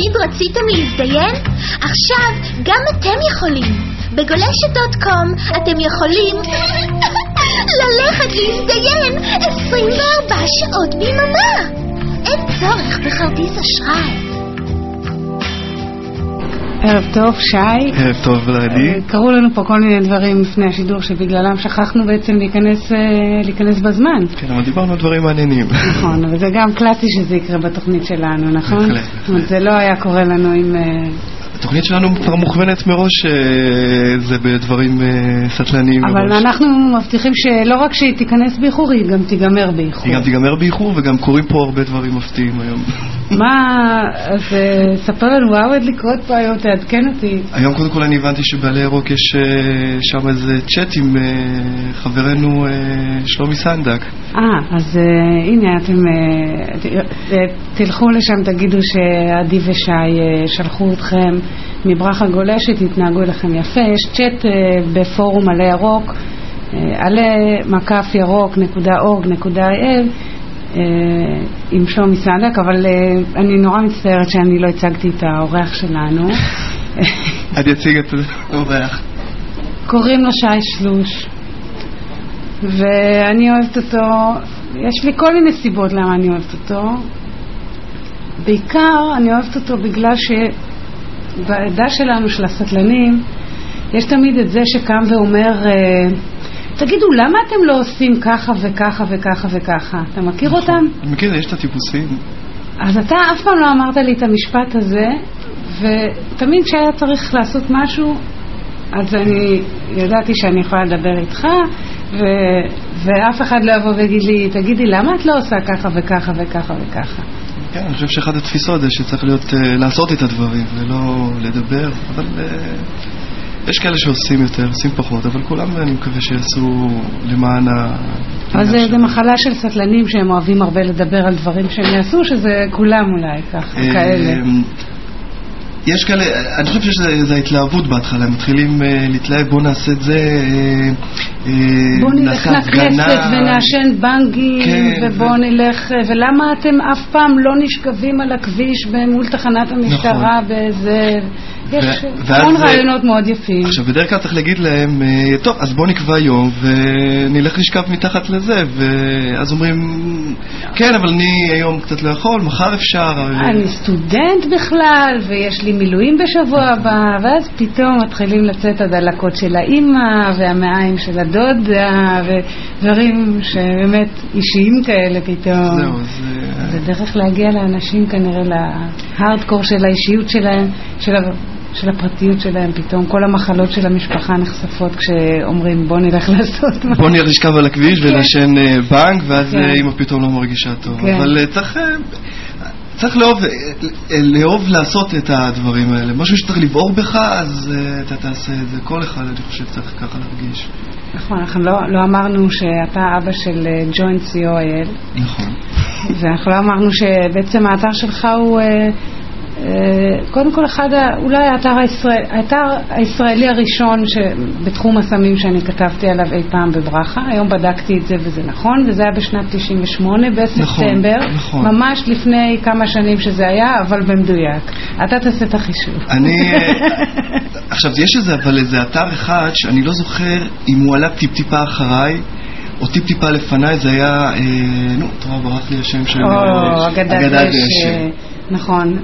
תמיד רציתם להזדיין? עכשיו גם אתם יכולים. בגולשת.com אתם יכולים ללכת להזדיין 24 שעות ביממה. אין צורך בכרטיס אשראי. ערב טוב, שי. ערב טוב, ולדי. קראו לנו פה כל מיני דברים לפני השידור שבגללם שכחנו בעצם להיכנס בזמן. כן, אבל דיברנו על דברים מעניינים. נכון, אבל זה גם קלאסי שזה יקרה בתוכנית שלנו, נכון? בהחלט. זה לא היה קורה לנו עם... התוכנית שלנו כבר מוכוונת מראש זה בדברים סטלניים מראש. אבל אנחנו מבטיחים שלא רק שהיא תיכנס באיחור, היא גם תיגמר באיחור. היא גם תיגמר באיחור, וגם קוראים פה הרבה דברים מפתיעים היום. מה? אז ספר לנו, מה עומד לקרות פה היום? תעדכן אותי. היום קודם כל אני הבנתי שבעלי ירוק יש שם איזה צ'אט עם חברנו שלומי סנדק. אז הנה, אתם תלכו לשם, תגידו שעדי ושי שלחו אתכם מברכה גולשת, התנהגו לכם יפה. יש צ'אט בפורום עלי ירוק, עלי-ירוק.org.il עם שלומי סנדק, אבל אני נורא מצטערת שאני לא הצגתי את האורח שלנו. עד יציג את האורח. קוראים לו שי שלוש, ואני אוהבת אותו. יש לי כל מיני סיבות למה אני אוהבת אותו. בעיקר אני אוהבת אותו בגלל שבעדה שלנו של הסטלנים יש תמיד את זה שקם ואומר, תגידו, למה אתם לא עושים ככה וככה וככה וככה? אתה מכיר אותם? אני מכיר, יש את הטיפוסים. אז אתה אף פעם לא אמרת לי את המשפט הזה, ותמיד שהיה צריך לעשות משהו, אז אני ידעתי שאני יכולה לדבר איתך, ואף אחד לא יבוא ויגיד לי, תגידי, למה את לא עושה ככה וככה וככה וככה? כן, אני חושב שאחת התפיסות זה שצריך לעשות את הדברים ולא לדבר, אבל יש כאלה שעושים יותר, עושים פחות, אבל כולם אני מקווה שיעשו למען אז זה מחלה של סטלנים שהם אוהבים הרבה לדבר על דברים שהם יעשו, שזה כולם אולי ככה, כאלה. יש כאלה, אני חושב שזה ההתלהבות בהתחלה, הם מתחילים להתלהב, בוא נעשה את זה, בוא נלך לכנסת ונעשן בנגים, ובוא נלך, ולמה אתם אף פעם לא נשכבים על הכביש מול תחנת המשטרה באיזה... יש המון רעיונות מאוד יפים. עכשיו בדרך כלל צריך להגיד להם, טוב, אז בוא נקבע יום ונלך לשכב מתחת לזה, ואז אומרים, כן, אבל אני היום קצת לא יכול, מחר אפשר. אני סטודנט בכלל, ויש לי מילואים בשבוע הבא, ואז פתאום מתחילים לצאת הדלקות של האמא והמעיים של הדודה, ודברים שבאמת אישיים כאלה פתאום. זהו, זה דרך להגיע לאנשים כנראה להארדקור של האישיות שלהם, של הפרטיות שלהם, פתאום כל המחלות של המשפחה נחשפות כשאומרים בוא נלך לעשות מה. בוא נלך לשכב על הכביש ולשן בנק, ואז אמא פתאום לא מרגישה טוב. אבל צריך לאהוב לעשות את הדברים האלה. משהו שצריך לבעור בך, אז אתה תעשה את זה. כל אחד אני חושב צריך ככה להרגיש. נכון, אנחנו לא אמרנו שאתה אבא של ג'וינט co.il. נכון. ואנחנו לא אמרנו שבעצם האתר שלך הוא קודם כל אולי האתר הישראלי הראשון בתחום הסמים שאני כתבתי עליו אי פעם בברכה. היום בדקתי את זה וזה נכון, וזה היה בשנת 98 בספטמבר, נכון. ממש לפני כמה שנים שזה היה, אבל במדויק. אתה תעשה את החישוב. עכשיו יש איזה אתר אחד שאני לא זוכר אם הוא עלה טיפ-טיפה אחריי או טיפ-טיפה לפניי, זה היה ברח לי השם של אגדת דשא. נכון.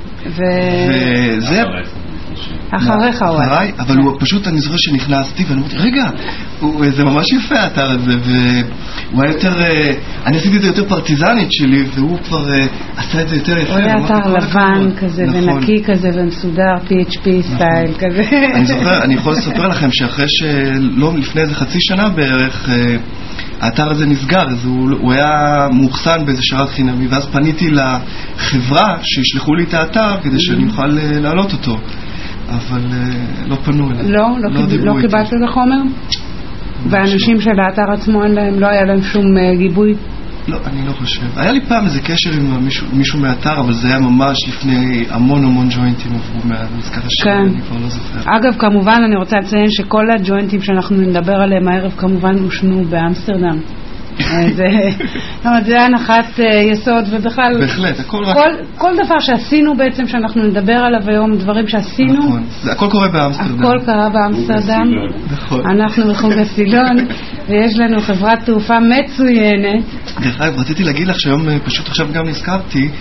וזה אחריך הוא היה. אבל הוא פשוט, אני זוכר שנכנסתי ואני אמרתי, רגע, זה ממש יפה האתר הזה, והוא היה יותר, אני עשיתי את זה יותר פרטיזנית שלי, והוא כבר עשה את זה יותר יפה. הוא היה אתר לבן כזה ונקי כזה ומסודר, PHP סטייל כזה. אני יכול לספר לכם שאחרי שלא לפני איזה חצי שנה בערך, האתר הזה נסגר, אז הוא היה מוכסן באיזה שרת חינמי, ואז פניתי לחברה שישלחו לי את האתר כדי שאני אוכל להעלות אותו, אבל לא פנו אליי. לא קיבלת את החומר? והאנשים של האתר עצמו לא היה להם שום גיבוי? לא, אני לא חושב. היה לי פעם איזה קשר עם מישהו מהאתר, אבל זה היה ממש לפני המון ג'וינטים עברו אז ככה שאני כבר לא זוכר. אגב, כמובן אני רוצה לציין שכל הג'וינטים שאנחנו נדבר עליהם הערב כמובן הושנו באמסטרדם. זה הנחת יסוד, ובכלל... בהחלט, הכל רק... כל דבר שעשינו בעצם, שאנחנו נדבר עליו היום, דברים שעשינו... נכון, הכל קורה באמסטרדם. הכל קרה באמסטרדם. נכון. אנחנו בחוג הסילון, ויש לנו חברת תעופה מצוינת. דרך אגב, רציתי להגיד לך שהיום, פשוט עכשיו גם נזכרתי,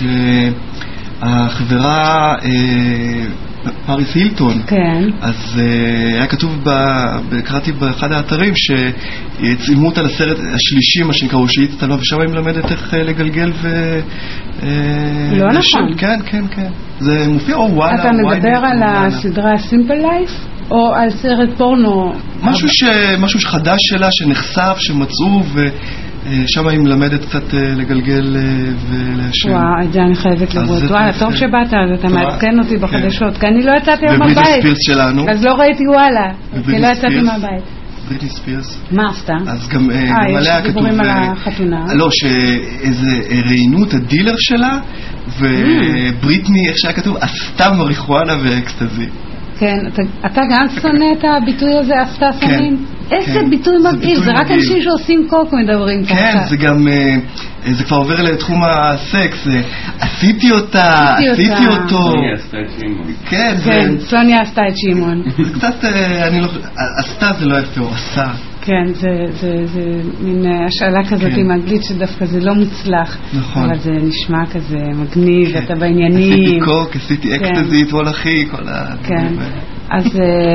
שהחברה פריס הילטון, כן. אז היה כתוב, קראתי באחד האתרים, שצילמו אותה לסרט השלישי, מה שנקרא, או שהיא הצטלמה, ושם היא מלמדת איך לגלגל לא נכון. כן, כן, כן. זה מופיע, או וואלה. אתה מדבר על הסדרה סימפל לייף? או על סרט פורנו? משהו חדש שלה, שנחשף, שמצאו, ושם היא מלמדת קצת לגלגל ולהשם. וואו, את זה אני חייבת לראות. וואלה, טוב שבאת, אז אתה מעדכן אותי בחדשות, כי אני לא יצאתי מהבית. ובריטני ספירס שלנו. אז לא ראיתי וואלה, כי לא יצאתי מהבית. בריטני ספירס. מה עשתה? אז גם יש דיבורים על החתונה. לא, שאיזה ראיינו את הדילר שלה, ובריטני, איך שהיה כתוב, עשתה מריחואנה ואקסטזי. כן, אתה גם שונא את הביטוי הזה, עשתה סמים? איזה ביטוי מגעיל, זה רק אנשים שעושים קוק מדברים ככה. כן, זה גם, זה כבר עובר לתחום הסקס, עשיתי אותה, עשיתי אותו. סוניה עשתה את שימון. כן, סוניה עשתה את שימון. זה קצת, אני לא חושב, עשתה זה לא יפה, או עשה. כן, זה מין השאלה כזאת עם האנגלית שדווקא זה לא מוצלח. נכון. אבל זה נשמע כזה מגניב, אתה בעניינים. עשיתי קוק, עשיתי אקסטזי, טבול אחי, כל ה... כן, אז...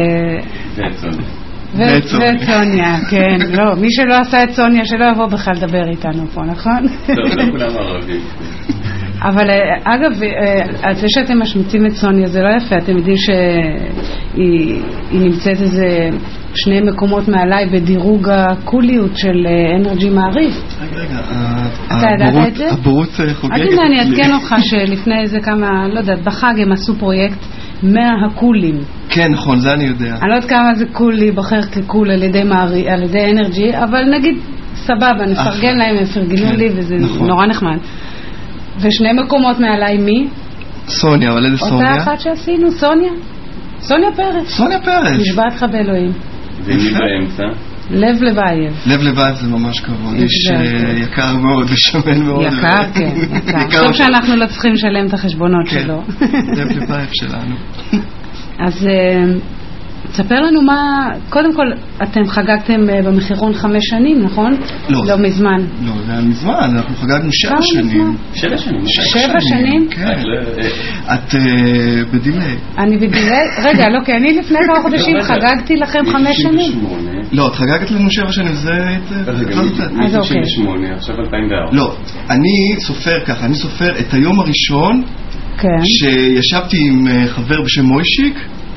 ואת סוניה. ואת סוניה, כן. לא, מי שלא עשה את סוניה, שלא יבוא בכלל לדבר איתנו פה, נכון? טוב, לא כולם ערבים. אבל אגב, זה שאתם משמיצים את סוניה זה לא יפה, אתם יודעים שהיא נמצאת איזה 2 מקומות מעליי בדירוג הקוליות של אנרג'י מעריב. רגע, אתה ידעת את זה? הבורות חוגגת. אז הנה אני אעדכן אותך שלפני איזה כמה, לא יודעת, בחג הם עשו פרויקט 100 הקולים. כן, נכון, זה אני יודע. אני לא יודעת כמה זה קול להיבחר כקול על ידי אנרג'י, אבל נגיד סבבה, נפרגן להם, הם פרגנו לי וזה נורא נחמד. ו2 מקומות מעליי מי? סוניה, אבל איזה סוניה? אותה אחת שעשינו, סוניה. סוניה פרץ. סוניה פרץ. נשבעת לך באלוהים. ומי באמצע? לב לבייב. לב לבייב זה ממש כבוד. איש יקר מאוד ושמן מאוד. יקר, כן. יקר. טוב שאנחנו לא צריכים לשלם את החשבונות שלו. לב לבייב שלנו. אז תספר לנו מה, קודם כל, אתם חגגתם במחירון 5 שנים, נכון? לא. לא מזמן. לא, זה היה מזמן, אנחנו חגגנו 7 שנים. 7 שנים. 7 שנים? כן. את בדילי. אני בדילי? רגע, לא, כי אני לפני כמה חודשים חגגתי לכם 5 שנים. לא, את חגגת לנו 7 שנים, זה... אז אוקיי. 98, עכשיו 2004. לא, אני סופר ככה, אני סופר את היום הראשון שישבתי עם חבר בשם מוישיק,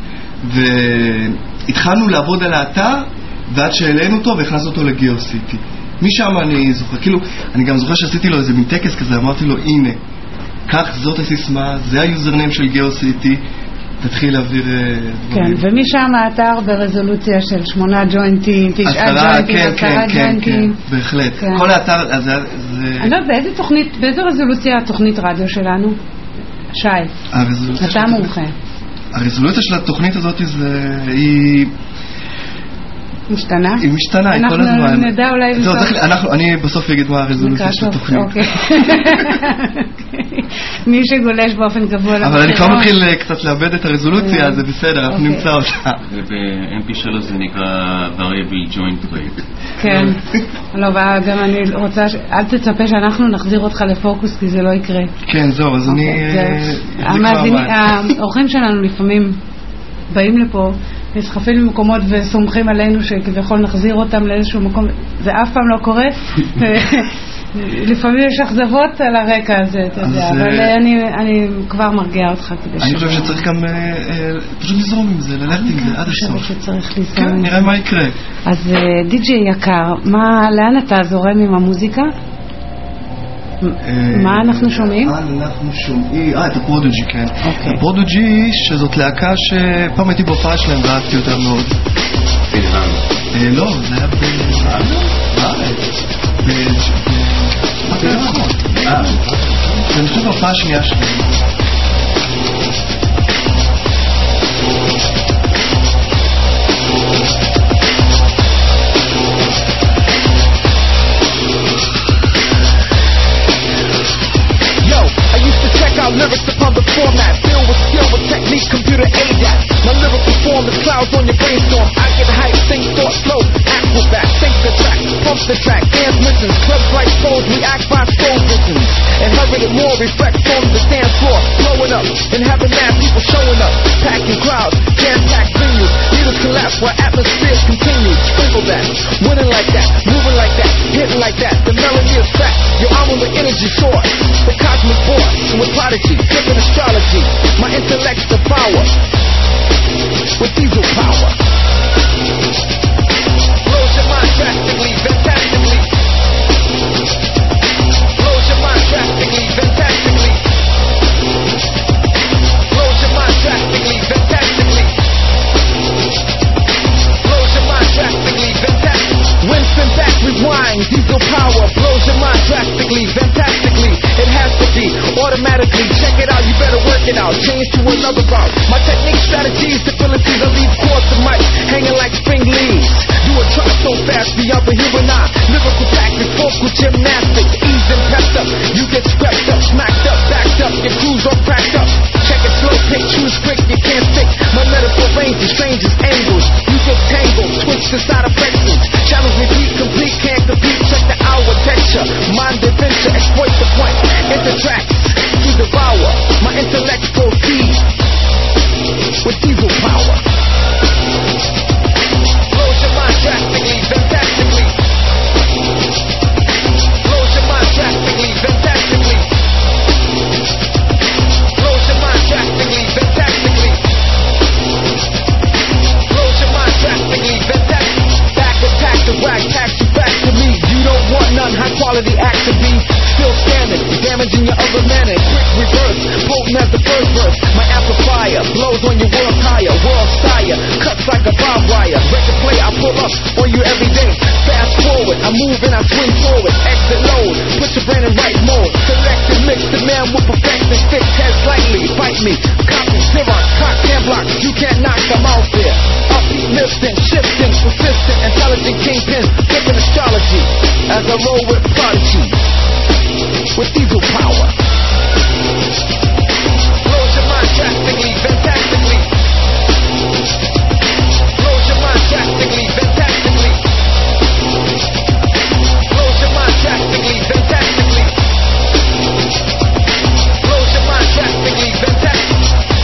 והתחלנו לעבוד על האתר ועד שהעלינו אותו והכנסנו אותו לגיאוסיטי. משם אני זוכר, כאילו, אני גם זוכר שעשיתי לו איזה מין טקס כזה, אמרתי לו, הנה, כך זאת הסיסמה, זה היוזרניים של גיאוסיטי, תתחיל להעביר דברים. כן, ומשם האתר ברזולוציה של 8 ג'וינטים, 9 ג'וינטים, 10 ג'וינטים. כן, בהחלט. כל האתר, אז זה... אני לא יודעת, באיזה רזולוציה התוכנית רדיו שלנו? שי, אתה מומחה. הרזולוציה של התוכנית הזאת היא משתנה? היא משתנה, היא כל הזמן. אנחנו נדע אולי בסוף. אני בסוף אגיד מה הרזולוציה של התוכנית. מי שגולש באופן גבוה למחירון. אבל אני כבר מתחיל קצת לאבד את הרזולוציה, זה בסדר, אנחנו נמצא אותה. וב-MP3 זה נקרא variable joint rate. כן. לא, וגם אני רוצה, אל תצפה שאנחנו נחזיר אותך לפוקוס, כי זה לא יקרה. כן, זהו, אז אני... האורחים שלנו לפעמים באים לפה, נסחפים למקומות וסומכים עלינו שכביכול נחזיר אותם לאיזשהו מקום. זה אף פעם לא קורה. לפעמים יש אכזבות על הרקע הזה, אתה יודע, אבל אני כבר מרגיעה אותך כדי אני חושב שצריך גם פשוט לזרום עם זה, ללכת עם זה עד הסוף. אני חושבת שצריך לזרום עם זה. כן, נראה מה יקרה. אז די.ג'יי יקר, לאן אתה זורם עם המוזיקה? מה אנחנו שומעים? אנחנו שומעים, את הפרודוג'י, כן. הפרודוג'י, שזאת להקה שפעם הייתי בהופעה שלהם ואהבתי אותה מאוד. פינלנד. לא, זה היה אני חושב בהופעה השנייה שלהם. out and having mad people showing up, packing crowds, jam-packed venues. Needles collapse while atmospheres continue. Sprinkle that, winning like that, moving like that, hitting like that. The melody is fat, your arm on the energy source. The cosmic force with prodigy, flipping astrology. My intellect's the power with diesel power. Blows your mind drastically, fantastically. Blows your mind drastically, fantastically. Blows your mind drastically, fantastically. Blows your mind drastically, fantastically. Winston back, rewind, diesel power. Blows your mind drastically, fantastically. It has to be automatically. Check it out, you better work it out. Change to another route. My technique, strategies, abilities, I leave course of mic, hanging like spring leaves. Do a try so fast, beyond the human eye. Lyrical tactics, vocal gymnastics, ease and pepped up. You get swept up, smacked up, backed up. Your crew's all cracked up. Check it slow, pick, choose quick, you can't stick. My metaphor ranges, strangest angles. You get tangled, twist inside of plexus. Challenge repeat, complete, can't compete. Check the hour texture, mind adventure, exploit the point. Intertracts to devour. My intellect proceeds with diesel power. Blows your mind drastically, fantastically. Blows your mind drastically, fantastically. Blows your mind drastically, fantastically. Blows your mind drastically, fantastically. Back attack the whack, tax you back to me. You don't want none, high quality act to be. Still standing, damaging your other manner. Quick reverse, potent as the first verse. My amplifier blows on your world tire, world style, cuts like a barbed wire. Record play, I pull up on you every day. Fast forward, I move and I swing forward. Exit load, put your brain in right mode. Select and mix, the man will perfect and fix. Head slightly, fight me, copy, Xerox, cock, can block. You can't knock them out there. Upbeat, lifting, shifting, persistent, intelligent kingpin, flipping astrology. As I roll with prodigy, with diesel power. Blows your mind drastically, fantastically. Blows your mind drastically, fantastically. Blows your mind drastically, fantastically. Blows your mind drastically, fantastically.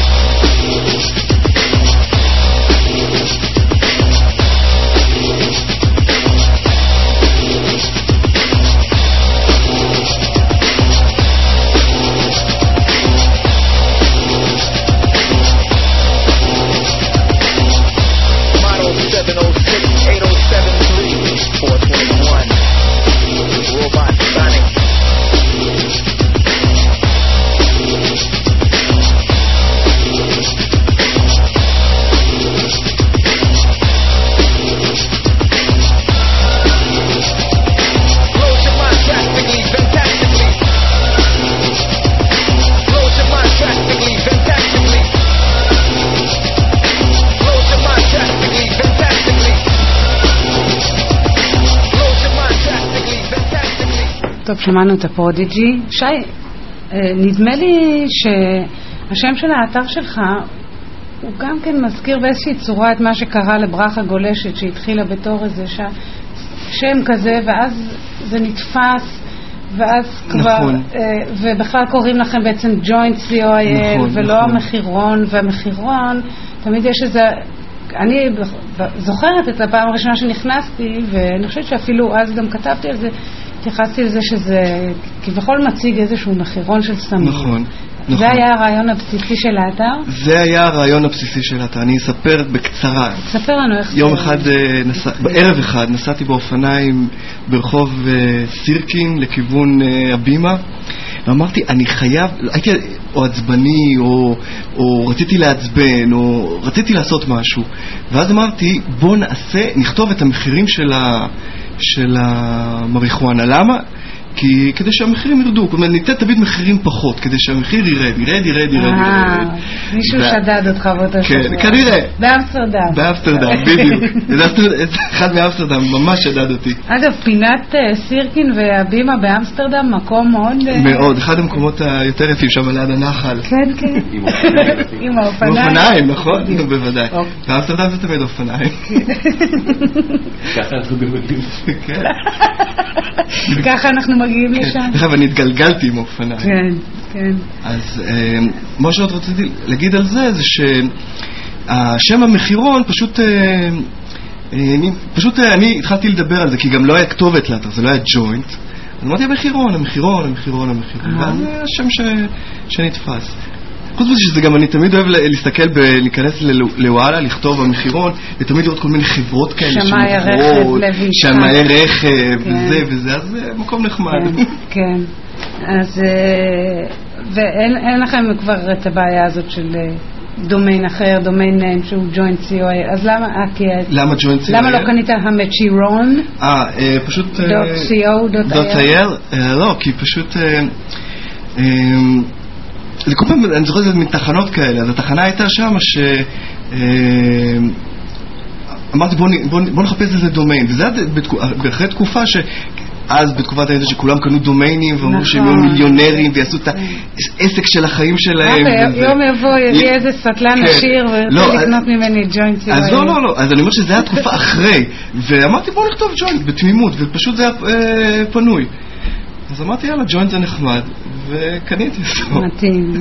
טוב, שמענו את הפרודיג'י. שי, נדמה לי שהשם של האתר שלך הוא גם כן מזכיר באיזושהי צורה את מה שקרה לברכה גולשת, שהתחילה בתור איזה שם כזה, ואז זה נתפס, ואז כבר, נכון. ובכלל קוראים לכם בעצם ג'וינט COIL, נכון, ולא נכון. המחירון, והמחירון, תמיד יש איזה, אני זוכרת את הפעם הראשונה שנכנסתי, ואני חושבת שאפילו אז גם כתבתי על זה, התייחסתי לזה שזה כביכול מציג איזשהו מחירון של סמים. נכון. זה היה הרעיון הבסיסי של האתר? זה היה הרעיון הבסיסי של האתר. אני אספר בקצרה. תספר לנו איך יום אחד, בערב אחד, נסעתי באופניים ברחוב סירקין לכיוון הבימה, ואמרתי, אני חייב, הייתי או עצבני, או רציתי לעצבן, או רציתי לעשות משהו. ואז אמרתי, בוא נכתוב את המחירים של המריחואנה. למה? כי כדי שהמחירים ירדו, זאת אומרת, ניתן תמיד מחירים פחות, כדי שהמחיר ירד. מישהו שדד אותך באותו שבוע. כן, כנראה. באמסטרדם, בדיוק. אחד מאמסטרדם ממש שדד אותי. אגב, פינת סירקין והבימה באמסטרדם, מקום מאוד, אחד המקומות היותר יפים שם ליד הנחל. כן. עם האופניים. אופניים, נכון, בוודאי. באמסטרדם זה תמיד אופניים. ככה אנחנו גם מגיעים. ככה אנחנו מגיעים לשם. אני התגלגלתי עם אופניים. כן. כן. אז מה שעוד רציתי להגיד על זה, זה שהשם המחירון פשוט אני התחלתי לדבר על זה, כי גם לא היה כתובת לאתר, זה לא היה ג'וינט. אז אמרתי, המחירון. ואז זה השם שנתפס. חוץ מזה שזה גם, אני תמיד אוהב להסתכל, להיכנס לוואלה, לכתוב המחירון, ותמיד לראות כל מיני חברות כאלה שמאי הרכב, לוי. שמאי רכב, וזה, אז זה מקום נחמד. כן. אז, ואין לכם כבר את הבעיה הזאת של דומיין אחר, דומיין ניים שהוא ג'וינט COA, אז למה ג'וינט COA? למה לא קנית המחירון? פשוט .co.il? לא, כי פשוט זה כל פעם, אני זוכר את זה מתחנות כאלה, אז התחנה הייתה שם אמרתי בוא נחפש איזה דומיין, וזה היה באחרי תקופה אז בתקופת האינטרנט שכולם קנו דומיינים ואמרו שהם יהיו מיליונרים ויעשו את העסק של החיים שלהם. יום יבוא יהיה איזה סטלן עשיר ורצה לקנות ממני ג'וינט COA. אז לא, אז אני אומר שזה היה תקופה אחרי, ואמרתי בוא נכתוב ג'וינט בתמימות, ופשוט זה היה פנוי. אז אמרתי יאללה, ג'וינט זה נחמד, וקניתי אותו. מתאים.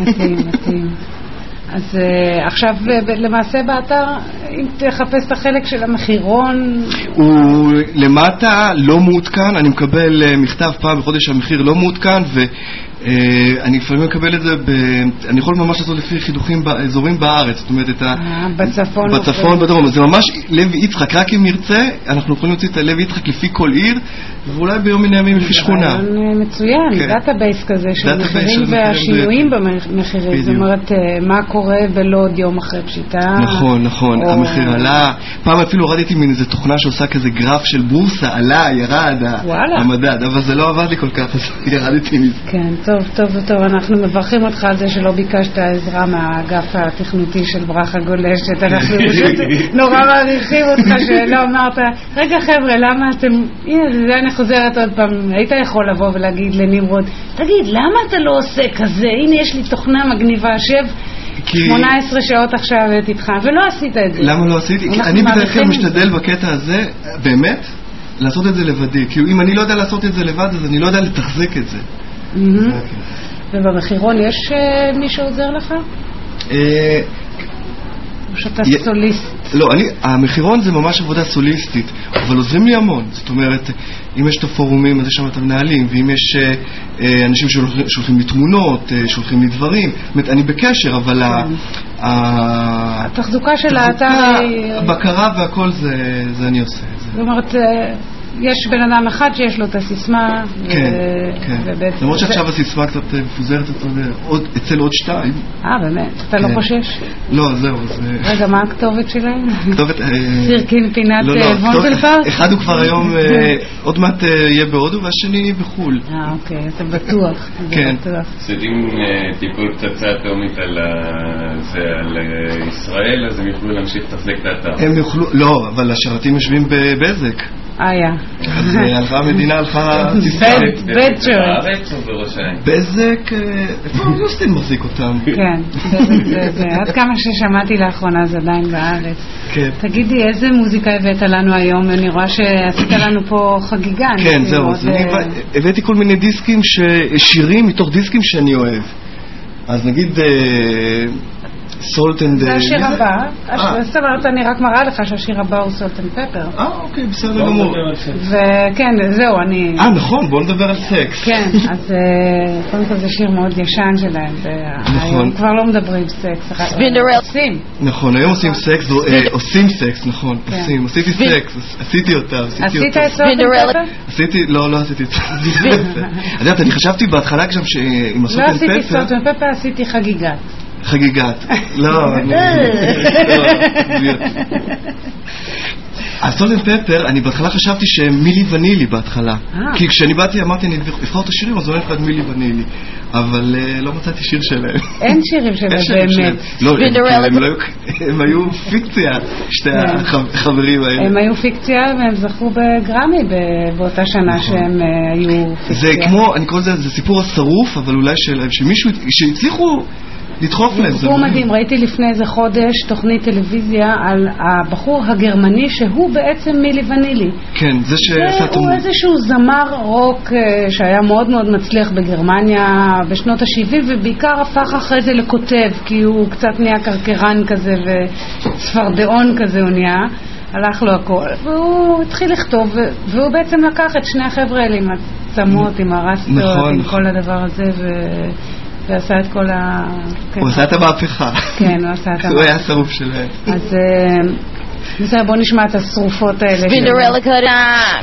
אז עכשיו למעשה באתר, אם תחפש את החלק של המחירון... הוא למטה לא מעודכן, אני מקבל מכתב פעם בחודש המחיר לא מעודכן, ואני לפעמים מקבל את זה, אני יכול ממש לעשות לפי חידוכים באזורים בארץ, זאת אומרת בצפון, בדרום, זה ממש לוי יצחק, רק אם נרצה, אנחנו יכולים להוציא את לוי יצחק לפי כל עיר, ואולי ביום מן הימים לפי שכונה. מצוין, דאטאבייס כזה של מחירים והשינויים במחירים, זאת אומרת, מה קורה בלוד יום אחרי פשיטה. נכון, המחיר עלה, פעם אפילו הורדתי מן איזה תוכנה שעושה כזה גרף של בורסה, עלה, ירד, המדד, אבל זה לא עבד לי כל כך, אז ירדתי מזה. כן, טוב, אנחנו מברכים אותך על זה שלא ביקשת עזרה מהאגף התכנותי של ברכה גולשת, אנחנו נורא מעריכים אותך שלא אמרת, רגע חבר'ה, למה אתם, הנה, אני חוזרת עוד פעם, היית יכול לבוא ולהגיד לנמרוד, תגיד, למה אתה לא עושה כזה? הנה יש לי תוכנה מגניבה, שב 18 שעות עכשיו תתך, ולא עשית את זה. למה לא עשיתי? אני בדרך כלל משתדל בקטע הזה, באמת, לעשות את זה לבדי. כי אם אני לא יודע לעשות את זה לבד, אז אני לא יודע לתחזק את זה. ובמחירון יש מי שעוזר לך? או שאתה סוליסט? לא, המחירון זה ממש עבודה סוליסטית, אבל עוזרים לי המון. זאת אומרת, אם יש את הפורומים, אז יש שם את המנהלים, ואם יש אנשים שולחים לי תמונות, שולחים לי דברים, זאת אומרת, אני בקשר, אבל התחזוקה של האתר, הבקרה והכל זה אני עושה. זאת אומרת, יש בן אדם אחד שיש לו את הסיסמה. כן. למרות שעכשיו הסיסמה קצת מפוזרת אצל עוד 2. באמת? אתה לא חושש? לא, זהו. רגע, מה הכתובת שלהם? כתובת... סירקין פינת וונדלפארק? אחד הוא כבר היום, עוד מעט יהיה בהודו, והשני בחול. אוקיי, אתה בטוח. כן. עושים טיפול פצצה אטומית על ישראל, אז הם יוכלו להמשיך לתחזק את האתר. הם יוכלו, לא, אבל השרתים יושבים בבזק. אז הלכה המדינה, הלכה בארץ או בראש העין? בזק, איפה יוסטין מחזיק אותם? כן, זה עד כמה ששמעתי לאחרונה זה עדיין בארץ. תגידי, איזה מוזיקה הבאת לנו היום? אני רואה שעשית לנו פה חגיגה. כן, זהו, הבאתי כל מיני דיסקים, שירים מתוך דיסקים שאני אוהב. אז נגיד סולט אנד... זה השיר הבא. זאת אומרת, אני רק מראה לך שהשיר הבא הוא סולט אנד פפר. אוקיי, בסדר גמור. וכן, זהו, אני... נכון, בואו נדבר על סקס. כן, אז קודם כל זה שיר מאוד ישן שלהם, והיום כבר לא מדברים סקס. עושים. נכון, היום עושים סקס, עושים סקס, נכון, עושים. עשיתי סקס, עשיתי אותה. עשית את סולט אנד פפר? עשיתי, לא עשיתי את זה. את יודעת, אני חשבתי בהתחלה גם שעם הסולט אנד פפר... לא עשיתי סולט אנד פפר, עשיתי חגיגת. לא, הסולט אנד פפר, אני בהתחלה חשבתי שהם מילי ונילי בהתחלה, כי כשאני באתי אמרתי אני אבחר את השירים, אז לא נפרד מילי ונילי, אבל לא מצאתי שיר שלהם. אין שירים שלהם באמת. לא, הם היו פיקציה, שתי החברים האלה. הם היו פיקציה והם זכו בגרמי באותה שנה שהם היו פיקציה. זה כמו, אני קורא לזה, זה סיפור השרוף, אבל אולי שמישהו, שהצליחו לדחוף לזה. הוא מדהים, ראיתי לפני איזה חודש תוכנית טלוויזיה על הבחור הגרמני שהוא בעצם מילי ונילי. כן, זה שעשה הוא איזשהו זמר רוק שהיה מאוד מאוד מצליח בגרמניה בשנות ה-70 ובעיקר הפך אחרי זה לכותב כי הוא קצת נהיה קרקרן כזה וצפרדעון כזה הוא נהיה, הלך לו הכל והוא התחיל לכתוב והוא בעצם לקח את שני החבר'ה האלה עם הצמות, עם הרסטות, עם כל הדבר הזה ועשה את כל ה... הוא עשה את המהפכה. כן, הוא עשה את המהפכה. הוא היה שרוף שלהם. אז בסדר, בוא נשמע את השרופות האלה. ספינדרלה קטן.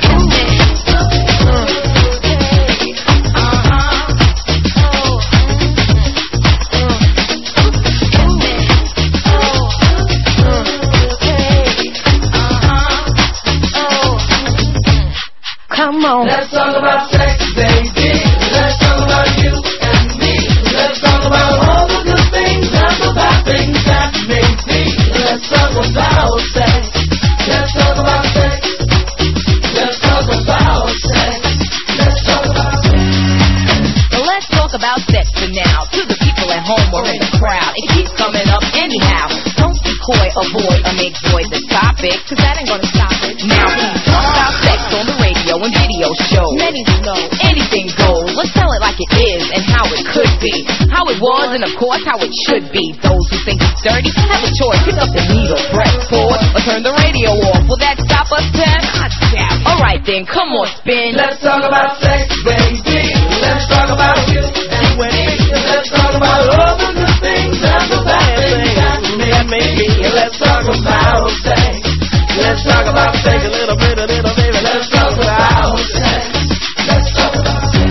Come on. Let's talk about sex, baby. Let's talk about you and me. Let's talk about all the good things and the bad things that make me. Let's talk about sex. Let's talk about sex. Let's talk about sex. Let's talk about sex. Let's talk about sex for now. To the people at home or in the crowd, it keeps coming up anyhow. Don't be coy, avoid, or make void the topic, cause that ain't gonna stop it. Now please talk about sex on the radio and video show. Many will know anything goes. Let's tell it like it is and how it could be, how it was and of course how it should be. Those who think it's dirty have a choice. Pick up the needle, press pause, or turn the radio off. Will that stop us then? Alright then, come on, spin. Let's talk about sex, baby. Let's talk about you and me. Let's talk about all the good things and the bad things that make me. Let's talk about sex. Let's talk about sex a little bit, baby. Let's talk about sex. Let's talk about sex.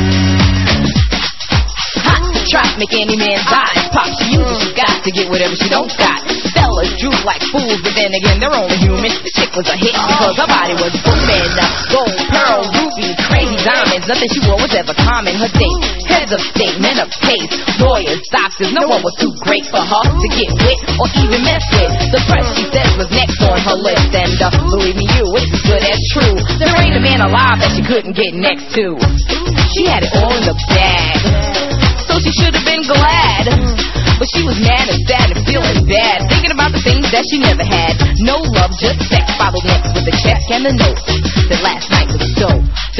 Hot trap, make any man die. Pop, she uses, she got to get whatever she don't got. Fellas droop like fools, but then again, they're only human. The chick was a hit because her body was booming. Gold, pearl, ruby, crazy diamonds. Nothing she wore was ever common. Her date, heads of state, men of taste, lawyers, doctors. No one was too great for her to get with or even mess with. The press, she says, was next on her list. And believe me, you, it's as good as true. There ain't a man alive that she couldn't get next to. She had it all in the bag, so she should have been glad. But she was mad and sad and feeling bad, thinking about the things that she never had. No love, just sex, followed next with a check and a note that last night was dope.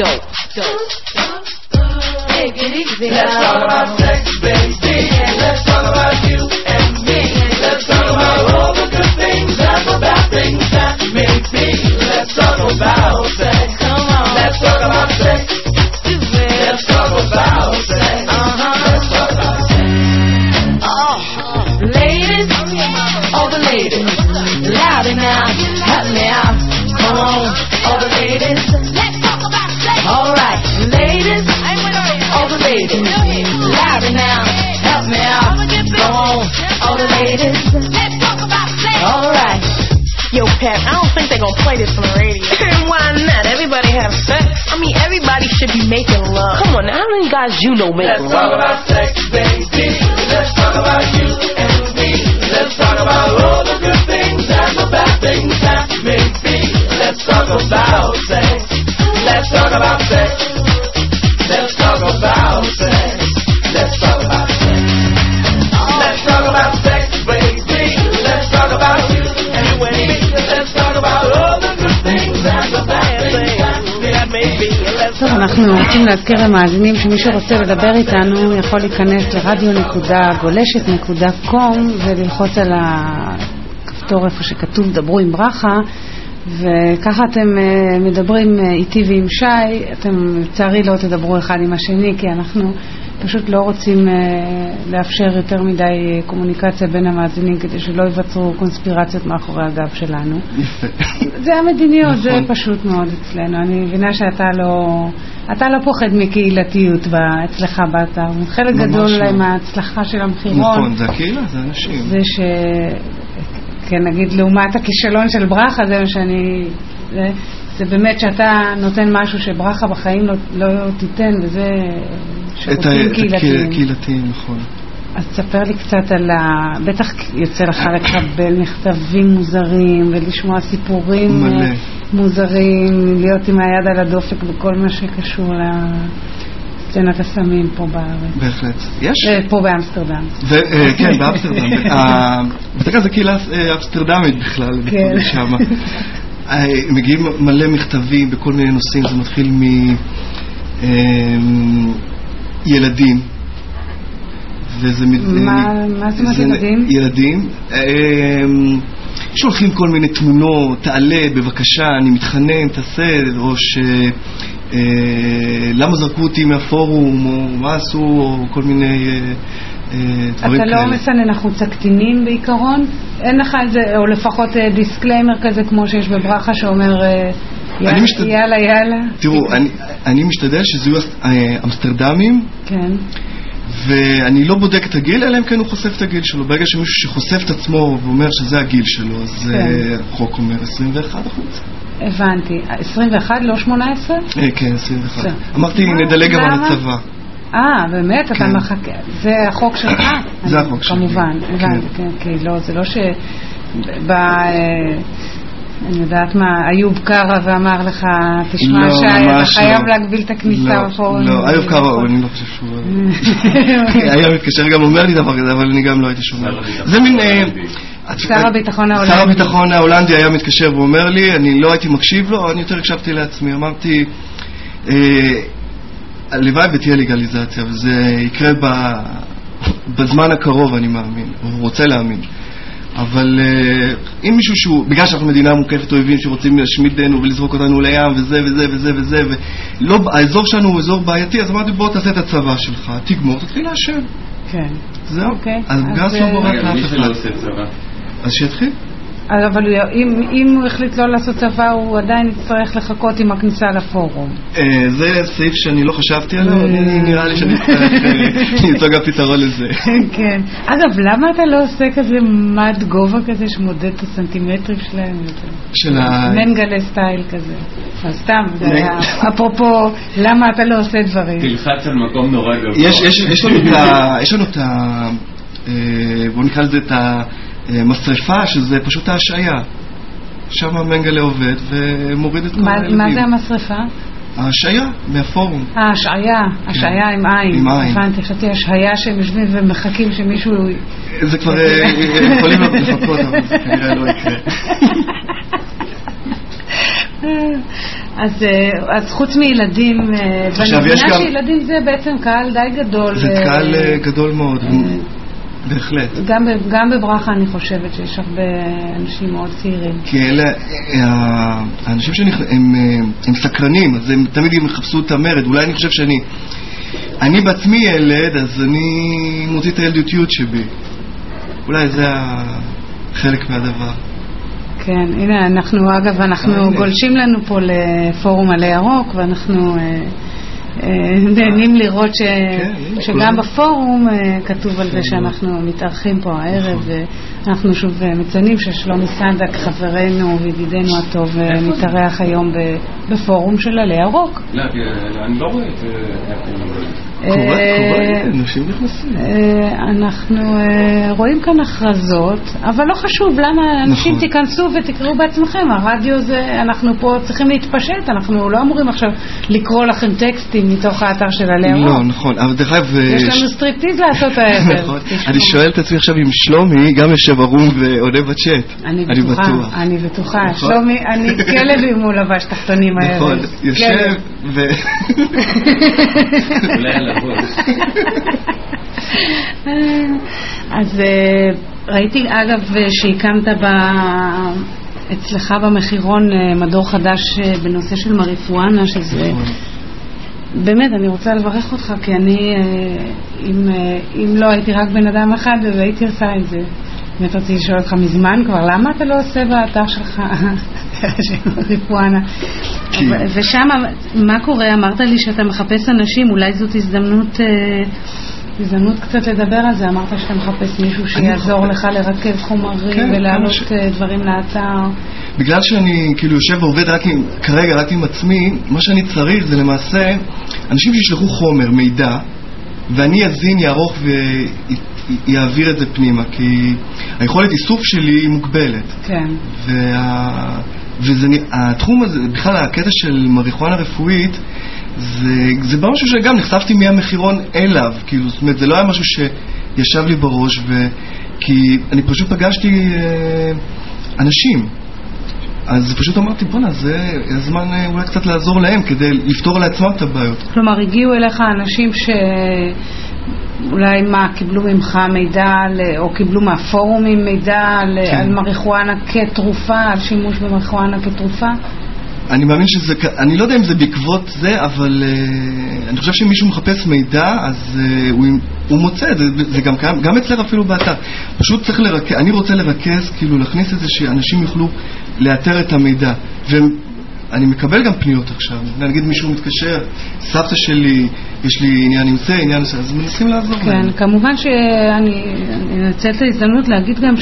Take it easy. Let's talk about sex, baby. Let's talk about you and me. Let's talk about all the good things and the bad things that make me. Let's talk about sex. Come on. Let's talk about sex. Let's talk about sex. Let's talk about sex. Ladies, all the ladies, louder now, help me out. Come on, all the ladies, let's talk about sex. All right, ladies, all the ladies, louder now, help me out. Come on, all the ladies, let's talk about sex. All right. Yo, Pat, I don't think they're gonna play this on the radio. Why not? Everybody have sex. I mean, everybody should be making love. Come on, now, how many guys you know make love? Let's talk about sex, baby. Let's talk about you and me. Let's talk about all the good things and the bad things that make me. Let's talk about sex. Let's talk about sex. Let's talk about sex. Let's talk about sex. Let's talk about sex, baby. Let's talk about you and me. Let's talk about all the good things and the bad things that make me. טוב, אנחנו רוצים להזכיר למאזינים שמי שרוצה לדבר איתנו יכול להיכנס לרדיו.גולשת.com וללחוץ על הכפתור איפה שכתוב דברו עם ברכה, וככה אתם מדברים איתי ועם שי. אתם לצערי לא תדברו אחד עם השני כי אנחנו פשוט לא רוצים לאפשר יותר מדי קומוניקציה בין המאזינים כדי שלא ייווצרו קונספירציות מאחורי הגב שלנו. זה המדיניות, זה פשוט מאוד אצלנו. אני מבינה שאתה לא פוחד מקהילתיות אצלך באתר. חלק גדול מההצלחה של המחירון. נכון, זה הקהילה, זה אנשים. זה כן, נגיד לעומת הכישלון של ברכה, זה מה שאני... זה באמת שאתה נותן משהו שברכה בחיים לא תיתן, וזה שירותים קהילתיים. קהילתיים, נכון. אז תספר לי קצת על בטח יוצא לך לקבל מכתבים מוזרים ולשמוע סיפורים מוזרים, להיות עם היד על הדופק בכל מה שקשור סצנת הסמים פה בארץ. בהחלט. יש? פה באמסטרדם. כן, באמסטרדם. בדרך כלל זה קהילה אמסטרדמית בכלל. כן. מגיעים מלא מכתבים בכל מיני נושאים, זה מתחיל מילדים. מה זאת אומרת ילדים? ילדים. שולחים כל מיני תמונות, תעלה, בבקשה, אני מתחנן, תעשה, או למה זרקו אותי מהפורום, או מה עשו, או כל מיני דברים כאלה. אתה לא מסנן החוצה קטינים בעיקרון? אין לך איזה, או לפחות דיסקליימר כזה כמו שיש בברכה שאומר יאללה יאללה? תראו, אני משתדל שזה יהיו אמסטרדמים. כן. ואני לא בודק את הגיל, אלא אם כן הוא חושף את הגיל שלו. ברגע שמישהו שחושף את עצמו ואומר שזה הגיל שלו, אז החוק אומר 21%. הבנתי. 21, לא 18? כן, 21. אמרתי, נדלג גם על הצבא. באמת? אתה מחכה. זה החוק שלך? זה החוק שלך. כמובן, הבנתי, כן. כי לא, זה לא אני יודעת מה, איוב קרא ואמר לך, תשמע שי, אתה חייב להגביל את הכניסה בפורום. לא, איוב קרא, אני לא חושב שהוא... היה מתקשר, גם אומר לי דבר כזה, אבל אני גם לא הייתי שומע. זה מין... שר הביטחון ההולנדי. שר הביטחון ההולנדי היה מתקשר ואומר לי, אני לא הייתי מקשיב לו, אני יותר הקשבתי לעצמי. אמרתי, הלוואי ותהיה לגליזציה, וזה יקרה בזמן הקרוב, אני מאמין, או רוצה להאמין. אבל אם מישהו שהוא, בגלל שאנחנו מדינה מוקפת אויבים שרוצים להשמידנו ולזרוק אותנו לים וזה וזה וזה וזה, ולא, האזור שלנו הוא אזור בעייתי, אז אמרתי בוא תעשה את הצבא שלך, תגמור, תתחיל להשם. כן. זהו. אז גס לא בורק לאף אחד. אז שיתחיל. אבל אם הוא החליט לא לעשות צבא, הוא עדיין יצטרך לחכות עם הכניסה לפורום. זה סעיף שאני לא חשבתי עליו, נראה לי שאני צריך למצוא גם פתרון לזה. כן. אגב, למה אתה לא עושה כזה מד גובה כזה שמודד את הסנטימטרים שלהם? של מנגלה סטייל כזה. אז סתם, אפרופו, למה אתה לא עושה דברים? תלחץ על מקום נורא גבוה. יש לנו את ה... בואו נקרא לזה את ה... משרפה, שזה פשוט ההשעיה. שם המנגלה עובד ומוריד את כל הילדים. מה זה המשרפה? ההשעיה מהפורום. ההשעיה, השעיה עם עין. עם עין. הבנתי, חשבתי השעיה שהם יושבים ומחכים שמישהו... זה כבר יכולים לחכות, אבל זה כנראה לא יקרה. אז חוץ מילדים, ואני מבינה שילדים זה בעצם קהל די גדול. זה קהל גדול מאוד. בהחלט. גם בברכה אני חושבת שיש הרבה אנשים מאוד צעירים. כי אלה, האנשים הם סקרנים, אז הם תמיד יחפשו את המרד. אולי אני חושב אני בעצמי ילד, אז אני מוציא את הילדותיות שבי. אולי זה חלק מהדבר. כן, הנה, אנחנו גולשים לנו פה לפורום עלי ירוק, ואנחנו... נהנים לראות שגם בפורום כתוב על זה שאנחנו מתארחים פה הערב, ואנחנו שוב מציינים ששלומי סנדק חברנו וידידנו הטוב מתארח היום בפורום של עלי ירוק. לא, אני לא רואה את זה. קורה, אנשים נכנסים. אנחנו רואים כאן הכרזות, אבל לא חשוב למה אנשים תיכנסו ותקראו בעצמכם. הרדיו זה, אנחנו פה צריכים להתפשט, אנחנו לא אמורים עכשיו לקרוא לכם טקסטים מתוך האתר של עלי ירוק. לא, נכון, אבל דרך אגב... יש לנו סטריפטיז לעשות הערב. נכון, אני שואל את עצמי עכשיו אם שלומי גם יושב ערום ועונה בצ'אט. אני בטוחה. שלומי, אני כלב אם הוא לבש תחתונים הערב. נכון, יושב ו... אולי על הבוס. אז ראיתי אגב שהקמת אצלך במחירון מדור חדש בנושא של מריפואנה, שזה באמת אני רוצה לברך אותך, כי אני אם לא הייתי רק בן אדם אחד אז הייתי עושה את זה. באמת רציתי לשאול אותך מזמן כבר, למה אתה לא עושה באתר שלך של מריפואנה? ושם מה קורה? אמרת לי שאתה מחפש אנשים, אולי זאת הזדמנות קצת לדבר על זה. אמרת שאתה מחפש מישהו שיעזור לך לרכב חומרים ולהעלות דברים לאתר. בגלל שאני כאילו יושב ועובד כרגע רק עם עצמי, מה שאני צריך זה למעשה אנשים שישלחו חומר, מידע, ואני אזין, יערוך ויעביר את זה פנימה, כי היכולת איסוף שלי היא מוגבלת. כן. והתחום הזה, בכלל הקטע של מריחואנה רפואית, זה משהו שגם נחשפתי מהמחירון אליו, כאילו, זאת אומרת, זה לא היה משהו שישב לי בראש, כי אני פשוט פגשתי אנשים, אז פשוט אמרתי, בונה, זה הזמן אולי קצת לעזור להם כדי לפתור לעצמם את הבעיות. כלומר, הגיעו אליך אנשים אולי מה, קיבלו ממך מידע, או קיבלו מהפורומים מידע על מריחואנה כתרופה, על שימוש במריחואנה כתרופה? אני מאמין אני לא יודע אם זה בעקבות זה, אבל אני חושב שמישהו מחפש מידע, אז הוא מוצא, זה גם קיים, גם אצלך אפילו באתר. פשוט צריך לרכז, אני רוצה לרכז, כאילו להכניס את זה שאנשים יוכלו לאתר את המידע. ואני מקבל גם פניות עכשיו. נגיד מישהו מתקשר, סבתא שלי, יש לי עניין עם זה, עניין זה, אז מנסים לעזור. כן, כמובן שאני אנצל את ההזדמנות להגיד גם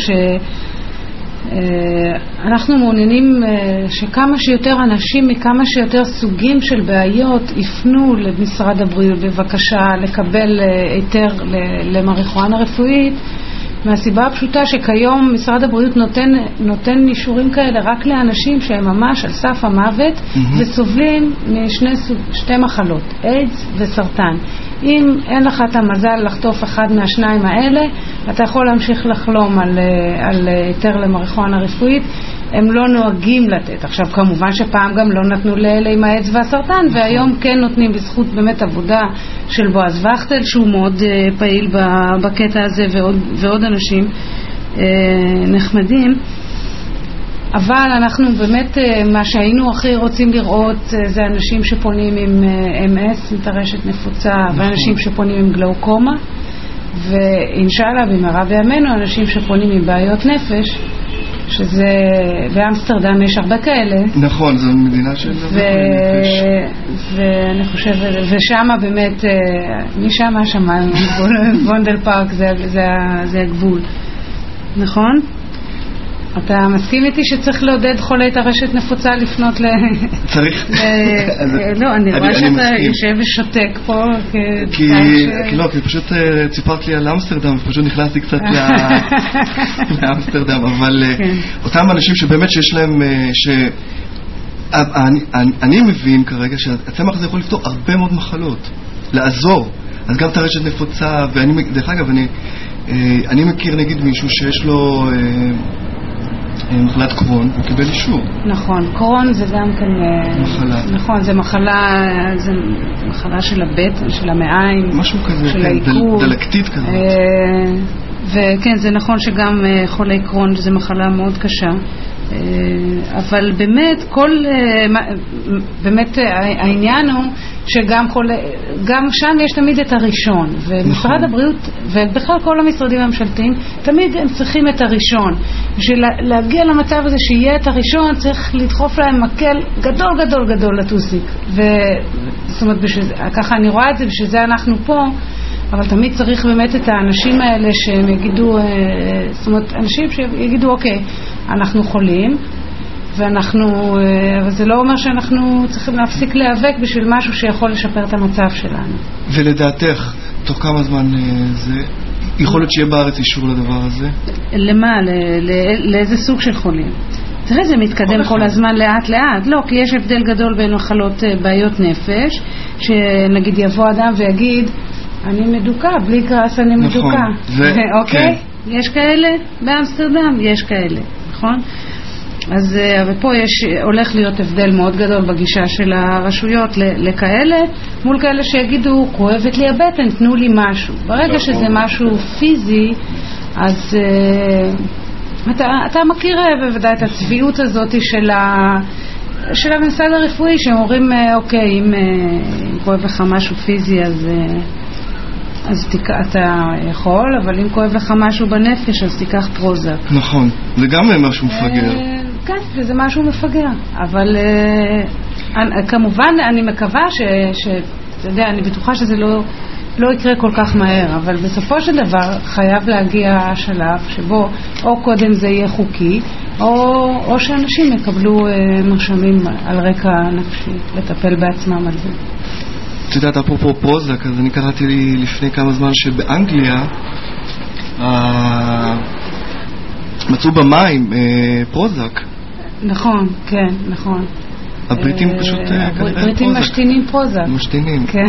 אנחנו מעוניינים שכמה שיותר אנשים מכמה שיותר סוגים של בעיות יפנו למשרד הבריאות בבקשה לקבל היתר למריחואנה רפואית, מהסיבה הפשוטה שכיום משרד הבריאות נותן אישורים כאלה רק לאנשים שהם ממש על סף המוות וסובלים משתי מחלות, איידס וסרטן. אם אין לך את המזל לחטוף אחד מהשניים האלה, אתה יכול להמשיך לחלום על היתר למריחואנה רפואית. הם לא נוהגים לתת. עכשיו, כמובן שפעם גם לא נתנו לאלה עם האיידס והסרטן, והיום כן נותנים בזכות באמת עבודה של בועז וכטל, שהוא מאוד פעיל בקטע הזה, ועוד אנשים נחמדים. אבל אנחנו באמת, מה שהיינו הכי רוצים לראות זה אנשים שפונים עם MS, עם טרשת נפוצה, ואנשים שפונים עם גלאוקומה, ואינשאללה במהרה בימינו אנשים שפונים עם בעיות נפש, שזה באמסטרדם יש הרבה כאלה. נכון, זו מדינה של ואני חושבת, ושמה באמת, משם השמיים, וונדל פארק זה הגבול. נכון? אתה מסכים איתי שצריך לעודד חולי טרשת נפוצה לפנות צריך. לא, אני רואה שאתה יושב ושותק פה. כי פשוט ציפרת לי על אמסטרדם, ופשוט נכנסתי קצת לאמסטרדם, אבל אותם אנשים שבאמת שיש להם, אני מבין כרגע שהצמח הזה יכול לפתור הרבה מאוד מחלות, לעזור. אז גם טרשת נפוצה, דרך אגב, אני מכיר נגיד מישהו שיש לו מחלת קרון, הוא קיבל אישור. נכון, קרון זה גם כן מחלה. נכון, זה מחלה של הבטן, של המעיים, משהו כזה, של העיכול, דלקתית כזאת. וכן, זה נכון שגם חולי קרון זה מחלה מאוד קשה. אבל באמת באמת העניין הוא שגם גם שם יש תמיד את הראשון, ומשרד הבריאות ובכלל כל המשרדים הממשלתיים תמיד הם צריכים את הראשון. בשביל להגיע למצב הזה שיהיה את הראשון צריך לדחוף להם מקל גדול גדול גדול לטוסיק, זאת אומרת ככה אני רואה את זה, בשביל זה אנחנו פה. אבל תמיד צריך באמת את האנשים האלה שהם יגידו, זאת אומרת, אנשים שיגידו, אוקיי, אנחנו חולים, אבל זה לא אומר שאנחנו צריכים להפסיק להיאבק בשביל משהו שיכול לשפר את המצב שלנו. ולדעתך, תוך כמה זמן זה יכול להיות שיהיה בארץ אישור לדבר הזה? למה? לאיזה סוג של חולים? תראה, זה מתקדם כל הזמן לאט לאט. לא, כי יש הבדל גדול בין מחלות בעיות נפש, שנגיד יבוא אדם ויגיד, אני מדוקה, בלי גרס אני מדוקה. אוקיי? יש כאלה? באמסטרדם יש כאלה, נכון? אז ופה הולך להיות הבדל מאוד גדול בגישה של הרשויות לכאלה, מול כאלה שיגידו, כואבת לי הבטן, תנו לי משהו. ברגע שזה משהו פיזי, אז אתה מכיר בוודאי את הצביעות הזאת של הממסד הרפואי, שהם אומרים, אוקיי, אם כואב לך משהו פיזי, אז אתה יכול, אבל אם כואב לך משהו בנפש, אז תיקח פרוזק. נכון, זה גם משהו מפגר. כן, זה משהו מפגר. אבל כמובן, אני מקווה אתה יודע, אני בטוחה שזה לא יקרה כל כך מהר, אבל בסופו של דבר חייב להגיע השלב שבו או קודם זה יהיה חוקי, או שאנשים יקבלו מרשמים על רקע נפשי, לטפל בעצמם על זה. את יודעת, אפרופו פרוזק, אז אני קראתי לי לפני כמה זמן שבאנגליה מצאו במים פרוזק. נכון, כן, נכון. הבריטים פשוט הבריטים משתינים פרוזה. משתינים. כן.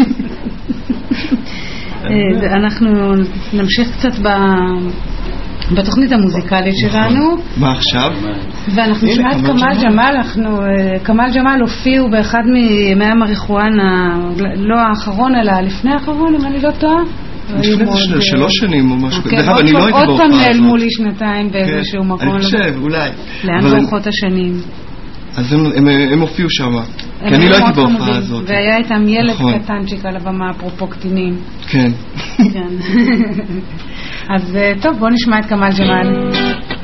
אנחנו נמשיך קצת בתוכנית המוזיקלית שלנו. מה עכשיו? ואנחנו נשמע את כמאל ג'מאל הופיעו באחד מימי המריחואנה, לא האחרון אלא לפני האחרון, אם אני לא טועה. לפני 3 שנים או משהו. דרך אגב, אני לא הייתי בהופעה הזאת. עוד פעם נעלמו לי 2 באיזשהו מקום. אני חושב, אולי. לאן רוחות השנים? אז הם הופיעו שם, כי אני לא הייתי בהופעה הזאת. והיה איתם ילד קטנצ'יק על הבמה, אפרופו קטינים. כן. אז טוב, בואו נשמע את כמאל ג'מאל.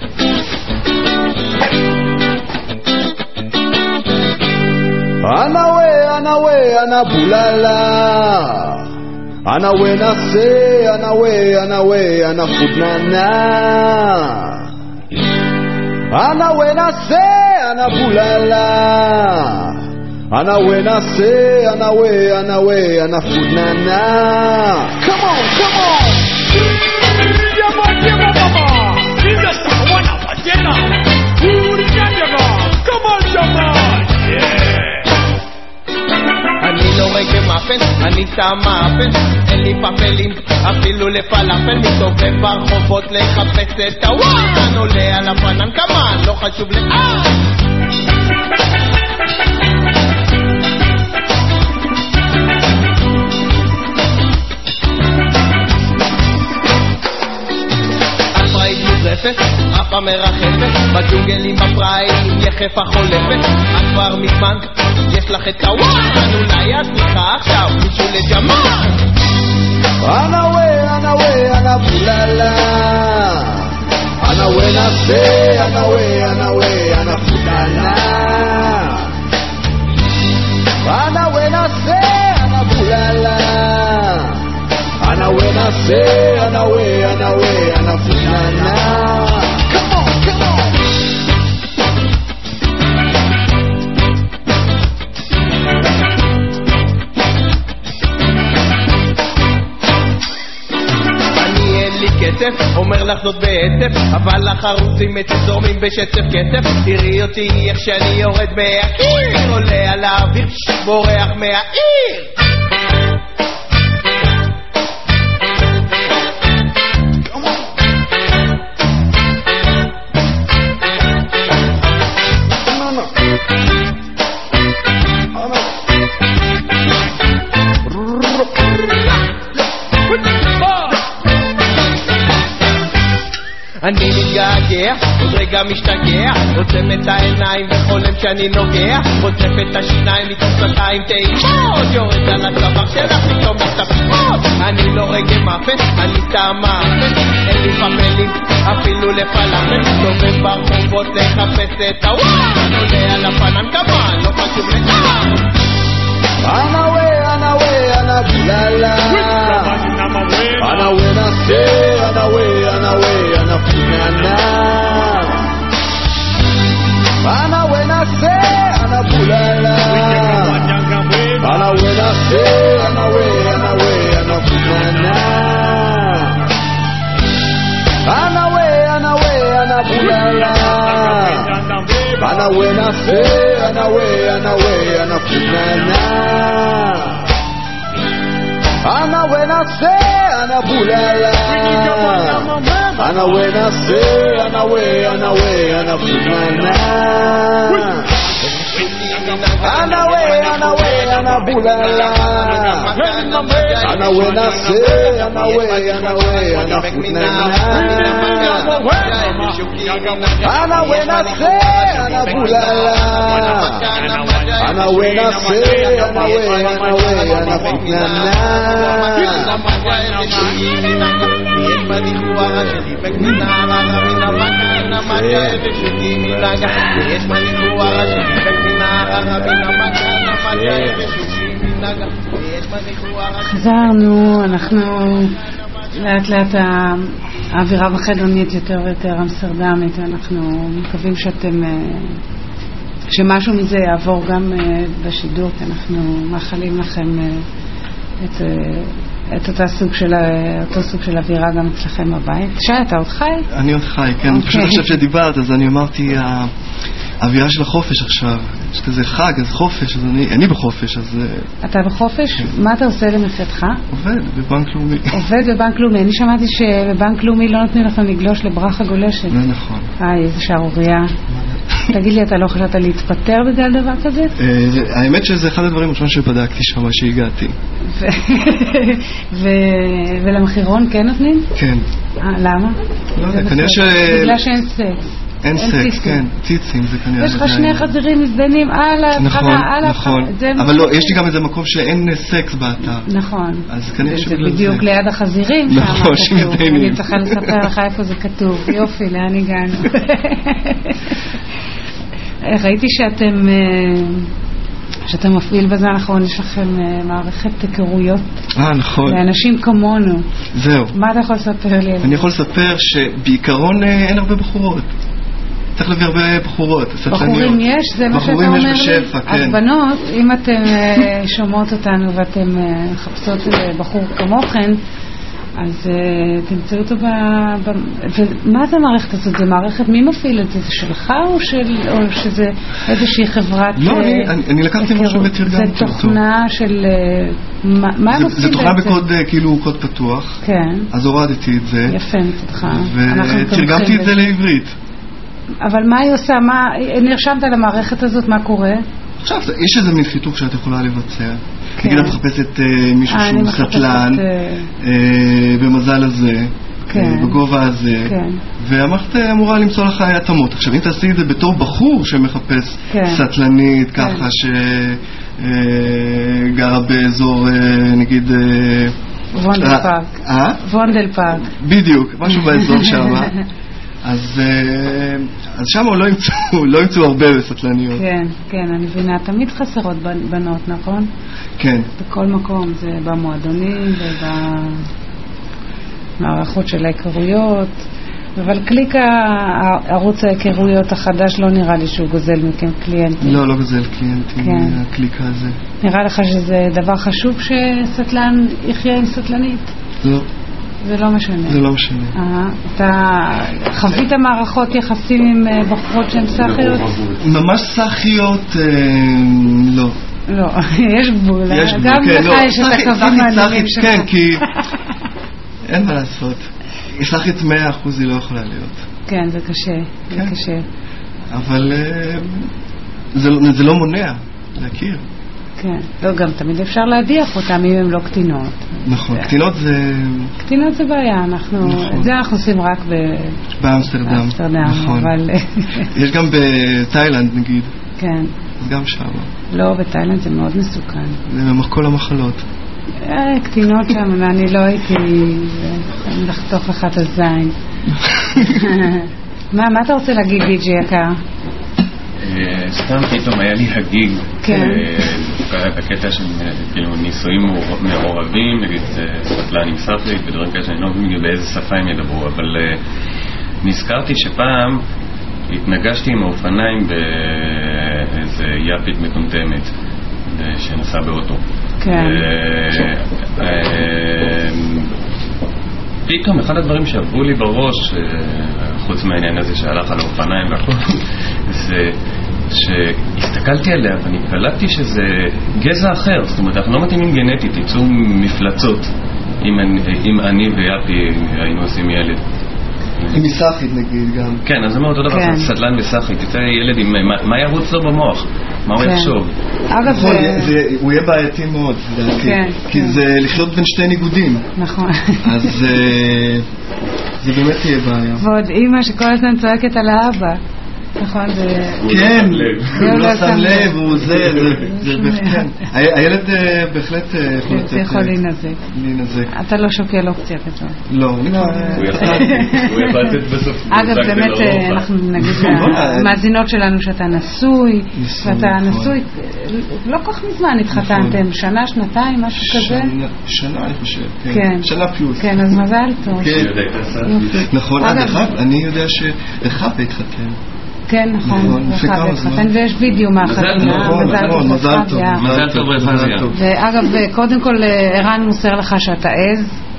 Ana bulala Ana we na say ana futnana Ana we na say ana bulala Ana we na say ana futnana. Come on אני לא רגע מאפן, אני סתם מאפן, אין לי פפלים, אפילו לפלאפל, מסתובב ברחובות לחפש את הוואן, עולה על הפנן כמן, לא חשוב לאן. אפה מרחפת, בג'ונגלים בפראים יחף החולפת, את כבר מזמן, יש לך את קוואן, אולי את נראה עכשיו מישהו לג'מאן. Ana bulala Ana we na say ana futana Ana we na say ana bulala Ana we na say ana futana. Come on כסף, אומר לך זאת בעצף, אבל החרוצים מצורמים בשצף כסף. תראי אותי איך שאני יורד מהקיר, עולה על האוויר, בורח מהעיר. אני מתגעגע, עוד רגע משתגע, עוצם את העיניים וחולם שאני נוגע, חושף את השיניים, מתפתיים טעימות, יורד על הצוואר שלך, פתאום מסתפקות. אני לא רגע מאפן, אני סתם מאפן, אין לי פפלים, אפילו לפלאפל, מסתובב ברחובות לחפש את הוואן, עולה על הפנן כמן, לא חשוב לאן. Ana bulala Ana we na say ana futana Ana we na say ana bulala Ana we na say ana futana Ana bulala Ana we na say ana futana Ana we na say ana bulala Ana we na say ana futana Ana bulala Ana we na say ana futana Ana we na say ana bulala Ana we na say ana futana חזרנו, אנחנו לאט לאט האווירה בחדונית יותר ויותר אמסטרדמית, אנחנו מקווים שמשהו מזה יעבור גם בשידור, כי אנחנו מאחלים לכם את אותו סוג של אווירה גם אצלכם בבית. שי, אתה עוד חי? אני עוד חי, כן. פשוט עכשיו שדיברת, אז אני אמרתי, האווירה של החופש עכשיו, יש כזה חג, אז חופש, אז אני בחופש, אז... אתה בחופש? מה אתה עושה למשרדך? עובד בבנק לאומי. עובד בבנק לאומי. אני שמעתי שבבנק לאומי לא נותנים לך לגלוש לברכה גולשת. זה נכון. איזה שערוריה. תגיד לי, אתה לא חשבת להתפטר בגלל דבר כזה? האמת שזה אחד הדברים ראשון שבדקתי שם שהגעתי. ולמחירון כן נותנים? כן. למה? לא יודע, כנראה ש... בגלל שאין סקס. אין סקס, כן, ציצים זה כנראה... יש לך שני חזירים מזדנים על ההתחלה, נכון, אבל לא, יש לי גם איזה מקום שאין סקס באתר. נכון. אז כנראה זה בדיוק ליד החזירים. נכון, שמזדיינים. אני צריכה לספר לך איפה זה כתוב. יופי, לאן הגענו? ראיתי שאתם מפעיל בזה, נכון, יש לכם מערכת היכרויות. נכון. לאנשים כמונו. זהו. מה אתה יכול לספר לי? אני יכול לספר שבעיקרון אין הרבה בחורות. צריך להביא הרבה בחורות, בחורים יש? זה מה שאתה אומר לי? בחורים יש בשפע, כן. אז בנות, אם אתם שומעות אותנו ואתם מחפשות בחור כמוכן, אז תמצאו אותו ומה זה המערכת הזאת? זה מערכת, מי מפעיל את זה? זה שלך או שזה איזושהי חברת... לא, אני לקחתי משהו ותרגמתי אותו. זה תוכנה של... מה הם עושים בעצם? זה תוכנה בקוד, כאילו קוד פתוח. כן. אז הורדתי את זה. יפה, מצדך. ותרגמתי את זה לעברית. אבל מה היא עושה? נרשמת למערכת הזאת, מה קורה? עכשיו, יש איזה מין חיתוך שאת יכולה לבצע. נגיד את מחפשת מישהו שהוא סטלן, במזל הזה, בגובה הזה, והמערכת אמורה למצוא לך התאמות. עכשיו, אם תעשי את זה בתור בחור שמחפש סטלנית, ככה שגרה באזור, נגיד... וונדל פארק. וונדל פארק. בדיוק, משהו באזור שם. אז שם לא ימצאו הרבה בסטלניות. כן, כן, אני מבינה. תמיד חסרות בנות, נכון? כן. בכל מקום, זה במועדונים ובמערכות של ההיכרויות. אבל קליקה, ערוץ ההיכרויות החדש, לא נראה לי שהוא גוזל מכם קליינטים. לא גוזל קליינטים, הקליקה הזה. נראה לך שזה דבר חשוב שסטלן יחיה עם סטלנית? לא. זה לא משנה. זה לא משנה. אתה חווית מערכות יחסים עם בחורות שהן סחיות? ממש סחיות, לא. לא, יש גבול. יש גבול, גם כן, לך יש את הקווים העניינים שלך. כן, כי אין מה לעשות. סחית 100% היא לא יכולה להיות. כן, זה קשה. זה קשה. אבל זה לא מונע להכיר. כן, לא, גם תמיד אפשר להדיח אותם אם הם לא קטינות. נכון, קטינות זה... קטינות זה בעיה, את זה אנחנו עושים רק באמסטרדם. נכון. יש גם בתאילנד נגיד. כן. אז גם שם. לא, בתאילנד זה מאוד מסוכן. זה כל המחלות. קטינות שם, ואני לא הייתי לחתוך לך את הזין. מה אתה רוצה להגיד, די.ג'י יקר? סתם פתאום היה לי הגיג בקטע של כאילו ניסויים מעורבים, נגיד סטלן עם סחית ודברים כאלה שאני לא מבין באיזה שפה הם ידברו, אבל נזכרתי שפעם התנגשתי עם האופניים באיזה יפית מטומטמת שנסע באוטו. פתאום אחד הדברים שעברו לי בראש, חוץ מהעניין הזה שהלך על האופניים והכל, זה שהסתכלתי עליה ואני קלטתי שזה גזע אחר, זאת אומרת אנחנו לא מתאימים גנטית, יצאו מפלצות אם אני ויפי היינו עושים ילד. עם מסחית נגיד גם. כן, אז זה מאוד אותו דבר, סטלן וסחית, יצא ילד עם מה ירוץ לו במוח, מה הוא יחשוב. אגב, הוא יהיה בעייתי מאוד, כי זה לחיות בין שתי ניגודים. נכון. אז זה באמת יהיה בעיה. ועוד אימא שכל הזמן צועקת על האבא. נכון, זה... כן, הוא לא שם לב, הוא זה, כן. הילד בהחלט יכול להינזק. אתה לא שוקל אופציה כזאת. לא, הוא יכול לתת בסוף. אגב, באמת, אנחנו נגיד למאזינות שלנו שאתה נשוי, ואתה נשוי, לא כל כך מזמן התחתנתם, שנה, שנתיים, משהו כזה? שנה, אני חושב, כן. שנה פלוס. כן, אז מזל טוב. נכון, אני יודע שרחב התחתן. כן, נכון, ויש וידאו מהחתונה. מזל טוב. מזל טוב רחביה. ואגב, קודם כל ערן מוסר לך שאתה עז,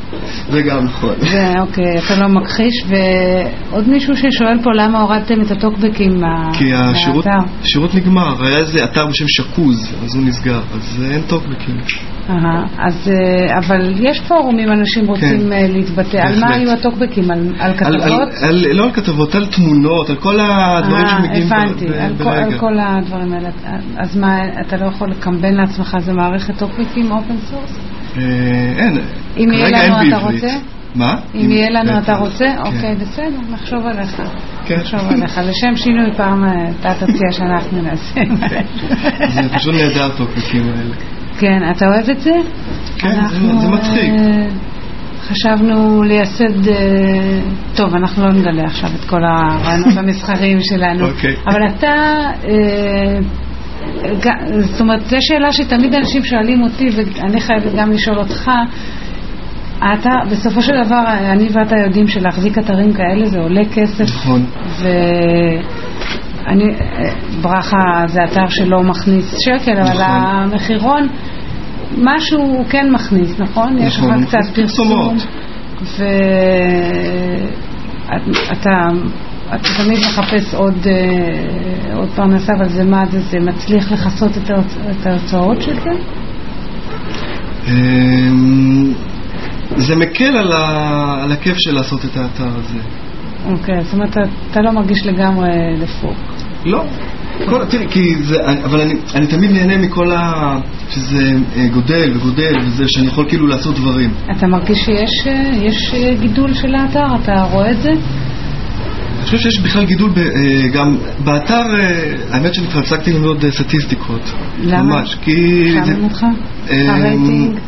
זה גם נכון. אוקיי, אתה לא מכחיש. ועוד מישהו ששואל פה למה הורדתם את הטוקבקים מהאתר? כי השירות נגמר, היה איזה אתר בשם שקוז, אז הוא נסגר, אז אין טוקבקים. אז, אבל יש פורומים, אנשים רוצים להתבטא. על מה היו הטוקבקים? על כתבות? לא על כתבות, על תמונות, על כל הדברים שמגיעים ברגע. על כל הדברים האלה. אז מה, אתה לא יכול לקמבן לעצמך, זה מערכת טוקבקים אופן סורס? אין, כרגע אין בעברית. מה? אם יהיה לנו אתה רוצה? אוקיי, בסדר, נחשוב עליך. נחשוב עליך. לשם שינוי פעם אתה תציע שאנחנו נעשה. זה פשוט נהדר טוקבקים האלה. כן, אתה אוהב את זה? כן, זה מצחיק. חשבנו לייסד, טוב, אנחנו לא נגלה עכשיו את כל הרעיונות המסחריים שלנו, אבל אתה, זאת אומרת, זו שאלה שתמיד אנשים שואלים אותי, ואני חייבת גם לשאול אותך, אתה, בסופו של דבר, אני ואתה יודעים שלהחזיק אתרים כאלה זה עולה כסף. נכון. אני, ברכה זה אתר שלא מכניס שקל, אבל המחירון משהו הוא כן מכניס, נכון? יש לך קצת פרסום ואתה תמיד מחפש עוד פרנסה, אבל זה מה זה מצליח לחסות את ההוצאות של זה? זה מקל על הכיף של לעשות את האתר הזה. אוקיי, זאת אומרת, אתה לא מרגיש לגמרי לפוק. לא. תראי, אבל אני תמיד נהנה מכל שזה גודל וגודל וזה שאני יכול כאילו לעשות דברים. אתה מרגיש שיש גידול של האתר? אתה רואה את זה? אני חושב שיש בכלל גידול גם באתר. האמת שאני כבר הפסקתי ללמוד סטטיסטיקות. למה? ממש, כי חמם אותך? הרייטינג?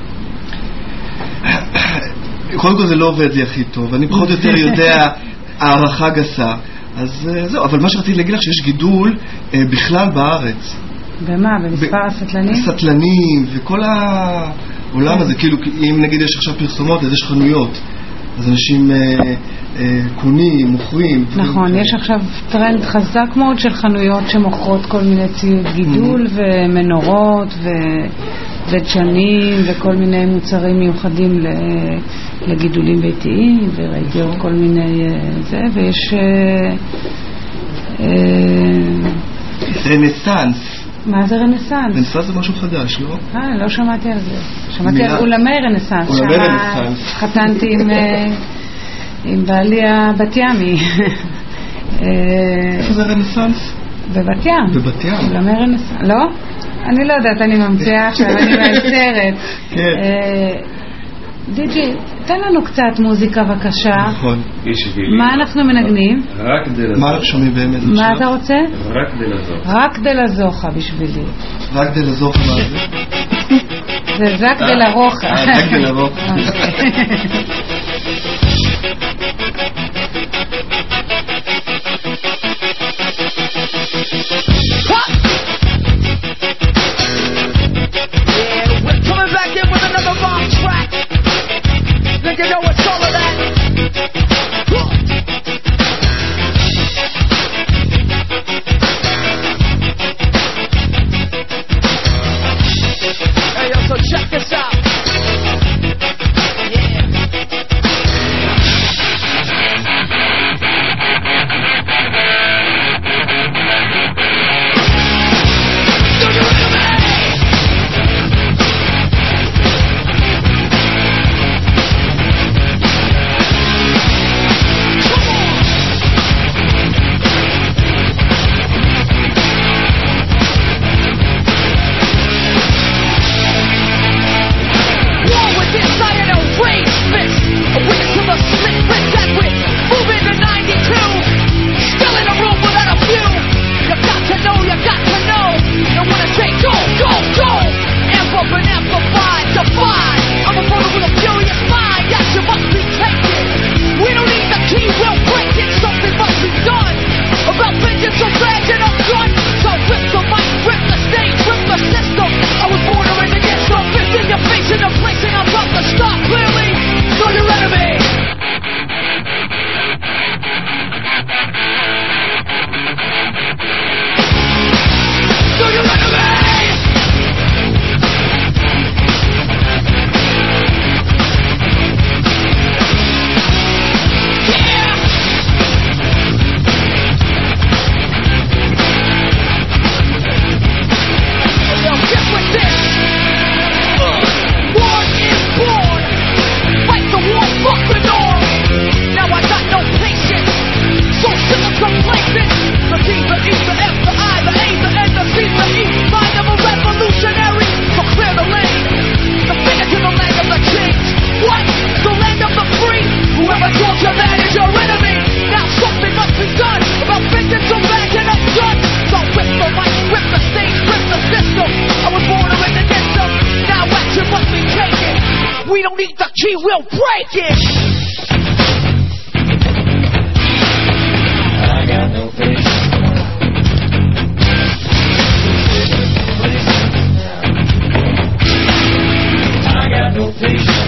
קודם כל זה לא עובד לי הכי טוב, אני פחות או יותר יודע הערכה גסה, אז זהו. אבל מה שרציתי להגיד לך שיש גידול בכלל בארץ. במה? במספר הסטלנים? הסטלנים וכל העולם הזה, כאילו אם נגיד יש עכשיו פרסומות אז יש חנויות, אז אנשים קונים, מוכרים. נכון, יש עכשיו טרנד חזק מאוד של חנויות שמוכרות כל מיני ציוד גידול ומנורות ודשנים וכל מיני מוצרים מיוחדים לגידולים ביתיים, וראיתי עוד כל מיני זה, ויש רנסנס. מה זה רנסנס? רנסנס זה משהו חדש, לא? לא שמעתי על זה. שמעתי על אולמי רנסנס. אולמי רנסנס. חתנתי עם בעלי הבת ימי. איפה זה רנסנס? בבת ים. בבת ים. אולמי רנסנס. לא? אני לא יודעת, אני ממציאה עכשיו, אני מאלצרת. כן. דיג'י, תן לנו קצת מוזיקה בבקשה. נכון. מה אנחנו מנגנים? רק דלזוכה. מה אנחנו שומעים באמת? מה אתה רוצה? רק דלזוכה. רק דלזוכה בשבילי. רק דלזוכה מה זה? זה זק דלרוחה. רק דלרוחה. You know what's all of that? Hey, yo, so check this out. Yeah. we'll break it. I got no patience. I got no patience.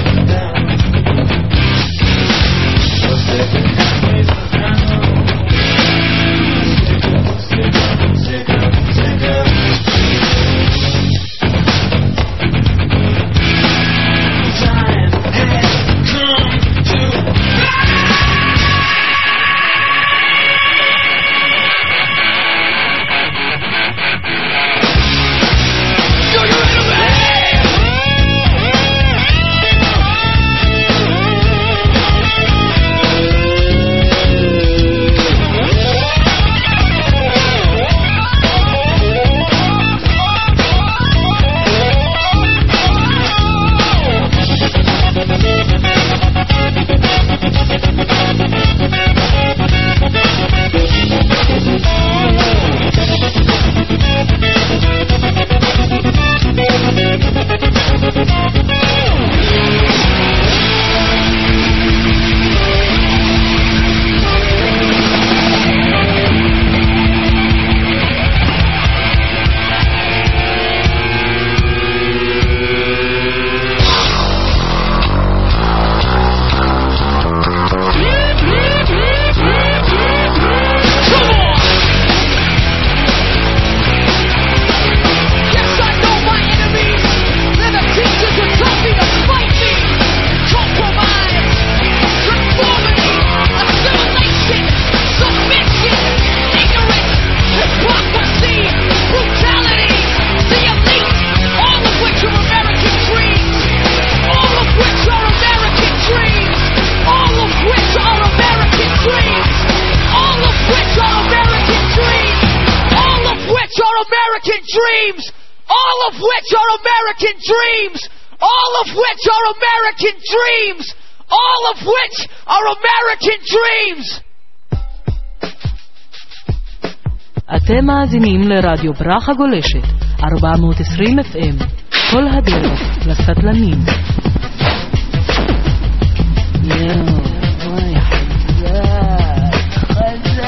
אתם מאזינים לרדיו ברכה גולשת 420 FM, כל הדרך לסטלנים. וואי, חזק.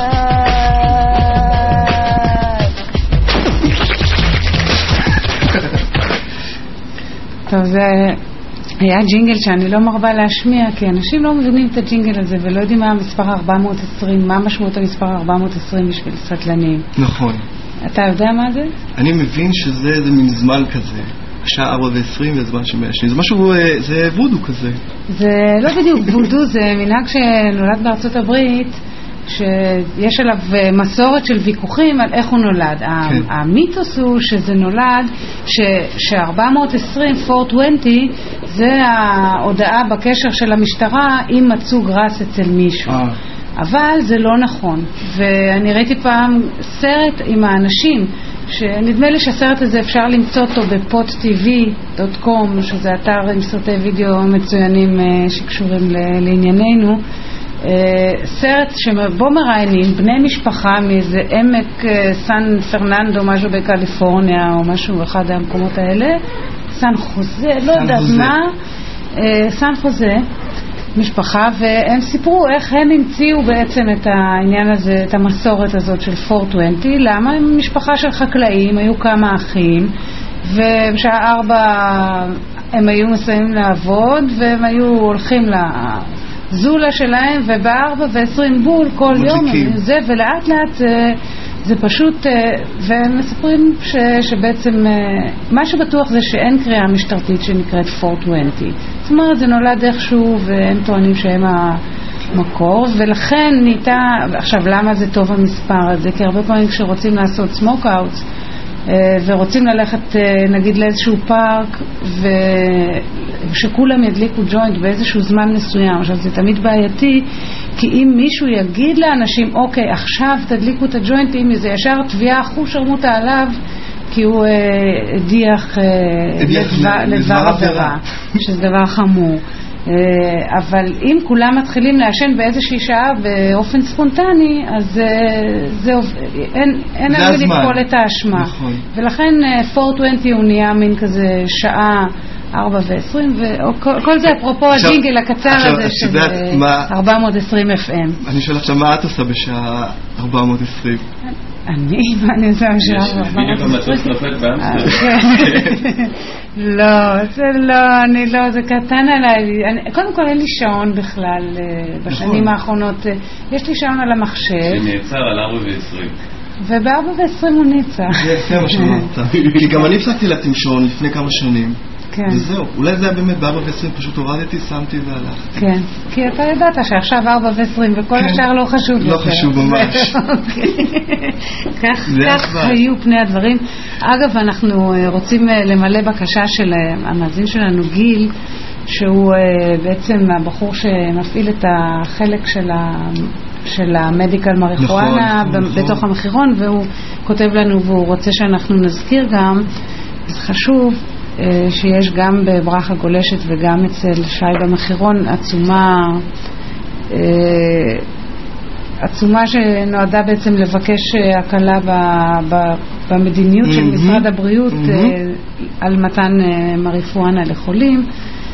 טוב, זה היה ג'ינגל שאני לא מרבה להשמיע, כי אנשים לא מבינים את הג'ינגל הזה ולא יודעים מה המספר 420, מה משמעות המספר 420 בשביל סטלנים. נכון. אתה יודע מה זה? אני מבין שזה מין זמן כזה, השעה 4:20 והזמן שמעשנים, זה משהו, זה וודו כזה. זה לא בדיוק וודו, זה מנהג שנולד בארצות הברית, שיש עליו מסורת של ויכוחים על איך הוא נולד. כן. המיתוס הוא שזה נולד ש-420, 420, זה ההודעה בקשר של המשטרה אם מצאו גרס אצל מישהו. אבל זה לא נכון. ואני ראיתי פעם סרט עם האנשים, שנדמה לי שהסרט הזה אפשר למצוא אותו בפodtv.com, שזה אתר עם סרטי וידאו מצוינים שקשורים לענייננו. סרט שבו מראיינים בני משפחה מאיזה עמק סן פרננדו, משהו בקליפורניה או משהו אחד המקומות האלה, סן חוזה, לא יודעת מה, סן חוזה, משפחה, והם סיפרו איך הם המציאו בעצם את העניין הזה, את המסורת הזאת של 420. למה? הם משפחה של חקלאים, היו כמה אחים, ובשעה 4 הם היו מסיימים לעבוד והם היו הולכים זולה שלהם, וב4:20 בול כל יום זה, ולאט לאט זה פשוט, והם מספרים שבעצם מה שבטוח זה שאין קריאה משטרתית שנקראת 420. זאת אומרת, זה נולד איכשהו והם טוענים שהם המקור, ולכן ניתה, עכשיו למה זה טוב המספר הזה? כי הרבה פעמים כשרוצים לעשות סמוק אאוטס ורוצים ללכת נגיד לאיזשהו פארק ושכולם ידליקו ג'וינט באיזשהו זמן מסוים. עכשיו זה תמיד בעייתי, כי אם מישהו יגיד לאנשים אוקיי עכשיו תדליקו את הג'וינטים, זה ישר תביעה אחוז שרמוטה עליו, כי הוא הדיח לדבר עבירה, שזה דבר חמור. אבל אם כולם מתחילים לעשן באיזושהי שעה באופן ספונטני, אז אין לנו לקרוא את האשמה. ולכן 420 הוא נהיה מין כזה שעה 4 ו-20, וכל זה אפרופו הג'ינגל הקצר הזה של 420 FM. אני שואל עכשיו, מה את עושה בשעה 420? מה אני עושה בשעה 420? בדיוק המטוס נופל באמסטרדם. לא, זה לא, אני לא, זה קטן עליי. קודם כל אין לי שעון בכלל בשנים האחרונות. יש לי שעון על המחשב. שנעצר על 4:20. וב-4:20 הוא ניצה. זה יפה מה שאמרת. כי גם אני הפסקתי להטים שעון לפני כמה שנים. כן. וזהו, אולי זה היה באמת ב-4:20, פשוט הורדתי, שמתי והלכתי. כן, כי אתה ידעת שעכשיו 4:20 וכל השאר לא חשוב יותר. לא חשוב ממש. כך היו פני הדברים. אגב, אנחנו רוצים למלא בקשה של המאזין שלנו גיל, שהוא בעצם הבחור שמפעיל את החלק של המדיקל מריחואנה בתוך המחירון, והוא כותב לנו והוא רוצה שאנחנו נזכיר גם, זה חשוב שיש גם בברכה גולשת וגם אצל שי במחירון עצומה שנועדה בעצם לבקש הקלה במדיניות של משרד הבריאות על מתן מריחואנה לחולים,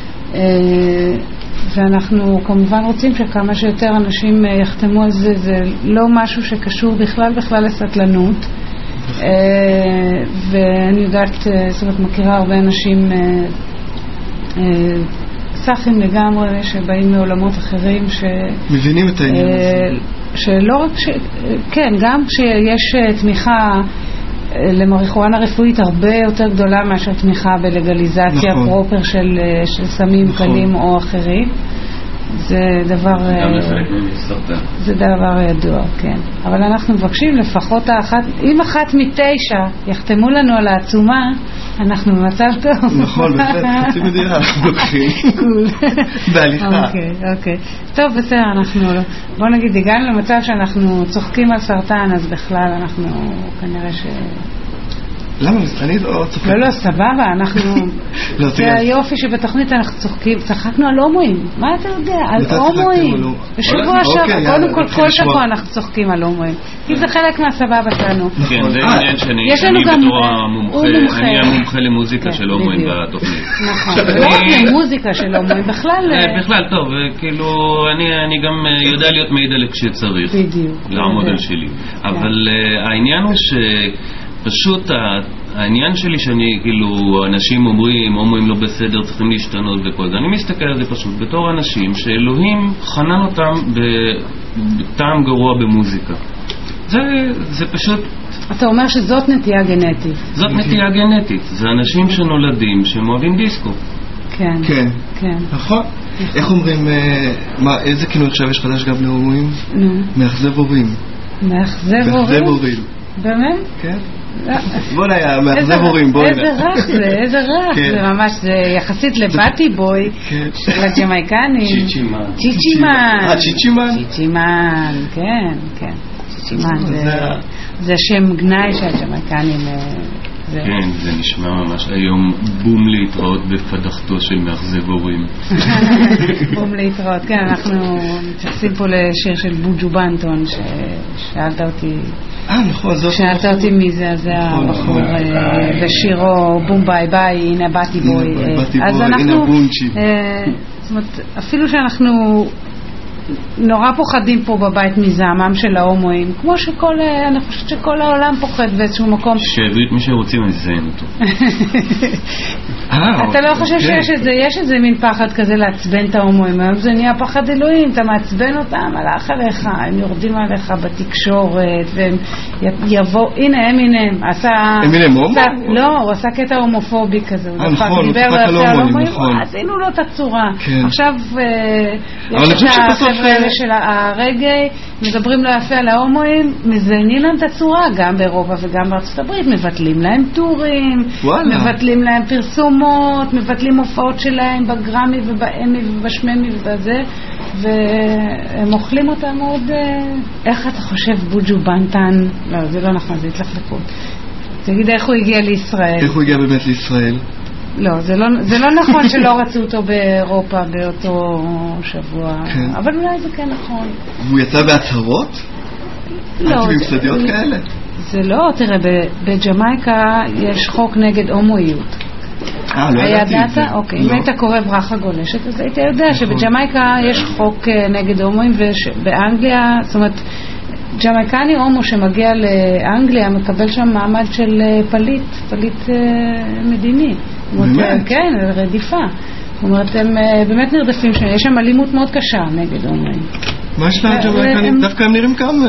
ואנחנו כמובן רוצים שכמה שיותר אנשים יחתמו על זה. זה לא משהו שקשור בכלל לסטלנות, ואני יודעת, זאת אומרת, מכירה הרבה אנשים סחים לגמרי שבאים מעולמות אחרים מבינים את העניין הזה, שלא רק כן, גם כשיש תמיכה למריחואנה רפואית הרבה יותר גדולה מאשר תמיכה בלגליזציה פרופר של סמים קלים או אחרים. זה דבר זה דבר ידוע, כן. אבל אנחנו מבקשים לפחות אם 1 מ-9 יחתמו לנו על העצומה, אנחנו במצב טוב. נכון, בהחלט, חצי מדינה אנחנו לוקחים בהליכה. אוקיי. טוב, בסדר, אנחנו בוא נגיד, הגענו למצב שאנחנו צוחקים על סרטן, אז בכלל אנחנו כנראה למה? אני לא צוחק. לא, סבבה, אנחנו זה היופי שבתוכנית אנחנו צחקנו על הומואים. מה אתה יודע? על הומואים. בשבוע שעבר, קודם כל שבוע אנחנו צוחקים על הומואים, כי זה חלק מהסבבה שלנו. כן, זה עניין שאני בתור המומחה, אני המומחה למוזיקה של הומואים בתוכנית. נכון, לא רק למוזיקה של הומואים, בכלל טוב, כאילו אני גם יודע להיות מעיד עליך כשצריך לעמוד על שלי, אבל העניין הוא פשוט העניין שלי שאני כאילו אנשים אומרים הומואים לא בסדר, צריכים להשתנות וכל זה, אני מסתכל על זה פשוט בתור אנשים שאלוהים חנן אותם בטעם גרוע במוזיקה. זה פשוט, אתה אומר שזאת נטייה גנטית. זאת נטייה גנטית, זה אנשים שנולדים שהם אוהבים דיסקו. כן. נכון. איך אומרים, איזה כינוי עכשיו יש חדש גם להומואים? מאכזב הורים. מאכזב הורים? באמת? כן. בוא נהיה, מאכזב הורים, בוא נהיה. איזה רך, זה ממש, זה יחסית לבאטי בוי של הג'מייקנים. צ'יצ'ימן, כן. צ'יצ'ימן, זה שם גנאי של הג'מייקנים. כן, זה נשמע ממש היום בום להתראות בפדחתו של מאכזב הורים. בום להתראות, כן, אנחנו מתייחסים פה לשיר של בוג'ו בנטון ששאלת אותי. נכון, שאלת אותי מי זה, אז זה הבחור ושירו בום ביי ביי, הנה באטי בוי. אז אנחנו, זאת אומרת, אפילו שאנחנו נורא פוחדים פה בבית מזעמם של ההומואים, כמו אני חושבת שכל העולם פוחד באיזשהו מקום. שיביאו את מי שרוצים לזיין אותו. אתה לא חושב שיש את זה, יש איזה מין פחד כזה לעצבן את ההומואים, היום זה נהיה פחד אלוהים, אתה מעצבן אותם, הלך עליך, הם יורדים עליך בתקשורת, והם יבואו, הנה אמינם, אמינם הומו? לא, הוא עשה קטע הומופובי כזה, הוא דיבר על ההומואים, עשינו לו את הצורה. עכשיו יש את החבר'ה האלה של הרגעי, מדברים לא יפה על ההומואים, מזיינים להם את הצורה, גם באירופה וגם בארצות הברית, מבטלים להם טורים, מבטלים להם פרסומות, מבטלים הופעות שלהם בגרמי ובאמי ובשממי ובזה, והם אוכלים אותם מאוד. איך אתה חושב בוג'ו בנטן? לא, זה לא נכון, זה התלכלכות. תגיד איך הוא הגיע לישראל. איך הוא הגיע באמת לישראל? לא, זה לא נכון שלא רצו אותו באירופה באותו שבוע, אבל אולי זה כן נכון. והוא יצא בהצהרות? לא. ממסדיות כאלה? זה לא, תראה, בג'מייקה יש חוק נגד הומואיות. לא ידעתי את זה. אוקיי, אם היית קורא ברכה גולשת, אז היית יודע שבג'מייקה יש חוק נגד הומואים, ובאנגליה, זאת אומרת, ג'מייקני הומו שמגיע לאנגליה מקבל שם מעמד של פליט מדיני. באמת? כן, רדיפה. זאת אומרת, הם באמת נרדפים שם, יש שם אלימות מאוד קשה נגד הומואים. מה יש להם ג'מייקנים? דווקא הם נראים כאן...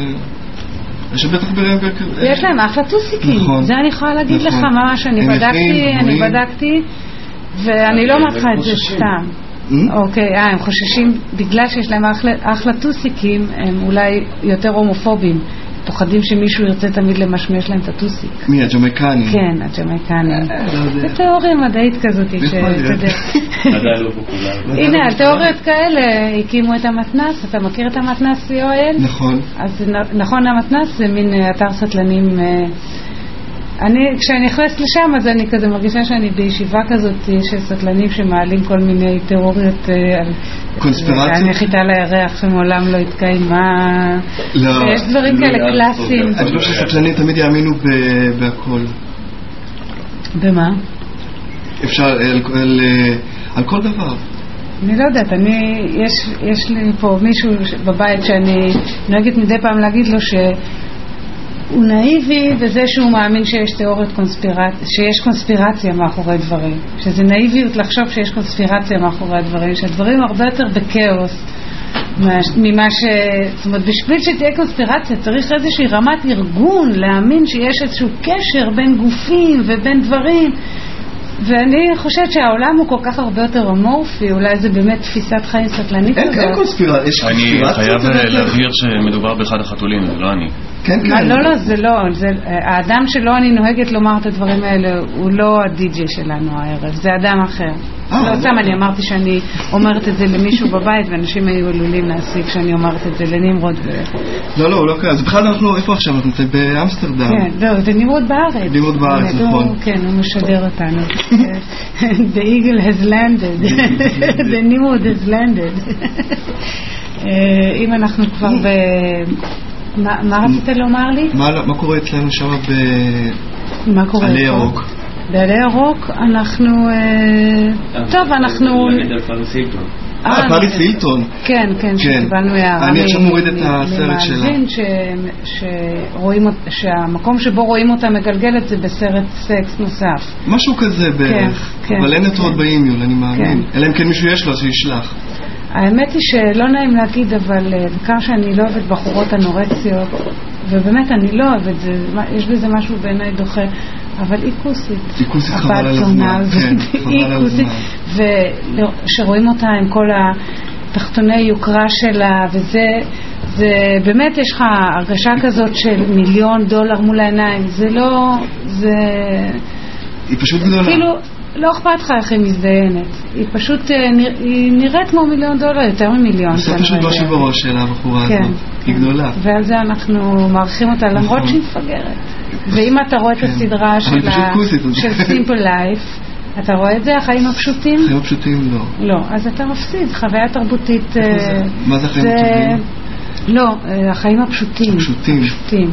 יש להם אחלה טוסיקים. זה אני יכולה להגיד לך ממש, אני בדקתי ואני לא אומרת לך את זה סתם. אוקיי, הם חוששים בגלל שיש להם אחלה טוסיקים, הם אולי יותר הומופובים, פוחדים שמישהו ירצה תמיד למשמש להם את הטוסיק. מי, הג'מייקנים? כן, הג'מייקנים. זה תיאוריה מדעית כזאת מדע לא פופולר. הנה, על תיאוריות כאלה הקימו את המתנ"ס. אתה מכיר את המתנ"ס יואל? נכון. אז נכון, המתנ"ס זה מין אתר סטלנים. כשאני נכנסת לשם, אז אני כזה מרגישה שאני בישיבה כזאת של סטלנים שמעלים כל מיני תיאוריות על קונספירציות? הנחיתה לירח שמעולם לא התקיימה. לא. יש דברים כאלה קלאסיים. אני חושב שסטלנים תמיד יאמינו בהכל. במה? אפשר, על כל דבר. אני לא יודעת, יש לי פה מישהו בבית שאני נוהגת מדי פעם להגיד לו הוא נאיבי בזה שהוא מאמין שיש תיאוריות שיש קונספירציה מאחורי דברים, שזה נאיביות לחשוב שיש קונספירציה מאחורי הדברים, שהדברים הרבה יותר בקאוס ממה זאת אומרת, בשביל שתהיה קונספירציה צריך איזושהי רמת ארגון להאמין שיש איזשהו קשר בין גופים ובין דברים, ואני חושבת שהעולם הוא כל כך הרבה יותר אמורפי, אולי זה באמת תפיסת חיים סטלנית כזאת. אין קונספירציה, יש קונספירציה. אני חייב להבהיר שמדובר באחד החתולים, זה לא אני. כן, כן. לא, זה לא. האדם שלא אני נוהגת לומר את הדברים האלה, הוא לא הדי-ג'יי שלנו הערב, זה אדם אחר. לא סתם, אני אמרתי שאני אומרת את זה למישהו בבית, ואנשים היו עלולים להסיק שאני אומרת את זה לנמרוד. לא, לא ככה. אז בכלל אנחנו, איפה עכשיו? אנחנו נמצאים באמסטרדם. כן, לא, זה נמרוד בארץ. נמרוד בארץ, נכון. כן, הוא משדר אותנו. The eagle has landed. The נמרוד has landed. אם אנחנו כבר מה רצית לומר לי? מה קורה אצלנו שם בעלי ירוק? בעלי ירוק אנחנו טוב, אנחנו פריס הילטון. כן, שקיבלנו הערה. אני עכשיו מוריד את הסרט שלה. שהמקום שבו רואים אותה מגלגלת זה בסרט סקס נוסף. משהו כזה בערך. אבל אין יותר עוד באימיול, אני מאמין. אלא אם כן מישהו יש לו, שישלח. האמת היא שלא נעים להגיד, אבל בעיקר שאני לא אוהבת בחורות אנורקסיות, ובאמת אני לא אוהבת זה, יש בזה משהו בעיניי דוחה, אבל היא כוסית. היא כוסית חבל על הזמן. היא כוסית, ושרואים אותה עם כל התחתוני יוקרה שלה, וזה באמת יש לך הרגשה כזאת של $1,000,000 מול העיניים, זה לא, היא פשוט גדולה. כאילו, לא אכפת לך איך היא מזדיינת, היא פשוט היא נראית כמו $1,000,000, יותר מ1,000,000. זה פשוט משהו בראש של הבחורה הזאת, היא גדולה. ועל זה אנחנו מערכים אותה, למרות שהיא מפגרת. ואם אתה רואה את הסדרה של סימפל לייף, אתה רואה את זה, החיים הפשוטים? החיים הפשוטים לא. לא, אז אתה מפסיד, חוויה תרבותית. מה זה החיים הפשוטים? לא, החיים הפשוטים. הפשוטים.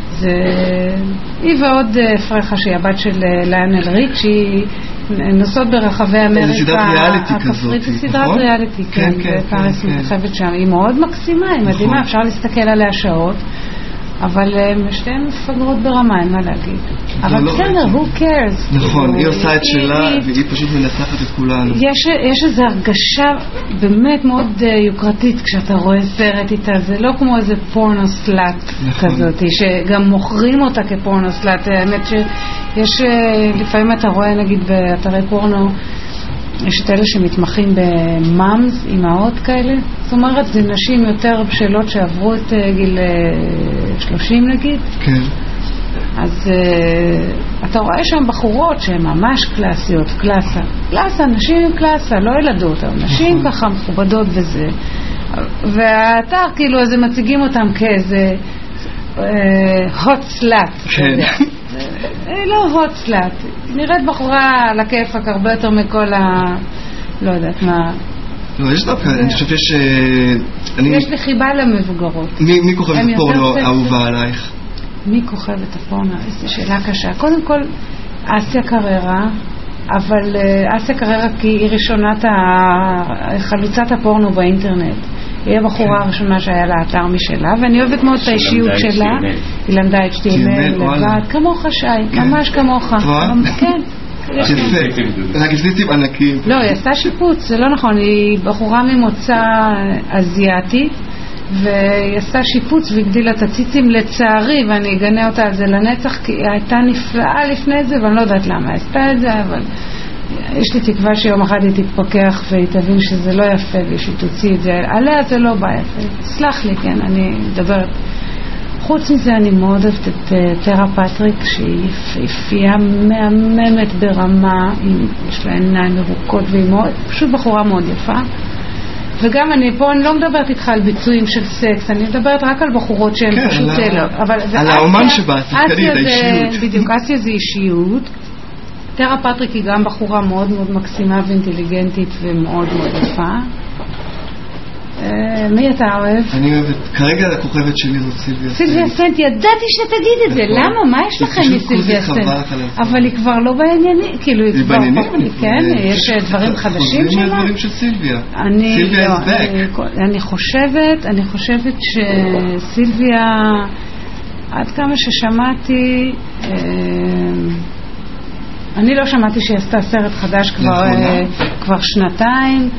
היא ועוד פרחה שהיא הבת של ליונל ריצ'י, נוסעות ברחבי אמריקה. זה סדרת ריאליטי כזאת, זה סדרת ריאליטי, כן, ופריס מתרחבת שם. היא מאוד מקסימה, היא מדהימה, אפשר להסתכל עליה שעות, אבל שתיהן מפגרות ברמה, אין מה להגיד. אבל בסדר, who cares? נכון, היא עושה את שלה, והיא פשוט מנצחת את כולנו. יש איזו הרגשה באמת מאוד יוקרתית כשאתה רואה סרט איתה, זה לא כמו איזה פורנו סלאט כזאת, שגם מוכרים אותה כפורנו סלאט. האמת שיש, לפעמים אתה רואה נגיד באתרי פורנו, יש את אלה שמתמחים במאמס, אימהות כאלה, זאת אומרת, זה נשים יותר בשלות שעברו את גיל 30 נגיד. כן. אז אתה רואה שם בחורות שהן ממש קלאסיות, קלאסה, נשים עם קלאסה, לא ילדות, אבל נשים ככה מכובדות וזה. והאתר כאילו, אז הם מציגים אותם כאיזה hot slut. כן. לא hot slut, נראית בחורה על הכיפק הרבה יותר מכל לא יודעת מה. לא, יש דווקא, אני חושב שיש... יש לי חיבה למבוגרות. מי כוכבת הפורנו אהובה עלייך? מי כוכבת הפורנו? איזו שאלה קשה. קודם כל, אסיה קררה, אבל אסיה קררה כי היא ראשונת חלוצת הפורנו באינטרנט. היא הבחורה הראשונה שהיה לה אתר משלה, ואני אוהבת מאוד את האישיות שלה. היא למדה את HTML לבד, כמוך שי, ממש כמוך. כן. רק הפסיסים ענקים. לא, היא עשתה שיפוץ, זה לא נכון, היא בחורה ממוצא אזייתי, והיא עשתה שיפוץ והגדילה את הציצים לצערי, ואני אגנה אותה על זה לנצח, כי היא הייתה נפלאה לפני זה, ואני לא יודעת למה היא עשתה את זה, אבל יש לי תקווה שיום אחד היא תתפכח והיא תבין שזה לא יפה ושהיא תוציא את זה. עליה זה לא בא יפה. סלח לי, כן, אני מדברת. חוץ מזה אני מאוד אוהבת את טרה פטריק, שהיא יפייה מהממת ברמה, יש לה עיניים מרוקות והיא מאוד, פשוט בחורה מאוד יפה. וגם אני לא מדברת איתך על ביצועים של סקס, אני מדברת רק על בחורות שהן כן, פשוט על האומן שבה, שחקנית, האישיות. בדיוק, אסיה זה אישיות. טרה פטריק היא גם בחורה מאוד מאוד מקסימה ואינטליגנטית ומאוד מאוד יפה. מי אתה אוהב? אני אוהבת, כרגע הכוכבת שלי זאת סילביה סנט. סילביה סנט, ידעתי שתגיד את זה, למה? מה יש לכם מסילביה סנט? אבל היא כבר לא בעניינים, כאילו היא כבר... כן, יש דברים חדשים שלה? חוזרים מהדברים של סילביה. סילביה is back. אני חושבת שסילביה, עד כמה ששמעתי, אני לא שמעתי שהיא עשתה סרט חדש כבר שנתיים.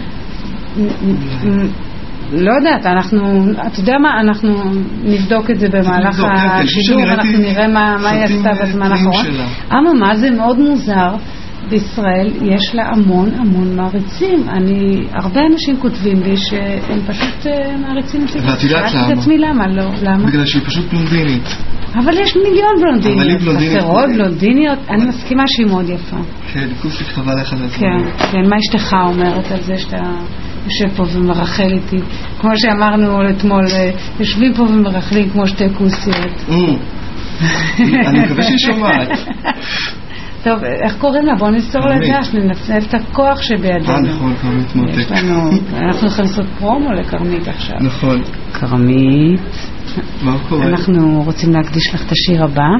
לא יודעת, אתה יודע מה, אנחנו נבדוק את זה במהלך השידור, אנחנו נראה מה היא עשתה בזמן האחרון. מה זה מאוד מוזר, בישראל יש לה המון המון מעריצים. הרבה אנשים כותבים לי שהם פשוט מעריצים אותי. ואת יודעת למה? למה? בגלל שהיא פשוט בלונדינית. אבל יש מיליון בלונדיניות, חסרות בלונדיניות, אני מסכימה שהיא מאוד יפה. כן, כוסית חבל לך לעצמם. כן, מה אשתך אומרת על זה שאתה יושב פה ומרחל איתי? כמו שאמרנו אתמול, יושבים פה ומרחלים כמו שתי כוסיות. אני מקווה שהיא שומעת. טוב, איך קוראים לה? בואו נסתור לדש, ננצל את הכוח שבידינו. נכון, כרמית מותק. אנחנו יכולים לעשות פרומו לכרמית עכשיו. נכון. כרמית, מה קורה? אנחנו רוצים להקדיש לך את השיר הבא,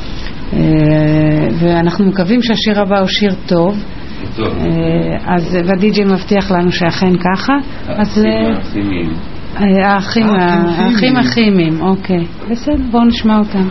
ואנחנו מקווים שהשיר הבא הוא שיר טוב. והדי-ג'יי מבטיח לנו שאכן ככה. האחים הכימיים, אוקיי. בסדר, בואו נשמע אותם.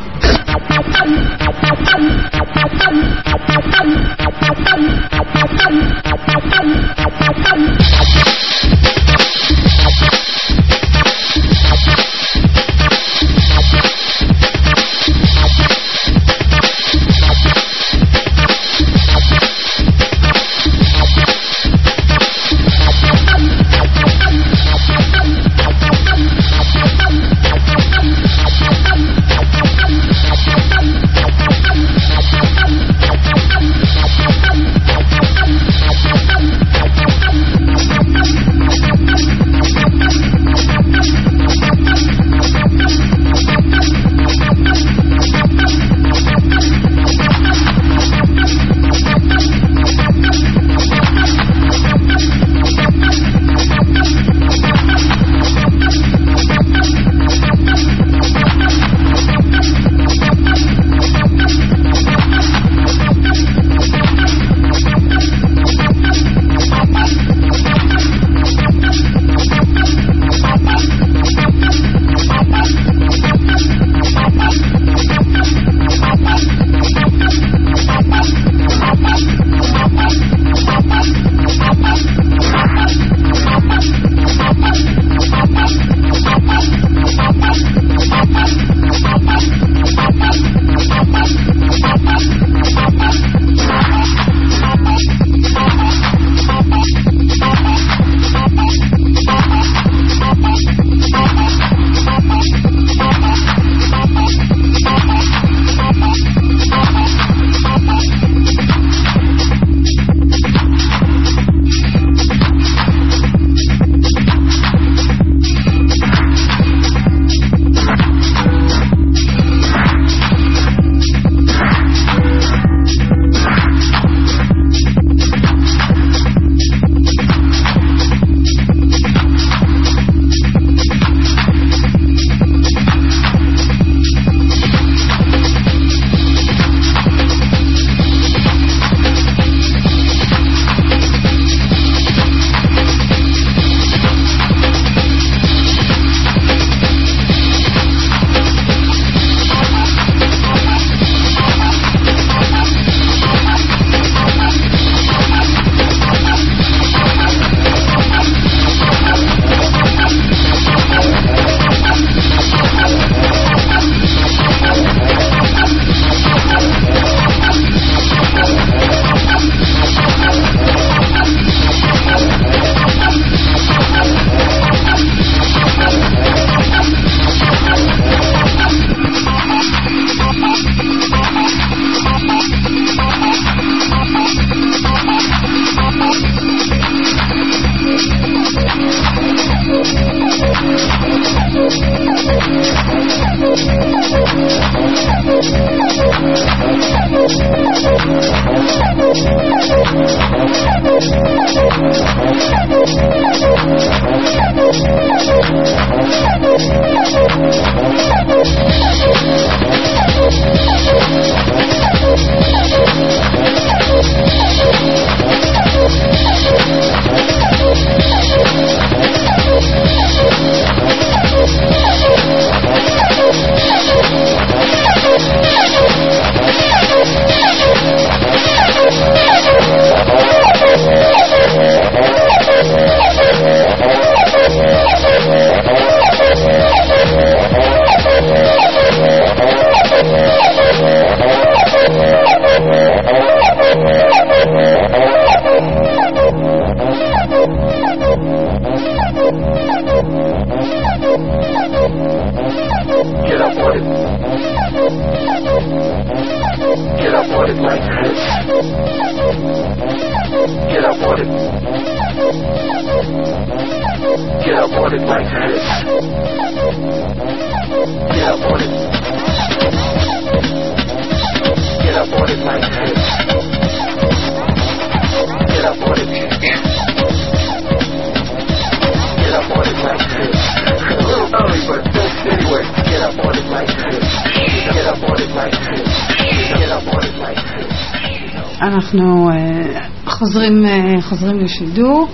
אנחנו חוזרים לשידור.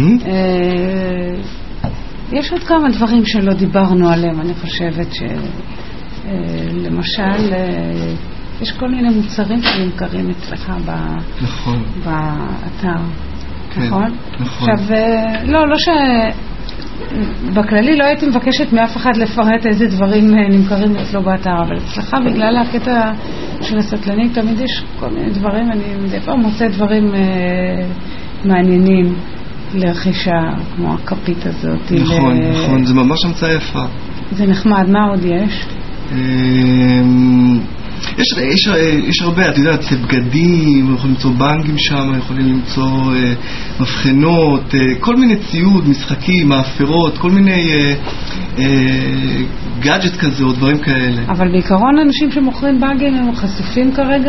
יש עוד כמה דברים שלא דיברנו עליהם. אני חושבת שלמשל יש כל מיני מוצרים שנמכרים אצלך באתר. נכון? עכשיו, לא בכללי לא הייתי מבקשת מאף אחד לפרט איזה דברים נמכרים אצלו באתר, אבל אצלך בגלל הקטע של הסטלנים תמיד יש כל מיני דברים, אני מדי פעם מוצא דברים מעניינים לרכישה, כמו הכפית הזאת. נכון, זה ממש המצאה יפה. זה נחמד, מה עוד יש? יש הרבה, את יודעת, בגדים, יכולים למצוא בנקים שם, יכולים למצוא מבחנות, כל מיני ציוד, משחקים, מאפרות, כל מיני גאדג'ט כזה או דברים כאלה. אבל בעיקרון אנשים שמוכרים בנקים הם חשופים כרגע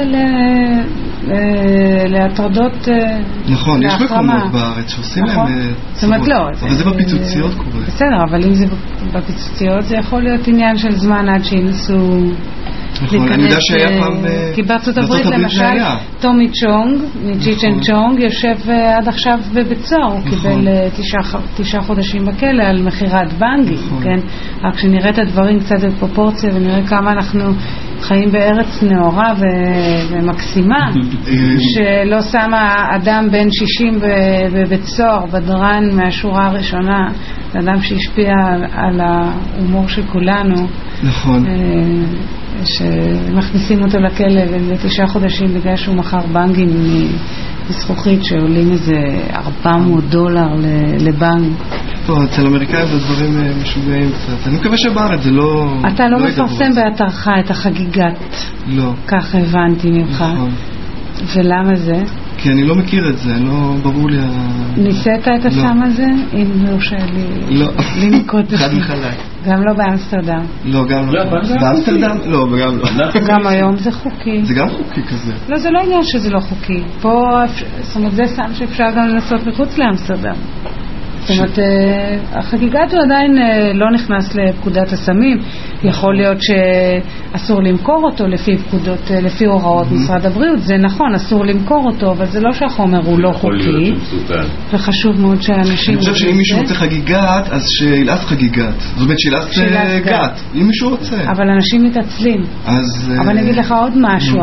להטרדות. נכון, יש מקומות בארץ שעושים להם. זאת אומרת לא. אבל זה בפיצוציות קורה. בסדר, אבל אם זה בפיצוציות זה יכול להיות עניין של זמן עד שינסו נכון, אני יודע שהיה פעם כי בארצות הברית למשל טומי צ'ונג מג'יצ'ן צ'ונג יושב עד עכשיו בבית סוהר, הוא קיבל 9 חודשים בכלא על מכירת בנגי, כן? רק שנראה את הדברים קצת בפרופורציה ונראה כמה אנחנו חיים בארץ נאורה ומקסימה שלא שמה אדם בן 60 בבית סוהר בדרן מהשורה הראשונה, אדם שהשפיע על ההומור של כולנו. נכון. שמכניסים אותו לכלא ל9 חודשים בגלל שהוא מכר בנגים מזכוכית שעולים איזה $400 לבנק. פה, אצל אמריקאים זה דברים משוגעים קצת. אני מקווה שבארץ זה לא... אתה לא מפרסם באתרך את החגיגת. לא. ככה הבנתי ממך. נכון. ולמה זה? כי אני לא מכיר את זה, לא ברור לי... ניסית את הסם הזה? אם לא שלי... לא. לנקוט חד וחלק. גם לא באמסטרדם. לא, גם לא. באמסטרדם? לא, גם לא. גם היום זה חוקי. זה גם חוקי כזה. לא, זה לא עניין שזה לא חוקי. פה, זאת אומרת, זה סם שאפשר גם לנסות מחוץ לאמסטרדם. זאת אומרת, החגיגת הוא עדיין לא נכנס לפקודת הסמים. יכול להיות שאסור למכור אותו לפי הוראות משרד הבריאות. זה נכון, אסור למכור אותו, אבל זה לא שהחומר הוא לא חוקי. וחשוב מאוד שאנשים... אני חושב שאם מישהו רוצה חגיגת, אז שילעס חגיגת. זאת אומרת, שילעס גת. אם מישהו רוצה. אבל אנשים מתעצלים. אבל אני אגיד לך עוד משהו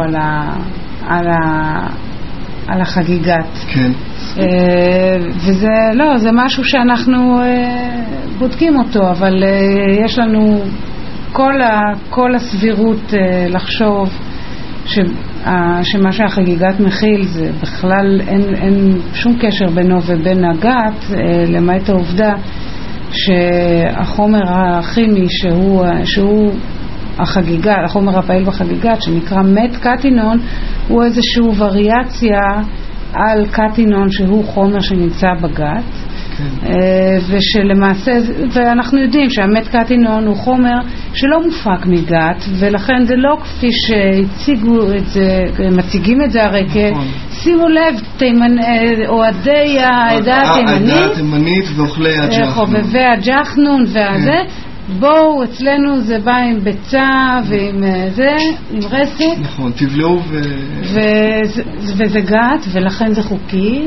על החגיגת. כן. וזה לא, זה משהו שאנחנו בודקים אותו, אבל יש לנו כל הסבירות לחשוב שמה שהחגיגת מכיל זה בכלל אין שום קשר בינו ובין הגת, למעט העובדה שהחומר הכימי שהוא החגיגה, החומר הפעיל בחגיגת שנקרא מט-קטינון, הוא איזושהי וריאציה על קטינון שהוא חומר שנמצא בגת. ושלמעשה, ואנחנו יודעים שהמט-קטינון הוא חומר שלא מופק מגת, ולכן זה לא כפי שהציגו את זה, מציגים את זה הרי שימו לב, אוהדי העדה התימנית ואוכלי הג'חנון. חובבי הג'חנון והזה. בואו, אצלנו זה בא עם ביצה ועם זה, עם רסק. נכון, תבלעו וזה גת, ולכן זה חוקי.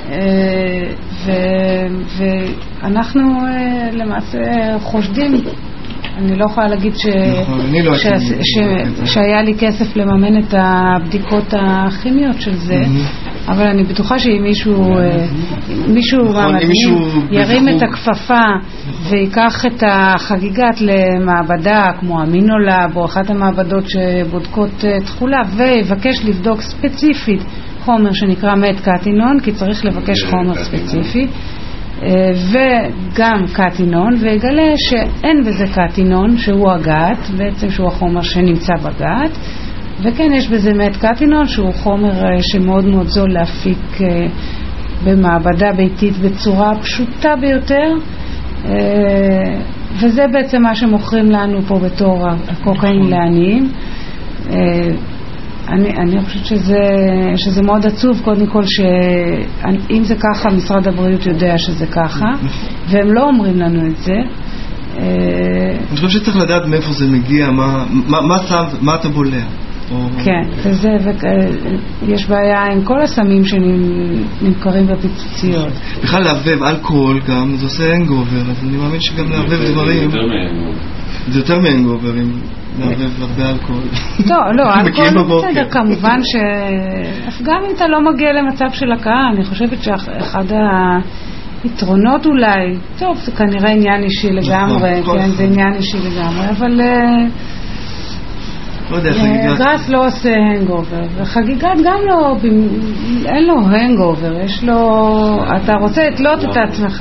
ואנחנו למעשה חושדים, אני לא יכולה להגיד שהיה לי כסף לממן את הבדיקות הכימיות של זה, אבל אני בטוחה שאם מישהו ירים את הכפפה ויקח את החגיגת למעבדה כמו אמינולאב או אחת המעבדות שבודקות תכולה ויבקש לבדוק ספציפית חומר שנקרא מת קטינון, כי צריך לבקש חומר ספציפי וגם קטינון, ויגלה שאין בזה קטינון שהוא הגת, בעצם שהוא החומר שנמצא בגת, וכן יש בזה מת קטינון שהוא חומר שמאוד מאוד זול להפיק במעבדה ביתית בצורה פשוטה ביותר, וזה בעצם מה שמוכרים לנו פה בתור הקוקאין לעניים. אני חושבת שזה מאוד עצוב, קודם כל שאם זה ככה משרד הבריאות יודע שזה ככה והם לא אומרים לנו את זה. אני חושב שצריך לדעת מאיפה זה מגיע, מה אתה בולע. כן, יש בעיה עם כל הסמים שנמכרים בפיצוציות. בכלל לעבב אלכוהול גם, זה עושה הנגובר, אז אני מאמין שגם לעבב דברים זה יותר מהנגוברים, לעבב הרבה אלכוהול. לא, אלכוהול בסדר, כמובן גם אם אתה לא מגיע למצב של הקאה, אני חושבת שאחד היתרונות אולי, טוב, זה כנראה עניין אישי לגמרי, כן, זה עניין אישי לגמרי, אבל גראס לא עושה הנגובר, וחגיגת גם לא, אין לו הנגובר, יש לו, אתה רוצה לתלות את עצמך,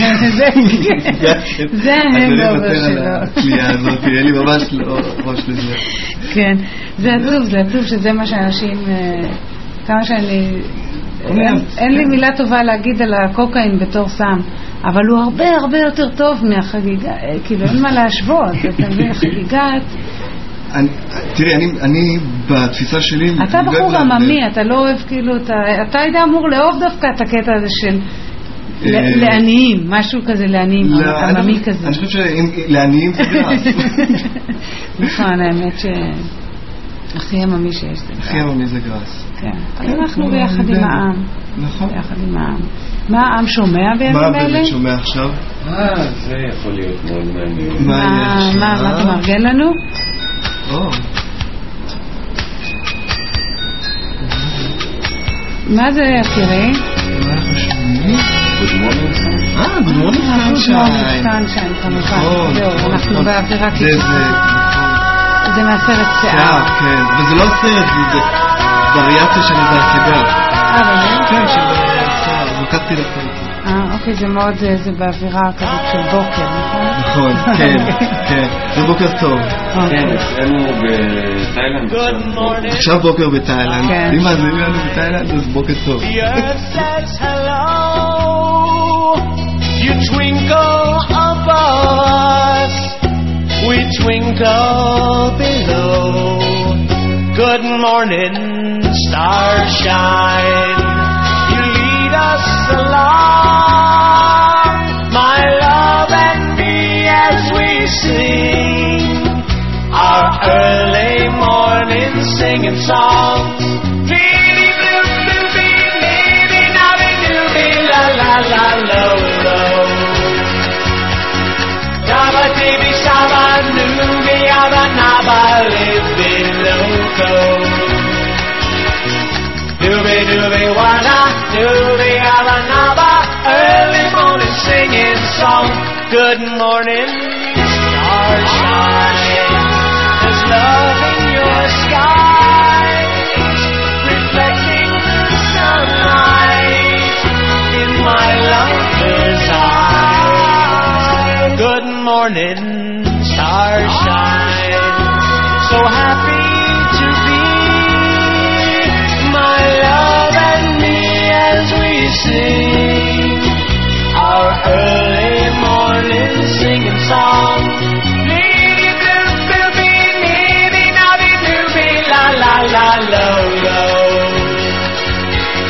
זה ההנגובר שלו. אני לא מוותר על הכלייה הזאת, יהיה לי ממש לא ראש לזה. כן, זה עצוב שזה מה שאנשים, כמה שאני, אין לי מילה טובה להגיד על הקוקאין בתור סם, אבל הוא הרבה הרבה יותר טוב מהחגיגה, כאילו אין מה להשוות, אתה מבין, חגיגת, תראי, אני בתפיסה שלי אתה בחור עממי, אתה לא אוהב כאילו, אתה היית אמור לאהוב דווקא את הקטע הזה של לעניים, משהו כזה לעניים, עממי כזה. אני חושב שלעניים זה גראס. נכון, האמת שהכי עממי שיש זה גראס. הכי עממי זה גראס. כן, אנחנו ביחד עם העם. נכון. ביחד עם העם. מה העם שומע בימים האלה? מה באמת שומע עכשיו? זה יכול להיות מאוד מעניין. מה אתה מארגן לנו? מה זה יקירי? מה אנחנו שומעים? Good morning sunshine כמובן. זהו, אנחנו באווירה קיצונית. זה מהסרט שיער. כן, אבל זה לא סרט, זה וריאציה של איזה הצגה. באמת? כן, של שיער, לקחתי לסרט. אוקיי, זה מאוד, זה באווירה כזאת של בוקר, נכון? נכון, כן, זה בוקר טוב. כן, אצלנו בתאילנד. עכשיו בוקר בתאילנד. אם מאזינים לנו בתאילנד, אז בוקר טוב. You twinkle above us, we twinkle below. Good morning, starshine. You lead us along, my love and me, as we sing our early morning singing song. La la lo lo. Daba dibi saba nubi aba naba libi loco. Doobie doobie wana doobie aba naba. Early morning singing song. Good morning, starshine. There's love in your skies, reflecting the sunlight in my lover's eye. Good morning, starshine. So happy to be my love and me as we sing our early morning singing song. La la la lo lo.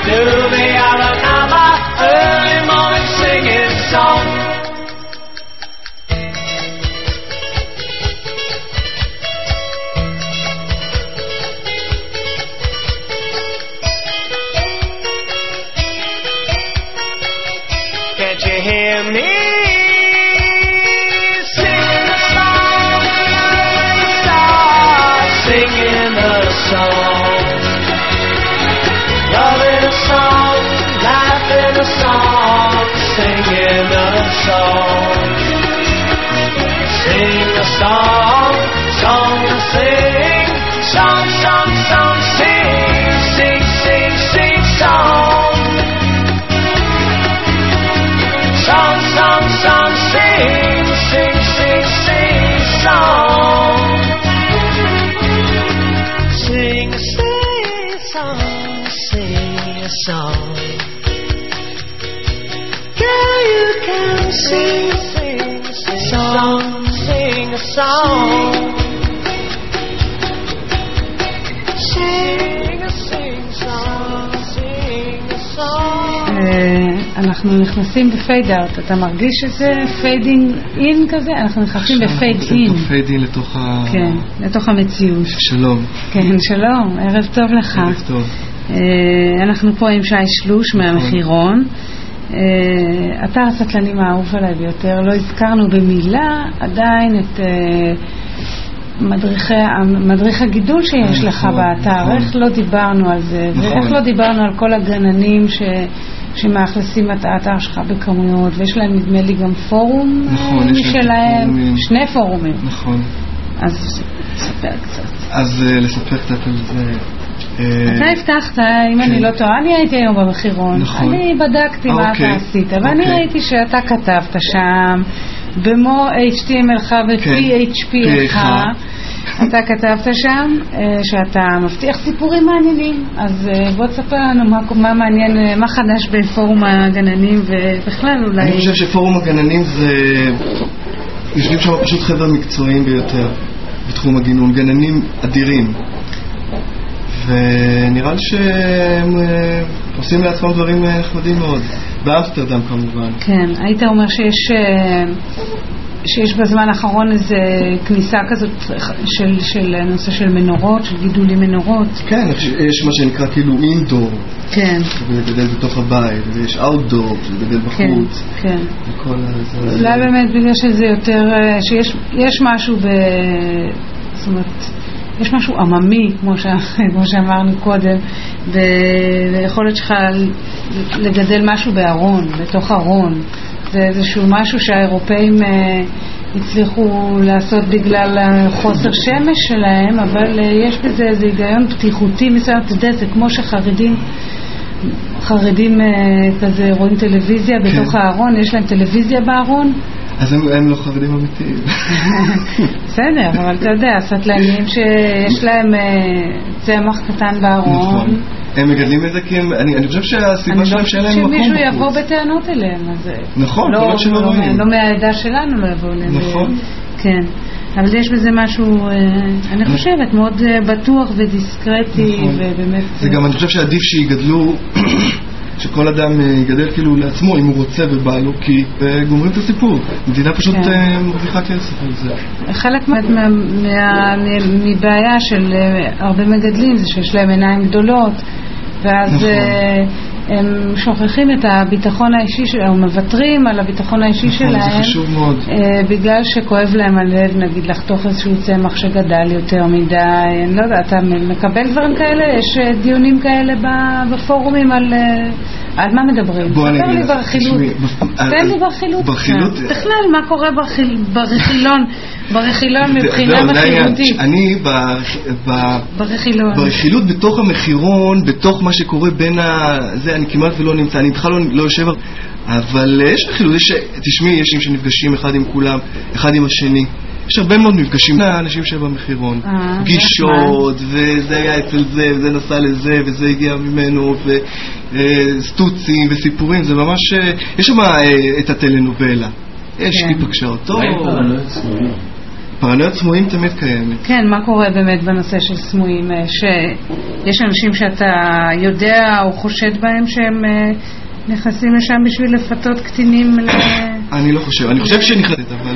to the Alabama early morning singing song. Can't you hear me? Singing a song, singing a song, loving a song, laughing a song, singing a song, sing a song, song to sing, song, song, song, sing, sing, sing, sing, song, song, song, song, sing, sing, sing, sing, song. Sing a song, sing a song. Girl, you can sing a song, sing a song. Sing a song, sing a song. אנחנו נכנסים בפייד אאוט. אתה מרגיש שזה פיידינג אין כזה? אנחנו נכנסים בפייד אין. פייד אין לתוך כן, לתוך המציאות. שלום. כן, שלום, ערב טוב לך. ערב טוב. אנחנו פה עם שי שלוש מהמחירון. אתר הסטלנים האהוב עליי ביותר. לא הזכרנו במילה עדיין את מדריך הגידול שיש לך באתר. איך לא דיברנו על זה, ואיך לא דיברנו על כל הגננים שמאכלסים את האתר שלך בכמויות, ויש להם נדמה לי גם פורום משלהם, שני פורומים. נכון. אז ספר קצת. אז לספר קצת על זה. אתה הבטחת, אם אני לא טועה, אני הייתי היום במחירון. אני בדקתי מה אתה עשית, ואני ראיתי שאתה כתבת שם במו HTML ו-PHP אתה כתבת שם שאתה מבטיח סיפורים מעניינים. אז בוא תספר לנו מה מעניין, מה חדש בפורום הגננים, ובכלל אולי... אני חושב שפורום הגננים זה... יושבים שם פשוט חבר'ה מקצועיים ביותר בתחום הגינון, גננים אדירים, ונראה לי שהם עושים לעצמם דברים נחמדים מאוד. באמסטרדם כמובן. כן, היית אומר שיש בזמן האחרון איזה כניסה כזאת של נושא של מנורות, של גידולים מנורות. כן, יש מה שנקרא כאילו אינדור. כן. שגדל בתוך הבית, ויש אאוטדור, שגדל בחוץ. כן, כן. אולי באמת בגלל שזה יותר, שיש משהו זאת אומרת, יש משהו עממי, כמו שאמרנו קודם, ויכולת שלך לגדל משהו בארון, בתוך ארון. זה איזשהו משהו שהאירופאים הצליחו לעשות בגלל חוסר שמש שלהם, אבל יש בזה איזה היגיון פתיחותי מסוים. אתה יודע, זה כמו שחרדים כזה רואים טלוויזיה בתוך הארון, יש להם טלוויזיה בארון. אז הם לא חרדים אמיתיים. בסדר, אבל אתה יודע, סטלנים שיש להם צמח קטן בארון. נכון. הם מגדלים את זה כי אני חושב שהסיבה שלהם שאין להם מקום בחוץ. שמישהו יבוא בטענות אליהם. נכון, כל שלא רואים. לא מהעדה שלנו לא יבואו אליהם. נכון. כן. אבל יש בזה משהו, אני חושבת, מאוד בטוח ודיסקרטי, ובאמת... זה גם, אני חושב שעדיף שיגדלו, שכל אדם יגדל כאילו לעצמו, אם הוא רוצה ובא לו, כי גומרים את הסיפור. מדינה פשוט מרוויחה כסף על זה. חלק מבעיה של הרבה מגדלים זה שיש להם עיניים גדולות, ואז הם שוכחים את הביטחון האישי שלהם, או מוותרים על הביטחון האישי שלהם. זה חשוב מאוד. בגלל שכואב להם הלב, נגיד, לחתוך איזשהו צמח שגדל יותר מדי. אני לא יודע, אתה מקבל דברים כאלה? יש דיונים כאלה בפורומים על מה מדברים? ספר לי ברכילות. תן לי ברכילות. בכלל, מה קורה ברכילון מבחינה מכירותית? אני ברכילות בתוך המחירון, בתוך מה שקורה בין זה, אני כמעט ולא נמצא, אני בכלל לא יושב, אבל יש רכילות, תשמעי, יש אנשים שנפגשים אחד עם כולם, אחד עם השני. יש הרבה מאוד מפגשים לאנשים שבמחירון, פגישות, וזה היה אצל זה, וזה נסע לזה, וזה הגיע ממנו, וסטוצים וסיפורים, זה ממש, יש שם את הטלנובלה. יש לי פגשה אותו. פרנויות סמויים תמיד קיימת. כן, מה קורה באמת בנושא של סמויים? שיש אנשים שאתה יודע או חושד בהם שהם נכנסים לשם בשביל לפתות קטינים אני לא חושב, אני חושב שנכנסת, אבל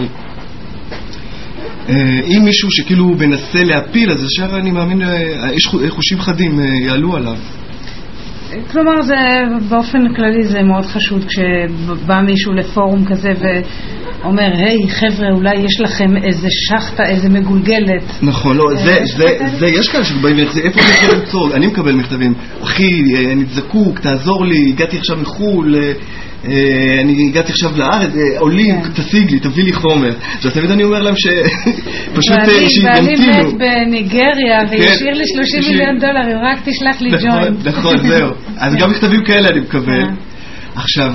אם מישהו שכאילו מנסה להפיל, אז ישר אני מאמין, יש חושים חדים יעלו עליו. כלומר, זה באופן כללי זה מאוד חשוד כשבא מישהו לפורום כזה ואומר, היי חבר'ה, אולי יש לכם איזה שחטה, איזה מגולגלת. נכון, לא, זה יש כאלה שבאים ונחזים, איפה אני יכול למצוא? אני מקבל מכתבים, אחי, אני זקוק, תעזור לי, הגעתי עכשיו מחול, אני הגעתי עכשיו לארץ, עולים, תשיג לי, תביא לי חומר. עכשיו תמיד אני אומר להם שפשוט בעלי מת בניגריה וישאיר לי $30 מיליון, אם רק תשלח לי ג'וינט. נכון, זהו. אז גם מכתבים כאלה אני מקבל. עכשיו,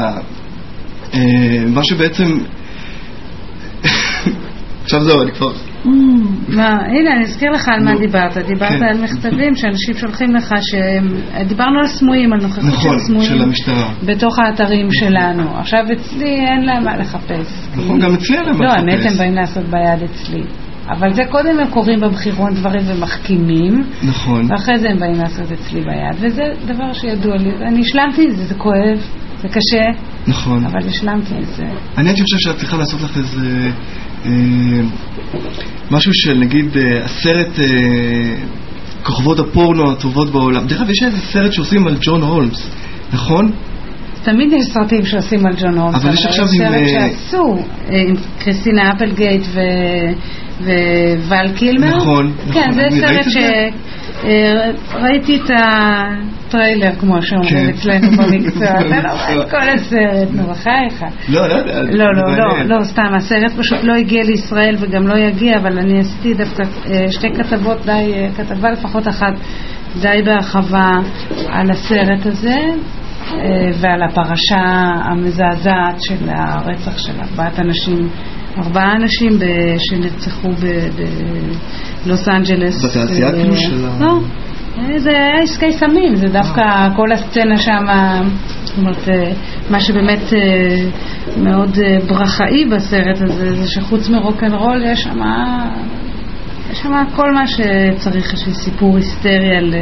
מה שבעצם עכשיו זהו, אני כבר הנה, אני אזכיר לך על מה דיברת. דיברת על מכתבים שאנשים שולחים לך, דיברנו על סמויים, על נוכחות של סמויים של המשטרה בתוך האתרים שלנו. עכשיו אצלי אין להם מה לחפש. נכון, גם אצלי אין להם מה לחפש. לא, האמת הם באים לעשות ביד אצלי, אבל זה קודם הם קוראים בבחירון דברים ומחכימים, נכון, ואחרי זה הם באים לעשות אצלי ביד, וזה דבר שידוע לי. אני השלמתי את זה, זה כואב, זה קשה, נכון, אבל השלמתי את זה. אני חושב שאת צריכה לעשות לך איזה משהו של נגיד 10 כוכבות הפורנו הטובות בעולם. דרך אגב, יש איזה סרט שעושים על ג'ון הולמס, נכון? תמיד יש סרטים שעושים על ג'ון הולמס, אבל יש עכשיו סרט שעשו עם קריסטינה אפלגייט וואל קילמר. נכון, כן, זה סרט שראיתי את הטריילר, כמו שאומרים אצלנו במקצוע. אתה לא רואה את כל הסרט, נו, בחייך. לא, סתם, הסרט פשוט לא הגיע לישראל וגם לא יגיע, אבל אני עשיתי דווקא 2 כתבות, כתבה לפחות אחת די בהרחבה על הסרט הזה ועל הפרשה המזעזעת של הרצח של 4 אנשים שנרצחו בלוס אנג'לס. בתעשייה כאילו של לא, זה היה עסקי סמים, זה דווקא כל הסצנה שם, זאת אומרת, מה שבאמת מאוד ברכאי בסרט הזה, זה שחוץ מרוק'נ'רול יש שם כל מה שצריך, יש לי סיפור היסטרי על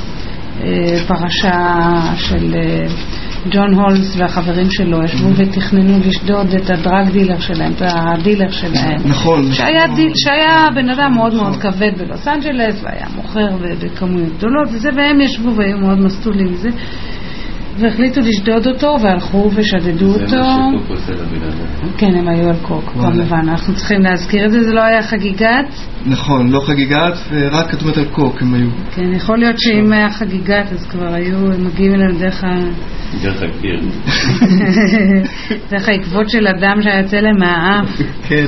פרשה של ג'ון הולמס והחברים שלו ישבו ותכננו לשדוד את הדרג דילר שלהם, את הדילר שלהם. נכון. שהיה בן אדם מאוד מאוד כבד בלוס אנג'לס, והיה מוכר בכמויות גדולות, והם ישבו והיו מאוד מסטולים מזה. והחליטו לשדוד אותו והלכו ושדדו אותו. זה מה שקוק עושה לבינה. כן, הם היו על קוק, כמובן. אנחנו צריכים להזכיר את זה, זה לא היה חגיגת. נכון, לא חגיגת, ורק כתובת על קוק הם היו. כן, יכול להיות שאם היה חגיגת אז כבר היו, הם מגיעים אליהם דרך הקיר. דרך העקבות של אדם שיצא להם מהאף. כן.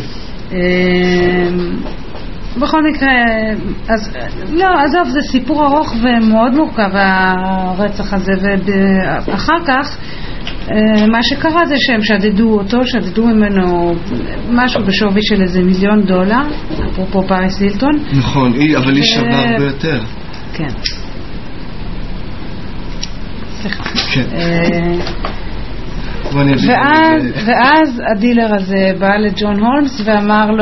בכל מקרה, אז לא, עזוב, זה סיפור ארוך ומאוד מורכב הרצח הזה, ואחר כך מה שקרה זה שהם שדדו ממנו משהו בשווי של איזה $1,000,000, אפרופו פריס הילטון. נכון, אבל היא שווה הרבה יותר. כן. סליחה. כן. ואז הדילר הזה בא לג'ון הולמס ואמר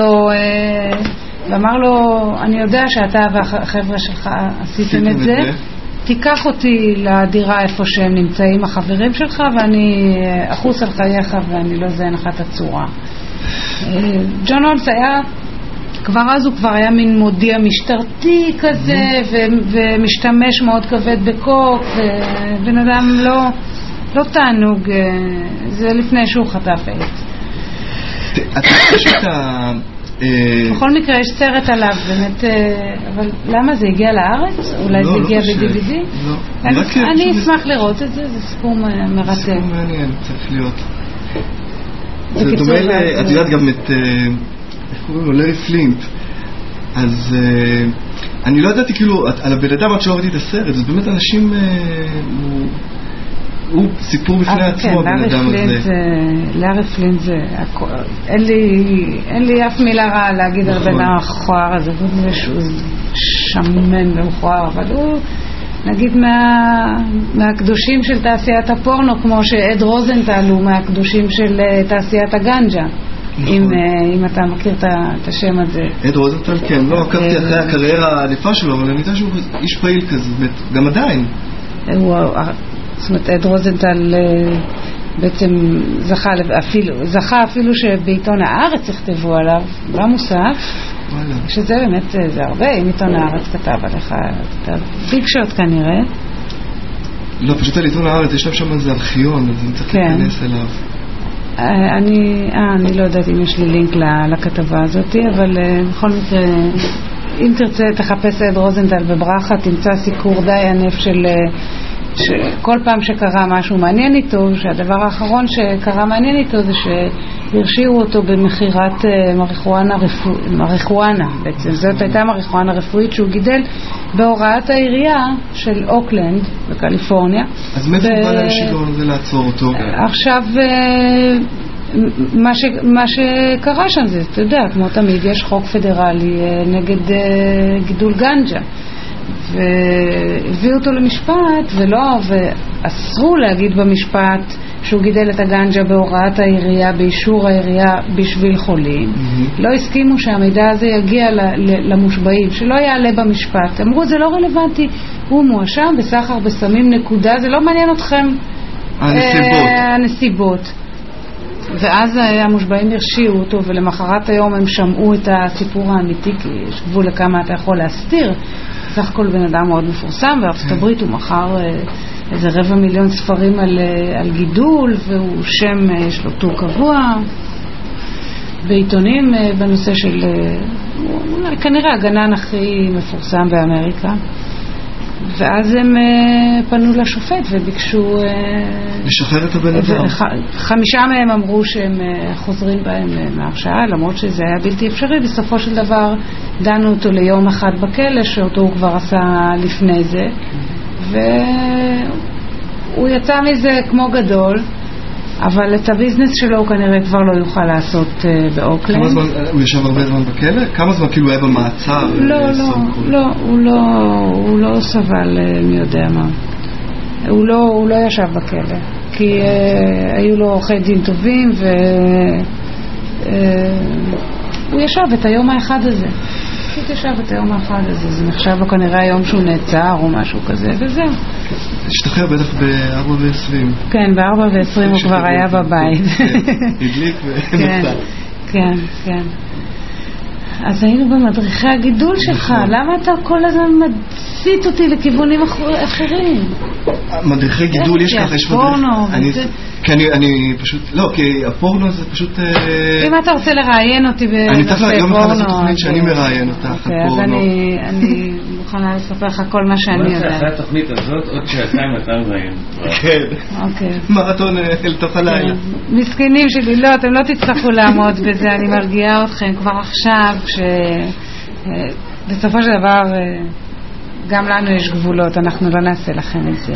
לו, אני יודע שאתה והחבר'ה שלך עשיתם את זה, תיקח אותי לדירה איפה שהם נמצאים החברים שלך ואני אחוס על חייך ואני לא זהן לך את הצורה. ג'ון הולמס היה, כבר אז הוא כבר היה מין מודיע משטרתי כזה ומשתמש מאוד כבד בקוק, ובן אדם לא תענוג, זה לפני שהוא חטף עץ. אתה חושב שאתה בכל מקרה יש סרט עליו באמת, אבל למה זה הגיע לארץ? אולי זה הגיע ב-DVD? לא. אני אשמח לראות את זה, זה סיפור מרתק. סיפור מעניין, צריך להיות. זה דומה, את יודעת גם את, איך קוראים לו? לארי פלינט. אז אני לא ידעתי כאילו, על הבן אדם עד שלא ראיתי את הסרט, זה באמת אנשים, הוא סיפור בפני עצמו, הבן אדם הזה. לארי פלינט זה, אין לי אף מילה רעה להגיד על בן המכוער הזה, הוא שמן ומכוער, אבל הוא נגיד מהקדושים של תעשיית הפורנו, כמו שאד רוזנטל הוא מהקדושים של תעשיית הגנג'ה. אם אתה מכיר את השם הזה. אד רוזנטל, כן, לא עקבתי אחרי הקריירה הענפה שלו, אבל אני יודע שהוא איש פעיל כזה, גם עדיין. זאת אומרת, אד רוזנטל בעצם זכה אפילו שבעיתון הארץ יכתבו עליו, במוסף, שזה באמת, זה הרבה, אם עיתון הארץ כתב עליך, אתה ביג שוט כנראה. לא, פשוט על עיתון הארץ, יש להם שם איזה ארכיון, אז אני צריך להיכנס אליו. אני לא יודעת אם יש לי לינק לכתבה הזאת, אבל בכל מקרה, אם תרצה תחפש אד רוזנטל בברכה, תמצא סיקור די ענף של שכל פעם שקרה משהו מעניין איתו, שהדבר האחרון שקרה מעניין איתו זה שהרשיעו אותו במחירת מריחואנה בעצם. זאת הייתה מריחואנה רפואית שהוא גידל בהוראת העירייה של אוקלנד בקליפורניה. אז מאיפה בא להשיגון הזה לעצור אותו? עכשיו מה שקרה שם זה, אתה יודע, כמו תמיד יש חוק פדרלי נגד גידול גנג'ה, והביאו אותו למשפט ואסרו להגיד במשפט שהוא גידל את הגנג'ה בהוראת העירייה, באישור העירייה בשביל חולים. לא הסכימו שהמידע הזה יגיע למושבעים, שלא יעלה במשפט. אמרו זה לא רלוונטי, הוא מואשם בסחר בסמים נקודה, זה לא מעניין אתכם הנסיבות. ואז המושבעים הרשיעו אותו, ולמחרת היום הם שמעו את הסיפור האמיתי, כי יש גבול לכמה אתה יכול להסתיר. סך הכל בן אדם מאוד מפורסם, בארצות הברית הוא מכר איזה 250,000 ספרים על גידול, והוא שם, יש לו טור קבוע בעיתונים בנושא של כנראה הגנן הכי מפורסם באמריקה. ואז הם פנו לשופט וביקשו לשחרר את הבן אדם. 5 מהם אמרו שהם חוזרים בהם מהרשעה, למרות שזה היה בלתי אפשרי. בסופו של דבר דנו אותו ליום אחד בכלא, שאותו הוא כבר עשה לפני זה, והוא יצא מזה כמו גדול, אבל את הביזנס שלו הוא כנראה כבר לא יוכל לעשות באוקלנד. כמה זמן הוא ישב הרבה זמן בכלא? כמה זמן כאילו היה במעצר? לא, הוא לא סבל מי יודע מה. הוא לא ישב בכלא, כי היו לו עורכי דין טובים, והוא ישב את היום האחד הזה. פשוט ישב את היום האחד הזה. זה נחשב לו כנראה היום שהוא נעצר או משהו כזה, וזהו. השתחרר בטח ב-4:20. כן, ב-4:20 הוא כבר היה בבית. הדליק ונסע. כן, כן. אז היינו במדריכי הגידול שלך. למה אתה כל הזמן מצית אותי לכיוונים אחרים? מדריכי גידול יש ככה, יש פורנו. כי אני פשוט, לא, כי הפורנו זה פשוט... אם אתה רוצה לראיין אותי בנושא פורנו... אני צריך יום אחד לעשות תוכנית שאני מראיין אותך על פורנו. אז אני מוכנה לספר לך כל מה שאני יודעת. אחרי התוכנית הזאת, עוד שעתיים אתה מראיין. כן. מרתון לתוך הלילה. מסכנים שלי, לא, אתם לא תצטרכו לעמוד בזה, אני מרגיעה אתכם כבר עכשיו, שבסופו של דבר גם לנו יש גבולות, אנחנו לא נעשה לכם את זה.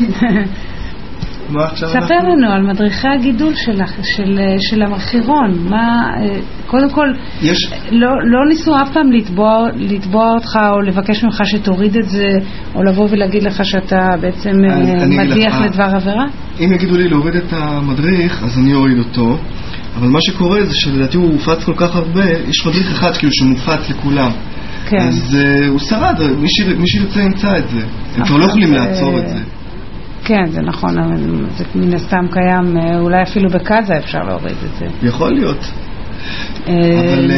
ספר לנו על מדריכי הגידול של המחירון. קודם כל לא ניסו אף פעם לתבוע אותך או לבקש ממך שתוריד את זה, או לבוא ולהגיד לך שאתה בעצם מדיח לדבר עבירה? אם יגידו לי להוריד את המדריך אז אני אוריד אותו, אבל מה שקורה זה שלדעתי הוא הופץ כל כך הרבה, יש מדריך אחד כאילו שמופץ לכולם, אז הוא שרד, מי שירצה ימצא את זה, הם כבר לא יכולים לעצור את זה. כן, זה נכון, זה מן הסתם קיים, אולי אפילו בקזה אפשר להוריד את זה. יכול להיות. אבל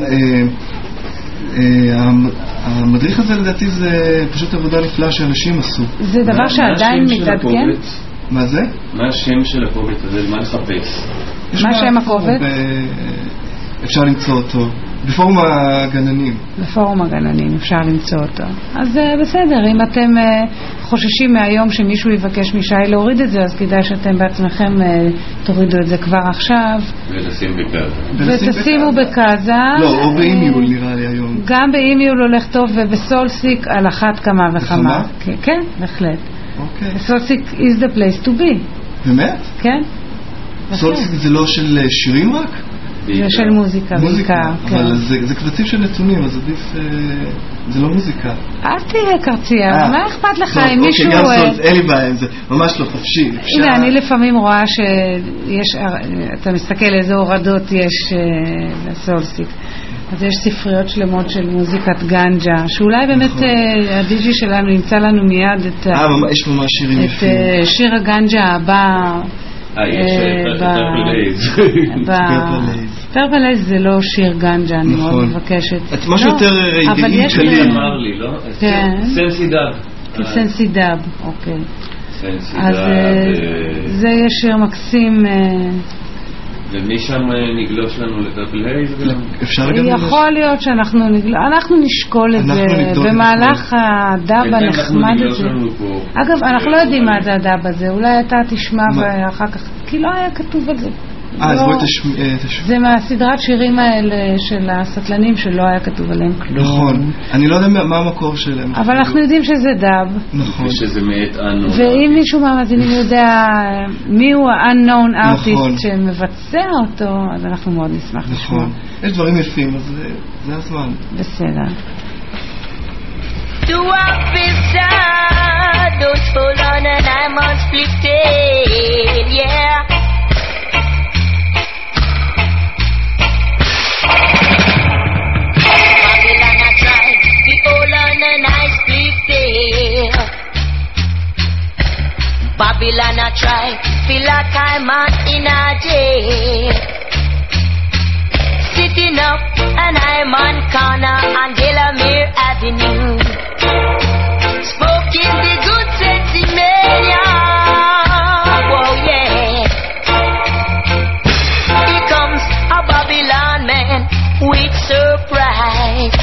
המדריך הזה לדעתי זה פשוט עבודה נפלאה שאנשים עשו. זה דבר שעדיין מתעדכן? מה זה? מה השם של הקובץ הזה? מה לחפש? מה שם הקובץ? אפשר למצוא אותו. בפורום הגננים. בפורום הגננים אפשר למצוא אותו. אז בסדר, אם אתם חוששים מהיום שמישהו יבקש משי להוריד את זה, אז כדאי שאתם בעצמכם תורידו את זה כבר עכשיו. ותשימו בקזה. ותשימו בקזה. לא, או באימיול נראה לי היום. גם באימיול הולך טוב, ובסולסיק על אחת כמה וכמה. כן, בהחלט. סולסיק is the place to be. באמת? כן. סולסיק זה לא של שירים רק? זה של מוזיקה. מוזיקה, אבל זה קבצים של נתונים, אז עדיף, זה לא מוזיקה. אל תהיה קרצייה, מה אכפת לך אם מישהו... אוקיי, גם סולס, אין לי בעיה, זה ממש לא חופשי. הנה, אני לפעמים רואה שיש, אתה מסתכל איזה הורדות יש לסולסיק. אז יש ספריות שלמות של מוזיקת גנג'ה, שאולי באמת הדיג'י שלנו ימצא לנו מיד את... יש ממש שירים יפים. את שיר הגנג'ה הבא... יש פרפל לייז זה לא שיר גנג'ה, אני מאוד מבקשת. את משהו יותר רעידיים שלי אמר לי, לא? סנסי דאב, אוקיי. אז זה יש שיר מקסים. ומשם נגלוש לנו לפרפל לייז? יכול להיות שאנחנו נשקול את זה במהלך הדאב הנחמד הזה. אגב, אנחנו לא יודעים מה זה הדאב הזה, אולי אתה תשמע ואחר כך, כי לא היה כתוב על זה. אז בואי זה מהסדרת שירים האלה של הסטלנים שלא היה כתוב עליהם כלום. נכון, אני לא יודע מה המקור שלהם. אבל אנחנו יודעים שזה דאב. נכון. ושזה מאת unknown. ואם מישהו מהמאזינים יודע מי הוא ה-unknown artist שמבצע אותו, אז אנחנו מאוד נשמח לשמוע. נכון, יש דברים יפים, אז זה הזמן. בסדר. To up beside, don't hold on and I must split tail, yeah. Babylon I try, feel like I'm in a jail. Sitting up and I'm on corner on Delamere Avenue. Smoking the good sensimania. Whoa, yeah. Here comes a Babylon man with surprise.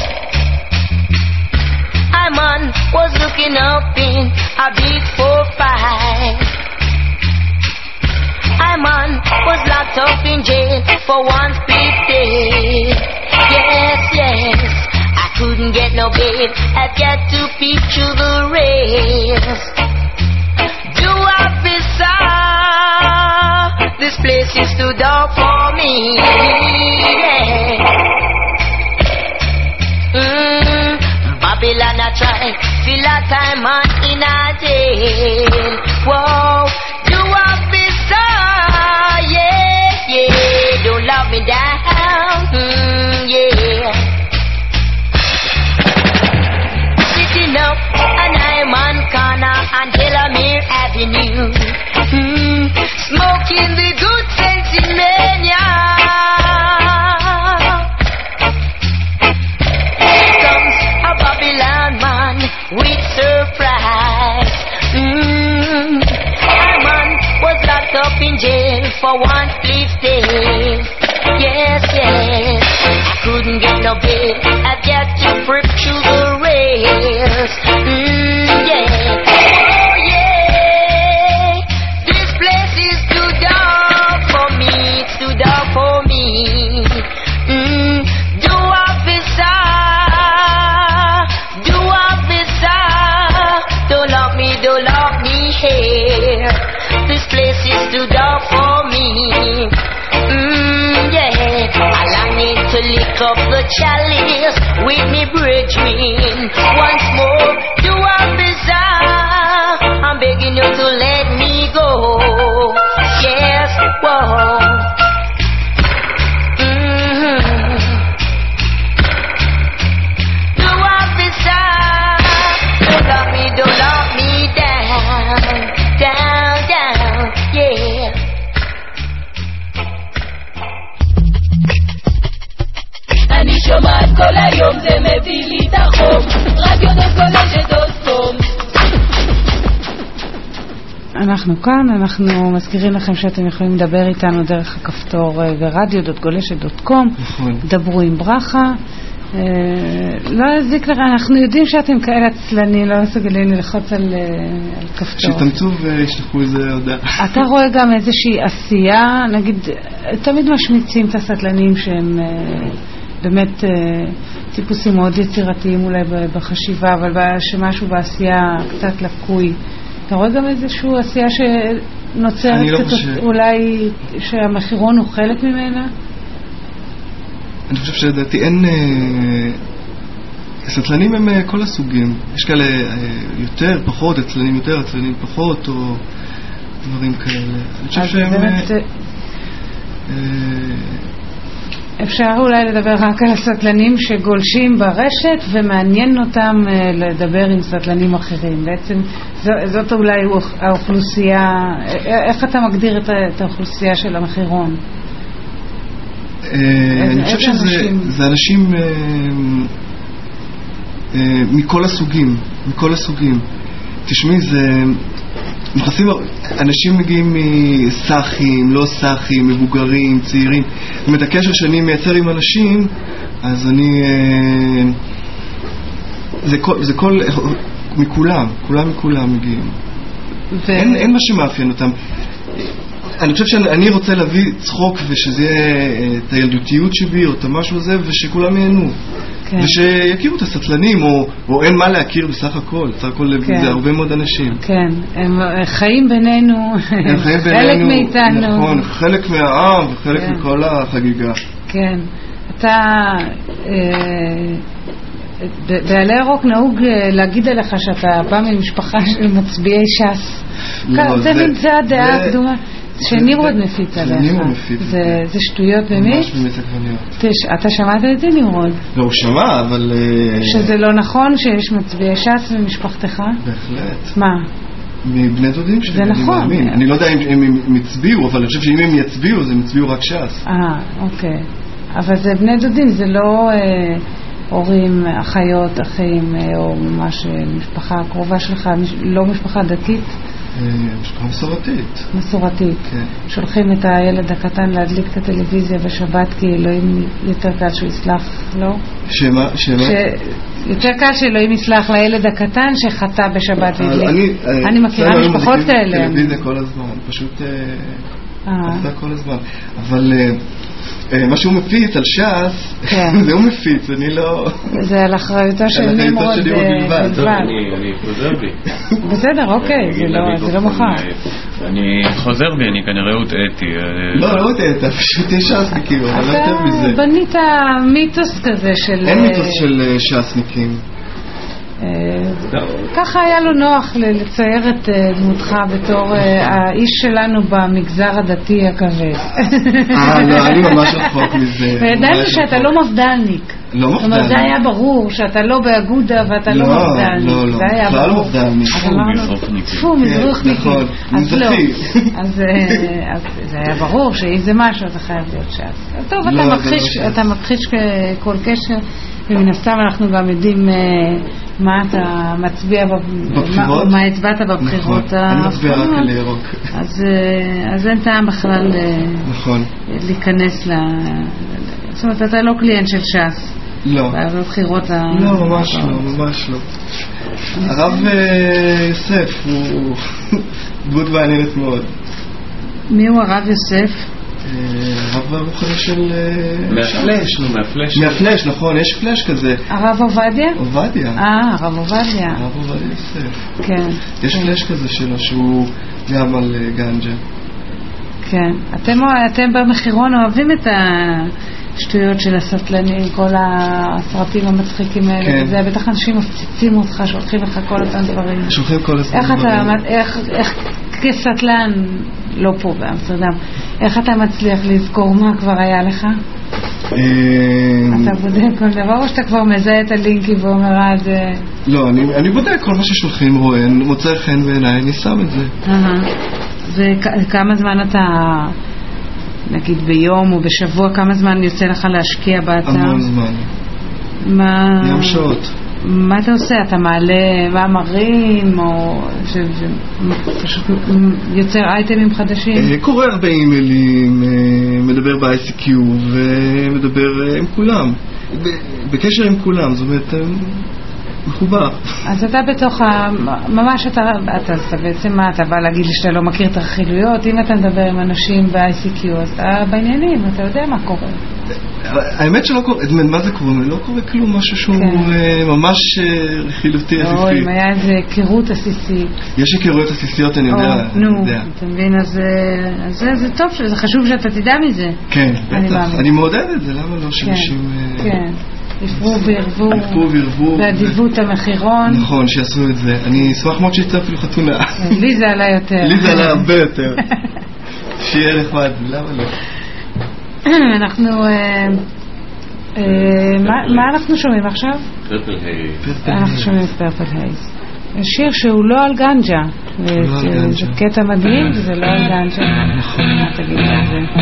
Man was looking up in a big 4-5. Man was locked up in jail for one split day. Yes, yes, I couldn't get no bail. I've got to peek through the rails. Do officer, this place is too dark for me. Yeah. Babylon I try, feel like I'm in a jail. Whoa, you officer, yeah, yeah, don't lock me down, yeah. Sitting up and I'm on corner on Delamere Avenue, smoking the good sensimania. With surprise, a man was locked up in jail for one split day. Yes, yes, I couldn't get no bail. I've got to break through the rails. Yeah, oh yeah, this place is too dark for me. It's too dark for me. Do officer. Don't lock me here. This place is too dark for me. Yeah, I need to lick up the chalice with me brethren. Once more, do officer, I'm begging you to let me go. Yes, whoa. Do officer, don't lock me down, down, yeah. אני שומעת כל היום, זה מביא לי את החום. רדיו.com. אנחנו כאן, אנחנו מזכירים לכם שאתם יכולים לדבר איתנו דרך הכפתור ברדיו.גולשת.com. דברו עם ברכה. לא יזיק לך, אנחנו יודעים שאתם כאלה עצלנים, לא מסוגלים ללחוץ על כפתור. שיתאמצו וישלחו איזה הודעה. אתה רואה גם איזושהי עשייה, נגיד, תמיד משמיצים את הסטלנים שהם באמת טיפוסים מאוד יצירתיים אולי בחשיבה, אבל שמשהו בעשייה קצת לקוי. אתה רואה גם איזושהי עשייה שנוצרת אולי שהמחירון הוא חלק ממנה? אני חושב שלדעתי אין... סטלנים הם כל הסוגים. יש כאלה יותר, פחות, עצלנים יותר, עצלנים פחות, או דברים כאלה. אני חושב שהם... אפשר אולי לדבר רק על הסטלנים שגולשים ברשת ומעניין אותם לדבר עם סטלנים אחרים. בעצם זאת אולי האוכלוסייה, איך אתה מגדיר את האוכלוסייה של המחירון? אני חושב שזה אנשים מכל הסוגים, מכל הסוגים. תשמעי, זה... נכנסים, אנשים מגיעים מסחים, לא סחים, מבוגרים, צעירים. זאת אומרת, הקשר שאני מייצר עם אנשים, אז אני... זה כל... מכולם, כולם מגיעים. אין מה שמאפיין אותם. אני חושב שאני רוצה להביא צחוק ושזה יהיה את הילדותיות שבי או את המשהו הזה ושכולם ייהנו. ושיכירו את הסטלנים, או אין מה להכיר בסך הכל. בסך הכל זה הרבה מאוד אנשים. כן, הם חיים בינינו, חלק מאיתנו. נכון, חלק מהעם וחלק מכל החגיגה. כן, אתה... בעלי רוק נהוג להגיד עליך שאתה בא ממשפחה של מצביעי ש"ס. זה נמצא הדעה הקדומה. שנמרוד מפיץ עליך. זה שטויות באמת? ממש באמת עקרוניות. אתה שמעת את זה, נמרוד? לא, הוא שמע, אבל... שזה לא נכון שיש מצביעי ש"ס במשפחתך? בהחלט. מה? מבני דודים שלי, אני מאמין. אני לא יודע אם הם יצביעו, אבל אני חושב שאם הם יצביעו, אז הם יצביעו רק ש"ס. אוקיי. אבל זה בני דודים, זה לא הורים, אחיות, אחים, או ממש משפחה קרובה שלך, לא משפחה דתית? משפחה מסורתית. מסורתית. כן. שולחים את הילד הקטן להדליק את הטלוויזיה בשבת כי אלוהים יותר קל שהוא יסלח, לא? שמה? יותר קל שאלוהים יסלח לילד הקטן שחטא בשבת והדליק. אני מכירה משפחות כאלה. טלוויזיה כל הזמן, פשוט חטא כל הזמן. אבל... מה שהוא מפיץ על ש"ס, זה הוא מפיץ, אני לא... זה על אחריותו של נמרוד בלבד. אני חוזר בי. בסדר, אוקיי, זה לא מוכר. אני חוזר בי, אני כנראה הוטעיתי. לא הוטעית, פשוט יש ש"סניקים, אבל לא יותר מזה. אתה בנית מיתוס כזה של... אין מיתוס של ש"סניקים. ככה היה לו נוח לצייר את דמותך בתור האיש שלנו במגזר הדתי הכבד. לא, אני ממש רחוק מזה. וידענו שאתה לא מפדלניק. לא מפדלניק. זאת אומרת, זה היה ברור שאתה לא באגודה ואתה לא מפדלניק. לא, בכלל לא מפדלניק. פו, מזרוחניק. נכון, מזרחי. אז זה היה ברור שאם זה משהו אתה חייב להיות ש"ס. טוב, אתה מכחיש כל קשר, ומן הסתם אנחנו גם יודעים מה אתה מצביע בבחירות, מה הצבעת בבחירות. אני מצביע רק על ירוק. אז אין טעם בכלל להיכנס זאת אומרת, אתה לא קליינט של ש"ס. לא. בבחירות לא, ממש לא, ממש לא. הרב יוסף הוא דמות מעניינת מאוד. מי הוא הרב יוסף? הרב הרוחני של... מהפלש. מהפלש, נכון, יש פלש כזה. הרב עובדיה? עובדיה. הרב עובדיה. הרב עובדיה יוסף. כן. יש פלש כזה שלו שהוא גם על גנג'ה. כן. אתם במחירון אוהבים את השטויות של הסטלנים, כל הסרטים המצחיקים האלה. כן. זה בטח אנשים מפציצים אותך, שולחים לך כל אותם דברים. שולחים כל הזמן דברים. איך כסטלן, לא פה באמסטרדם, איך אתה מצליח לזכור מה כבר היה לך? אתה בודק כל דבר או שאתה כבר מזהה את הלינקים ואומר זה... לא, אני בודק כל מה ששולחים, רואה, מוצא חן בעיניי, אני שם את זה. וכמה זמן אתה, נגיד ביום או בשבוע, כמה זמן יוצא לך להשקיע באתר? המון זמן. יום שעות. מה אתה עושה? אתה מעלה מאמרים או פשוט יוצר אייטמים חדשים? קורא הרבה אימיילים, מדבר ב-ICQ ומדבר עם כולם, בקשר עם כולם, זאת אומרת מחובר. אז אתה בתוך ממש אתה בעצם מה, אתה בא להגיד לי שאתה לא מכיר את הרכילויות, אם אתה מדבר עם אנשים ב-ICQ, אז אתה בעניינים, אתה יודע מה קורה. האמת שלא קורה, מה זה קורה? לא קורה כלום, משהו שהוא ממש רכילותי עסיסי. או אם היה איזה היכרות עסיסית. יש היכרויות עסיסיות, אני יודע. נו, אתה מבין, אז זה טוב, זה חשוב שאתה תדע מזה. כן, בטח. אני מעודד את זה, למה לא שאנשים... כן. יפרו וירבו באדיבות המחירון. נכון, שיעשו את זה. אני אשמח מאוד שיצא אפילו חתונה. לי זה עלה יותר. לי זה עלה הרבה יותר. שיהיה נחמד, למה לא? אנחנו... מה אנחנו שומעים עכשיו? פרפל הייז. אנחנו שומעים את פרפל הייז. שיר שהוא לא על גנג'ה. זה קטע מדהים, זה לא על גנג'ה. נכון. מה תגיד על זה?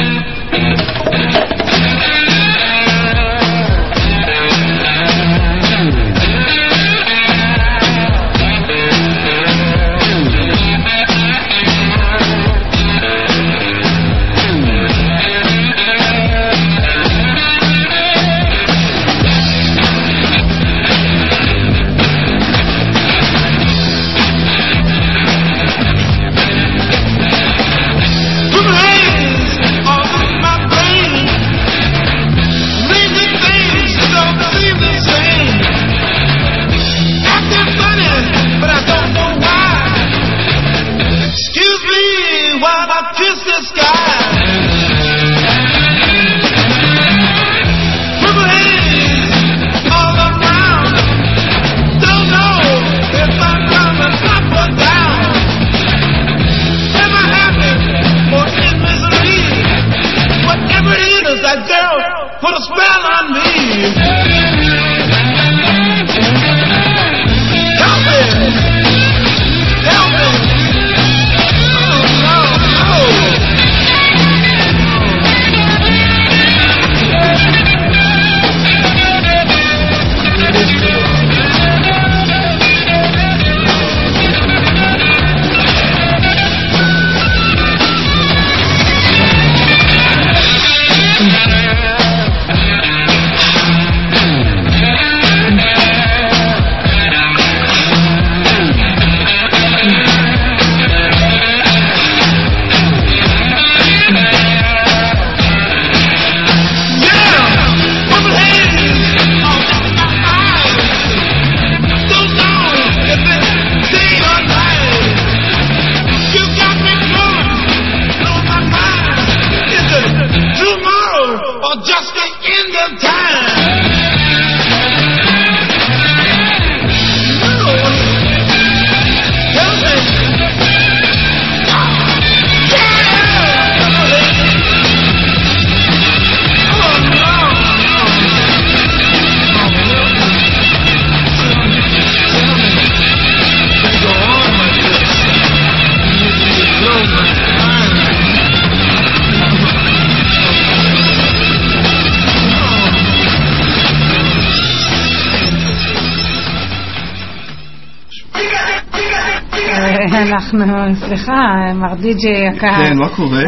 סליחה, מר די-ג'יי יקר. כן, מה קורה?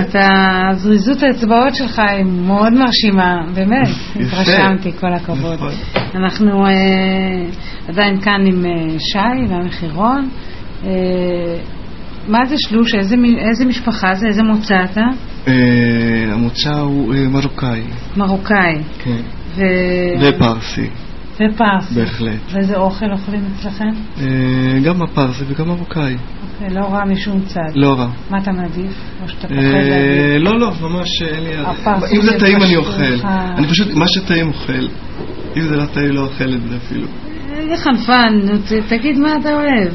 זריזות האצבעות שלך היא מאוד מרשימה, באמת. התרשמתי, כל הכבוד. אנחנו עדיין כאן עם שי והמחירון. מה זה שלוש? איזה משפחה זה? איזה מוצא אתה? המוצא הוא מרוקאי. מרוקאי. כן. ופרסי. ופרסי. בהחלט. ואיזה אוכל אוכלים אצלכם? גם הפרסי וגם מרוקאי. לא רע משום צד. לא רע. מה אתה מעדיף? או שאתה פוחד להגיד? לא, ממש אין לי... אם זה טעים אני אוכל. אני פשוט, מה שטעים אוכל. אם זה לא טעים לא אוכל את זה אפילו. איזה חנפן, תגיד מה אתה אוהב.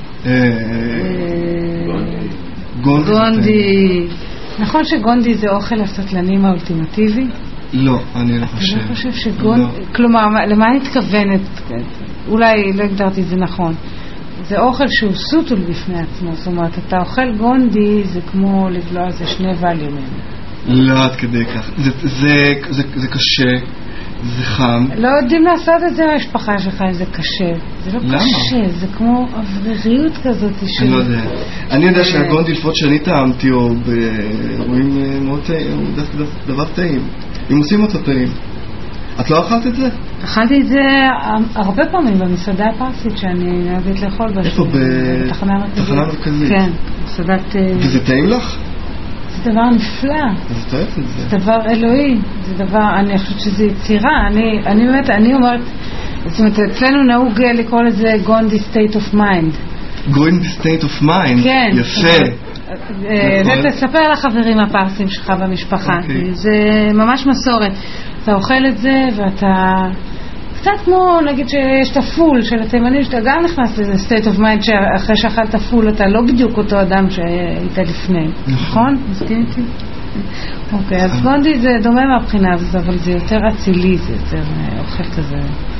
גונדי. נכון שגונדי זה אוכל הסטלנים האולטימטיבי? לא, אני לא חושב. אני לא חושב שגונדי... כלומר, למה אני מתכוונת? אולי לא הגדרתי את זה נכון. זה אוכל שהוא סוטול בפני עצמו, זאת אומרת, אתה אוכל גונדי, זה כמו לבלוע זה 2 ווליומים. לא עד כדי כך. זה קשה, זה חם. לא יודעים לעשות את זה מהמשפחה שלך, זה קשה. זה לא קשה, זה כמו אווריריות כזאת. אני לא יודע. אני יודע שהגונדי לפחות שאני טעמתי, או באירועים מאוד טעים, הוא דווקא דבר טעים. אם עושים אותו טעים. את לא אכלת את זה? אכלתי את זה הרבה פעמים במסעדה הפרסית שאני נהגת לאכול בתחנה המרכזית. כן, מסעדת... וזה טעים לך? זה דבר נפלא. אז את אוהבת את זה. זה דבר אלוהי. זה דבר, אני חושבת שזה יצירה. אני באמת, אני אומרת, זאת אומרת, אצלנו נהוג לקרוא לזה גונדי state of mind. גונדי state of mind? כן. יפה. ותספר לחברים הפרסים שלך במשפחה. זה ממש מסורת. אתה אוכל את זה ואתה קצת כמו נגיד שיש את הפול של התימנים שאתה גם נכנס לזה state of mind שאחרי שאכלת פול אתה לא בדיוק אותו אדם שהיית לפני. נכון? מסכים איתי? אוקיי, אז גונדי זה דומה מהבחינה הזאת, אבל זה יותר אצילי, זה יותר אוכל כזה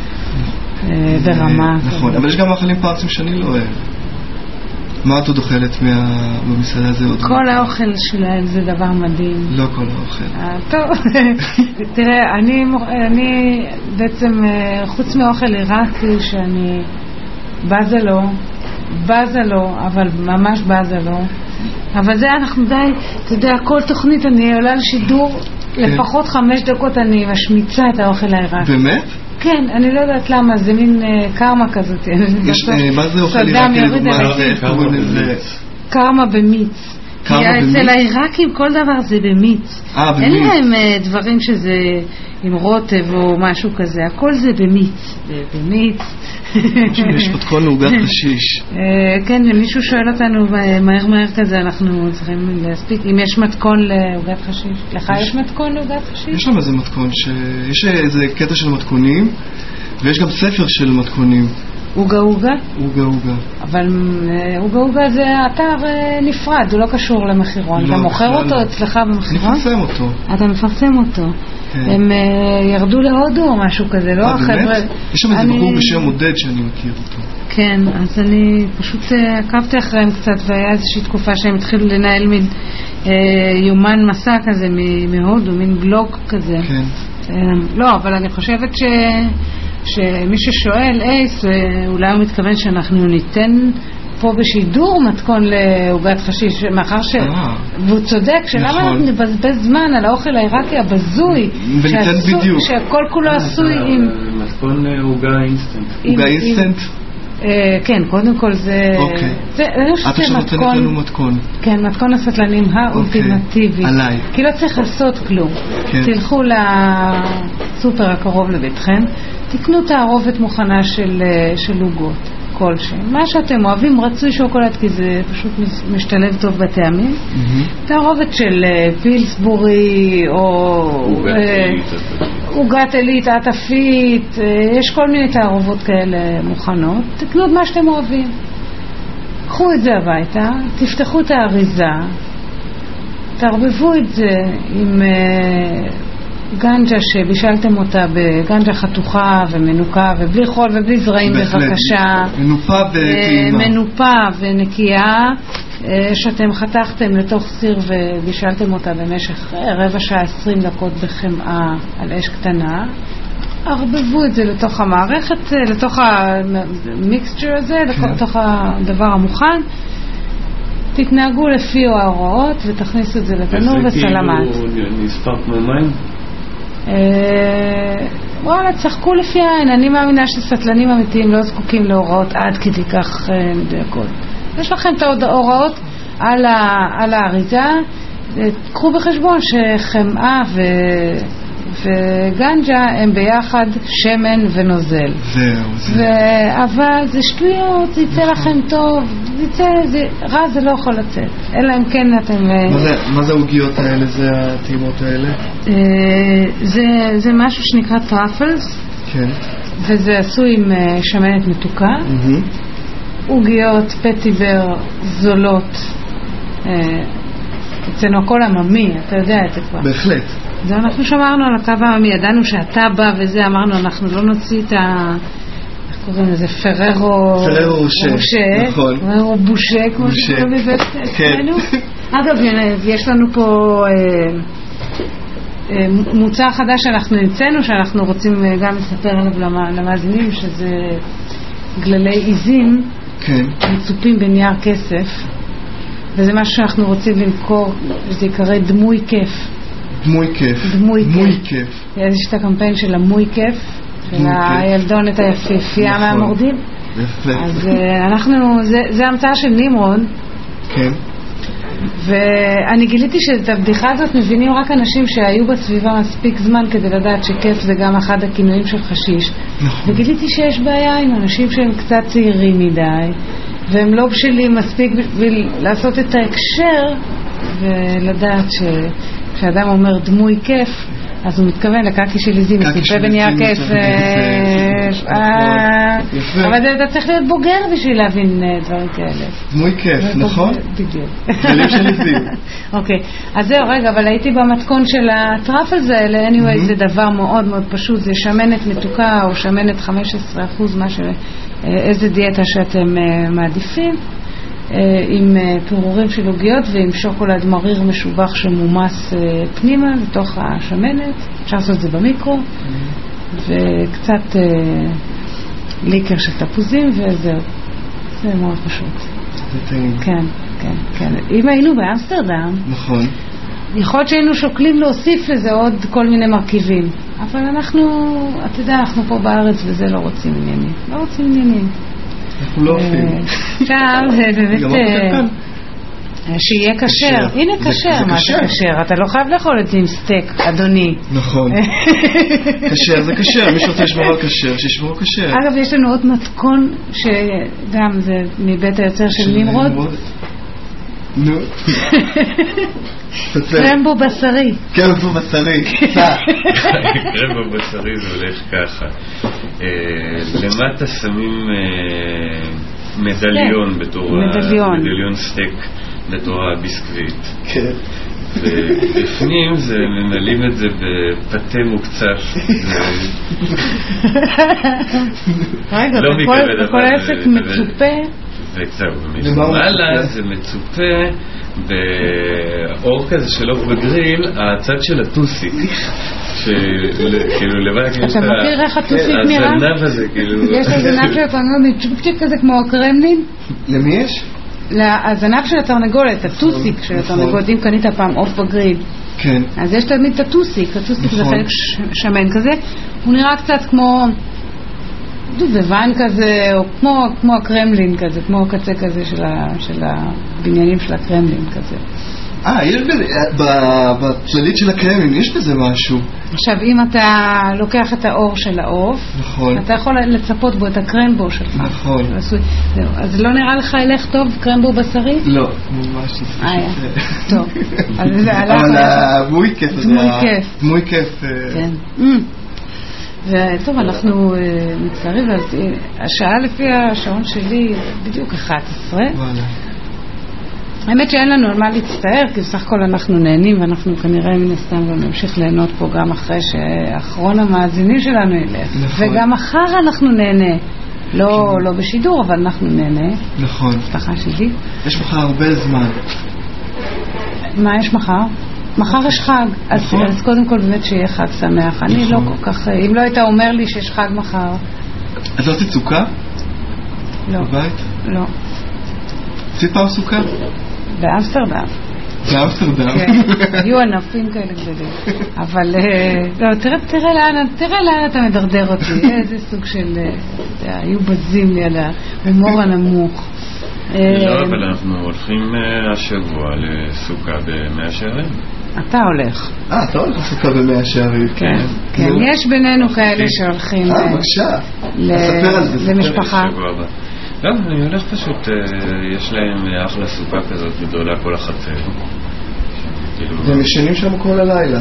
ברמה. נכון, אבל יש גם מאכלים פרסים שאני לא אוהב. מה את עוד אוכלת במסעדה הזה? כל האוכל שלהם זה דבר מדהים. לא כל האוכל. טוב, תראה, אני בעצם, חוץ מאוכל עיראקי שאני בזה לו, אבל ממש בזה לו. אבל זה אנחנו די, אתה יודע, כל תוכנית אני עולה לשידור, לפחות 5 דקות אני משמיצה את האוכל העיראקי. באמת? כן, אני לא יודעת למה, זה מין קרמה כזאת. מה זה אוכל עיראקי לדוגמה? קרמה במיץ. אצל העיראקים כל דבר זה במיץ. אין להם דברים שזה עם רוטב או משהו כזה, הכל זה במיץ. במיץ. יש מתכון לעוגת חשיש. כן, מישהו שואל אותנו מהר כזה, אנחנו צריכים להספיק. אם יש מתכון לעוגת חשיש. לך יש מתכון לעוגת חשיש? יש לנו איזה מתכון, יש איזה קטע של מתכונים, ויש גם ספר של מתכונים. אוגה? אוגה. אבל אוגה זה אתר נפרד, הוא לא קשור למחירון. אתה מוכר אותו אצלך במחירון? מפרסם אותו. אתה מפרסם אותו. הם ירדו להודו או משהו כזה, לא החבר'ה? יש שם איזה בחור בשם מודד שאני מכיר אותו. כן, אז אני פשוט עקבתי אחריהם קצת, והיה איזושהי תקופה שהם התחילו לנהל מין יומן מסע כזה מהודו, מין בלוג כזה. כן. לא, אבל אני חושבת שמי ששואל אייס, אולי הוא מתכוון שאנחנו ניתן פה בשידור מתכון לעוגת חשיש, מאחר והוא צודק, שלמה אנחנו נבזבז זמן על האוכל העיראקי הבזוי, שהכל כולו עשוי עם... מתכון עוגה אינסטנט. עוגה אינסטנט? כן, קודם כל זה... את עכשיו נותנת לנו מתכון. כן, מתכון הסטלנים האולטימטיבי. עליי. כי לא צריך לעשות כלום. תלכו לסופר הקרוב לביתכם, תקנו תערובת מוכנה של עוגות כלשהם. מה שאתם אוהבים, רצוי שוקולד, כי זה פשוט משתלב טוב בטעמים. תערובת של פילסבורי או עוגת עילית, עטפית, יש כל מיני תערובות כאלה מוכנות. תקנו את מה שאתם אוהבים. קחו את זה הביתה, תפתחו את האריזה, תערבבו את זה עם גנג'ה שבישלתם אותה בגנג'ה חתוכה ומנוקה ובלי חול ובלי זרעים בבקשה. מנופה ונקייה שאתם חתכתם לתוך סיר ובישלתם אותה במשך רבע שעה 20 דקות בחמאה על אש קטנה. ערבבו את זה לתוך המערכת, לתוך המיקסצ'ר הזה, לתוך הדבר המוכן. תתנהגו לפי ההוראות ותכניסו את זה לתנור וסלמת. וזה כאילו נספר כמו מים? וואלה, תשחקו לפי העין. אני מאמינה שסטלנים אמיתיים לא זקוקים להוראות עד כדי כך מדויקות. יש לכם את ההוראות על האריזה. קחו בחשבון שחמאה וגנג'ה הם ביחד שמן ונוזל. אבל זה שטויות, זה יצא לכם טוב, רע זה לא יכול לצאת, אלא אם כן אתם... מה זה העוגיות האלה, זה הטעימות האלה? זה משהו שנקרא טראפלס, וזה עשוי עם שמנת מתוקה. עוגיות פטיבר זולות, אצלנו הכל עממי, אתה יודע את זה כבר. בהחלט. זה אנחנו שמרנו על הקו העממי, ידענו שאתה בא וזה, אמרנו אנחנו לא נוציא את ה... איך קוראים לזה? פררו רושה. נכון. פררו בושה, כמו שקוראים לזה אצלנו. אגב, יש לנו פה מוצר חדש שאנחנו נמצאנו, שאנחנו רוצים גם לספר עליו למאזינים, שזה גללי עיזים מצופים בנייר כסף, וזה משהו שאנחנו רוצים למכור, זה יקרא דמוי כיף. דמוי כיף. דמוי כיף. יש את הקמפיין של המוי כיף, של הילדונת היפיפייה מהמורדים. יפה. אז זה המצאה של נמרוד. כן. ואני גיליתי שאת הבדיחה הזאת מבינים רק אנשים שהיו בסביבה מספיק זמן כדי לדעת שכיף זה גם אחד הכינויים של חשיש. נכון. וגיליתי שיש בעיה עם אנשים שהם קצת צעירים מדי והם לא בשלים מספיק בשביל לעשות את ההקשר ולדעת כשאדם אומר דמוי כיף אז הוא מתכוון לקקי של עזים, מסיפה בנייר כסף. אבל אתה צריך להיות בוגר בשביל להבין דברים כאלה. דמוי כיף, נכון? בדיוק. גלים של עזים. אוקיי, אז זהו, רגע, אבל הייתי במתכון של הטראפלס האלה, anyway, זה דבר מאוד מאוד פשוט, זה שמנת מתוקה או שמנת 15%, איזה דיאטה שאתם מעדיפים. עם פירורים של עוגיות ועם שוקולד מריר משובח שמומס פנימה לתוך השמנת. אפשר לעשות את זה במיקרו וקצת ליקר של תפוזים וזהו. זה מאוד פשוט. כן, כן, כן. אם היינו באמסטרדם, נכון. יכול להיות שהיינו שוקלים להוסיף לזה עוד כל מיני מרכיבים, אבל אנחנו, אתה יודע, אנחנו פה בארץ וזה לא רוצים עניינים. לא רוצים עניינים. אנחנו לא עושים. עכשיו, באמת, שיהיה כשר. הנה כשר, מה זה כשר? אתה לא חייב לאכול את זה עם סטייק, אדוני. נכון. כשר זה כשר, מי שרוצה לשמור על כשר, שישמור על כשר. אגב, יש לנו עוד מתכון, שגם זה מבית היוצר של נמרוד. נו. קרמבו בשרי. קרמבו בשרי. קרמבו בשרי זה הולך ככה. למטה שמים מדליון בתור מדליון סטייק בתור הביסקוויט. כן. ובפנים זה ממלאים את זה בפתה מוקצף. רגע, בכל העסק מצופה. וזהו, ומעלה זה מצופה באור כזה של אור בגריל, הצד של הטוסיק. שכאילו לבד אתה מכיר איך הטוסיק נראה? הזנב הזה כאילו יש הזנב של התרנגולת צ'ופצ'יק כזה כמו הקרמלין. למי יש? הזנב של התרנגולת, הטוסיק של התרנגולת. אם קנית פעם עוף בגריל כן. אז יש תמיד את הטוסיק. הטוסיק זה חלק שמן כזה. הוא נראה קצת כמו דובדבן כזה, או כמו הקרמלין כזה, כמו הקצה כזה של הבניינים של הקרמלין כזה. יש בצללית של הקרמלין, יש בזה משהו. עכשיו, אם אתה לוקח את האור של העוף, נכון. אתה יכול לצפות בו את הקרמבו שלך. נכון. אז לא נראה לך ילך טוב קרמבו בשרי? לא, ממש לא. טוב. אבל דמוי כיף. דמוי כיף. כן. וטוב, אנחנו מצטערים, השעה לפי השעון שלי בדיוק 11. האמת שאין לנו על מה להצטער, כי בסך הכל אנחנו נהנים, ואנחנו כנראה מן הסתם גם נמשיך ליהנות פה גם אחרי שאחרון המאזינים שלנו ילך. וגם מחר אנחנו נהנה. לא בשידור, אבל אנחנו נהנה. נכון. הבטחה שלי. יש מחר הרבה זמן. מה יש מחר? מחר יש חג, אז קודם כל באמת שיהיה חג שמח. אני לא כל כך, אם לא היית אומר לי שיש חג מחר. אז לא עשית סוכה? לא. בבית? לא. עשית פעם סוכה? באמסטרדם. באמסטרדם? כן, היו ענפים כאלה גדולים. אבל, לא, תראה לאן אתה מדרדר אותי. איזה סוג של, היו בזים לי על ההומור הנמוך. לא, אבל אנחנו הולכים השבוע לסוכה במאה שערים. אתה הולך. אתה הולך לסוכה במאה שערים. כן, כן, יש בינינו כאלה שהולכים למשפחה. לא, אני הולך פשוט, יש להם אחלה סוכה כזאת גדולה כל החצר. והם ישנים שם כל הלילה.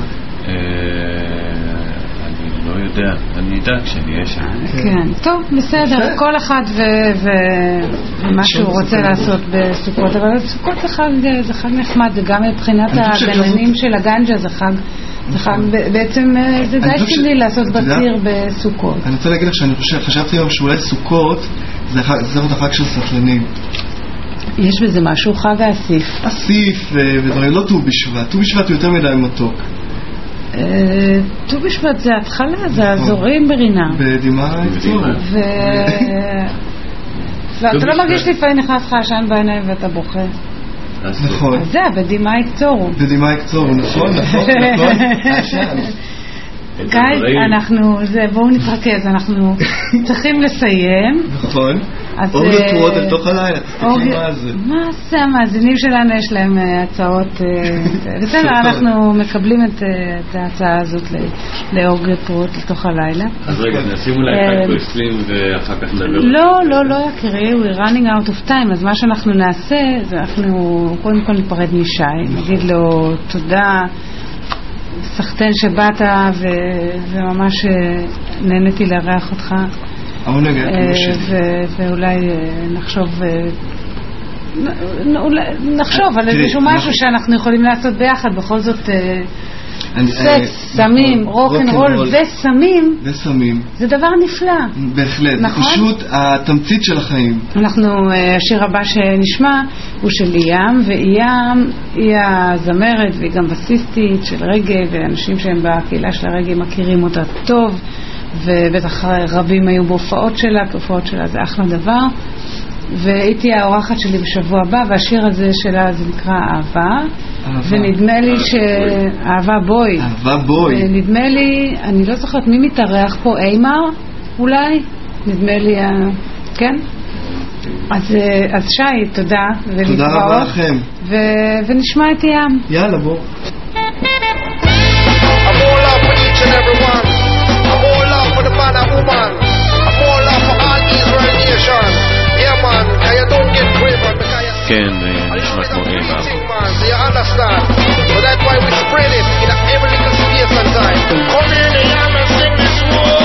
אני לא יודע, אני אדע כשאני אהיה שם. כן, טוב, בסדר, כל אחד ומה שהוא רוצה לעשות בסוכות, אבל סוכות זה חג נחמד, וגם מבחינת הגננים של הגנג'ה זה חג, בעצם זה די סמלי לעשות בציר בסוכות. אני רוצה להגיד לך שאני חשבתי היום שאולי סוכות זה עוד החג של סטלנים. יש בזה משהו, חג האסיף. אסיף ודברים, לא ט"ו בשבט. ט"ו בשבט הוא יותר מדי מתוק. ט"ו בשבט זה התחלה, זה האזורים ברינה. בדימה יצור. אתה לא מרגיש לפעמים נכנס לך עשן בעיניים ואתה בוכה? נכון. אז זה, בדמעה יקצורו. בדמעה יקצורו, נכון. עשן. גיא, בואו נתרכז, אנחנו צריכים לסיים. נכון. עוד נטורות אל תוך הלילה, תסתכלי מה זה. מה זה, המאזינים שלנו יש להם הצעות. בסדר, אנחנו מקבלים את ההצעה הזאת לאוג נטורות אל תוך הלילה. אז רגע, נשים אולי אחד פרסלים ואחר כך נדבר. לא יקרי, we're running out of time, אז מה שאנחנו נעשה, זה אנחנו קודם כל ניפרד משי, נגיד לו תודה, סחטן שבאת וממש נהניתי לארח אותך. ואולי נחשוב על איזשהו משהו שאנחנו יכולים לעשות ביחד. בכל זאת סקס, סמים, רוק'נ'רול וסמים זה דבר נפלא. בהחלט, זה פשוט התמצית של החיים. השיר הבא שנשמע הוא של ים, וים היא הזמרת והיא גם בסיסטית של רגע, ואנשים שהם בקהילה של הרגע מכירים אותה טוב, ובטח רבים היו בהופעות שלה, בהופעות שלה זה אחלה דבר. והייתי האורחת שלי בשבוע הבא, והשיר הזה שלה זה נקרא אהבה, ונדמה לי אהבה בוי. נדמה לי, אני לא זוכרת מי מתארח פה, אימר אולי? נדמה לי, כן? אז שי, תודה. תודה רבה לכם. ונשמע את ים. יאללה, בוא. For the man and woman, I'm all love for all Israel nation. Yeah man, cause you don't get brave man, because you כן, נשמע כמו אימא. So you understand. So that's why we spread it in every little space and time. Come here and sing this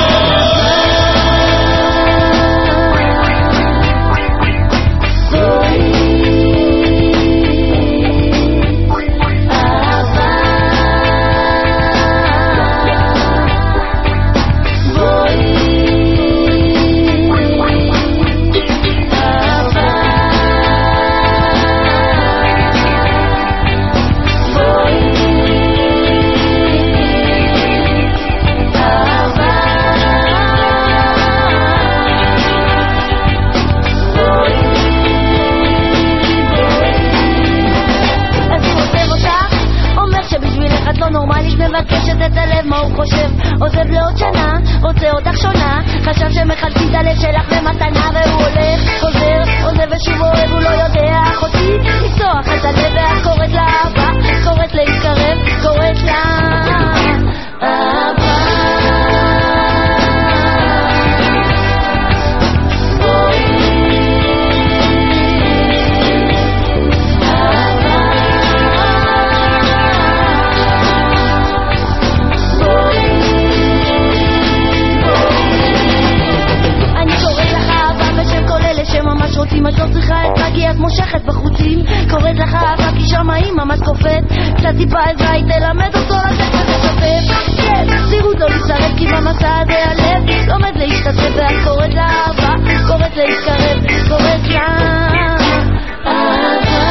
מבקשת את הלב מה הוא חושב, עוזב לעוד שנה, רוצה אותך שונה, חשב שמחלקים את הלב שלך במתנה, והוא הולך, חוזר, עוזב ושוב אוהב, הוא לא יודע אחותי לפתוח את הלב, ואת קוראת לה אהבה, קוראת להתקרב, קוראת לה אהבה. שממש רוצים, את לא צריכה את מגיע, את מושכת בחוצים, קוראת לך אהבה כי שמעים ממש קופט, קצת טיפה עזרה היא תלמד אותו לתת ולשתף, כן, סירות לא להצטרף כי במסע הזה הלב לומד להשתתף, ואת קוראת לה אהבה, קוראת להתקרב, קוראת לה אהבה.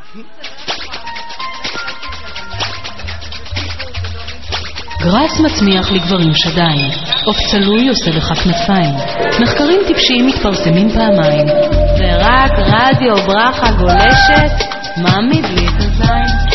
גרס מצמיח לגברים שדיים, עוף צלוי עושה לך כנפיים, מחקרים טיפשיים מתפרסמים פעמיים, ורק רדיו ברכה גולשת, מה מבלי את הזין?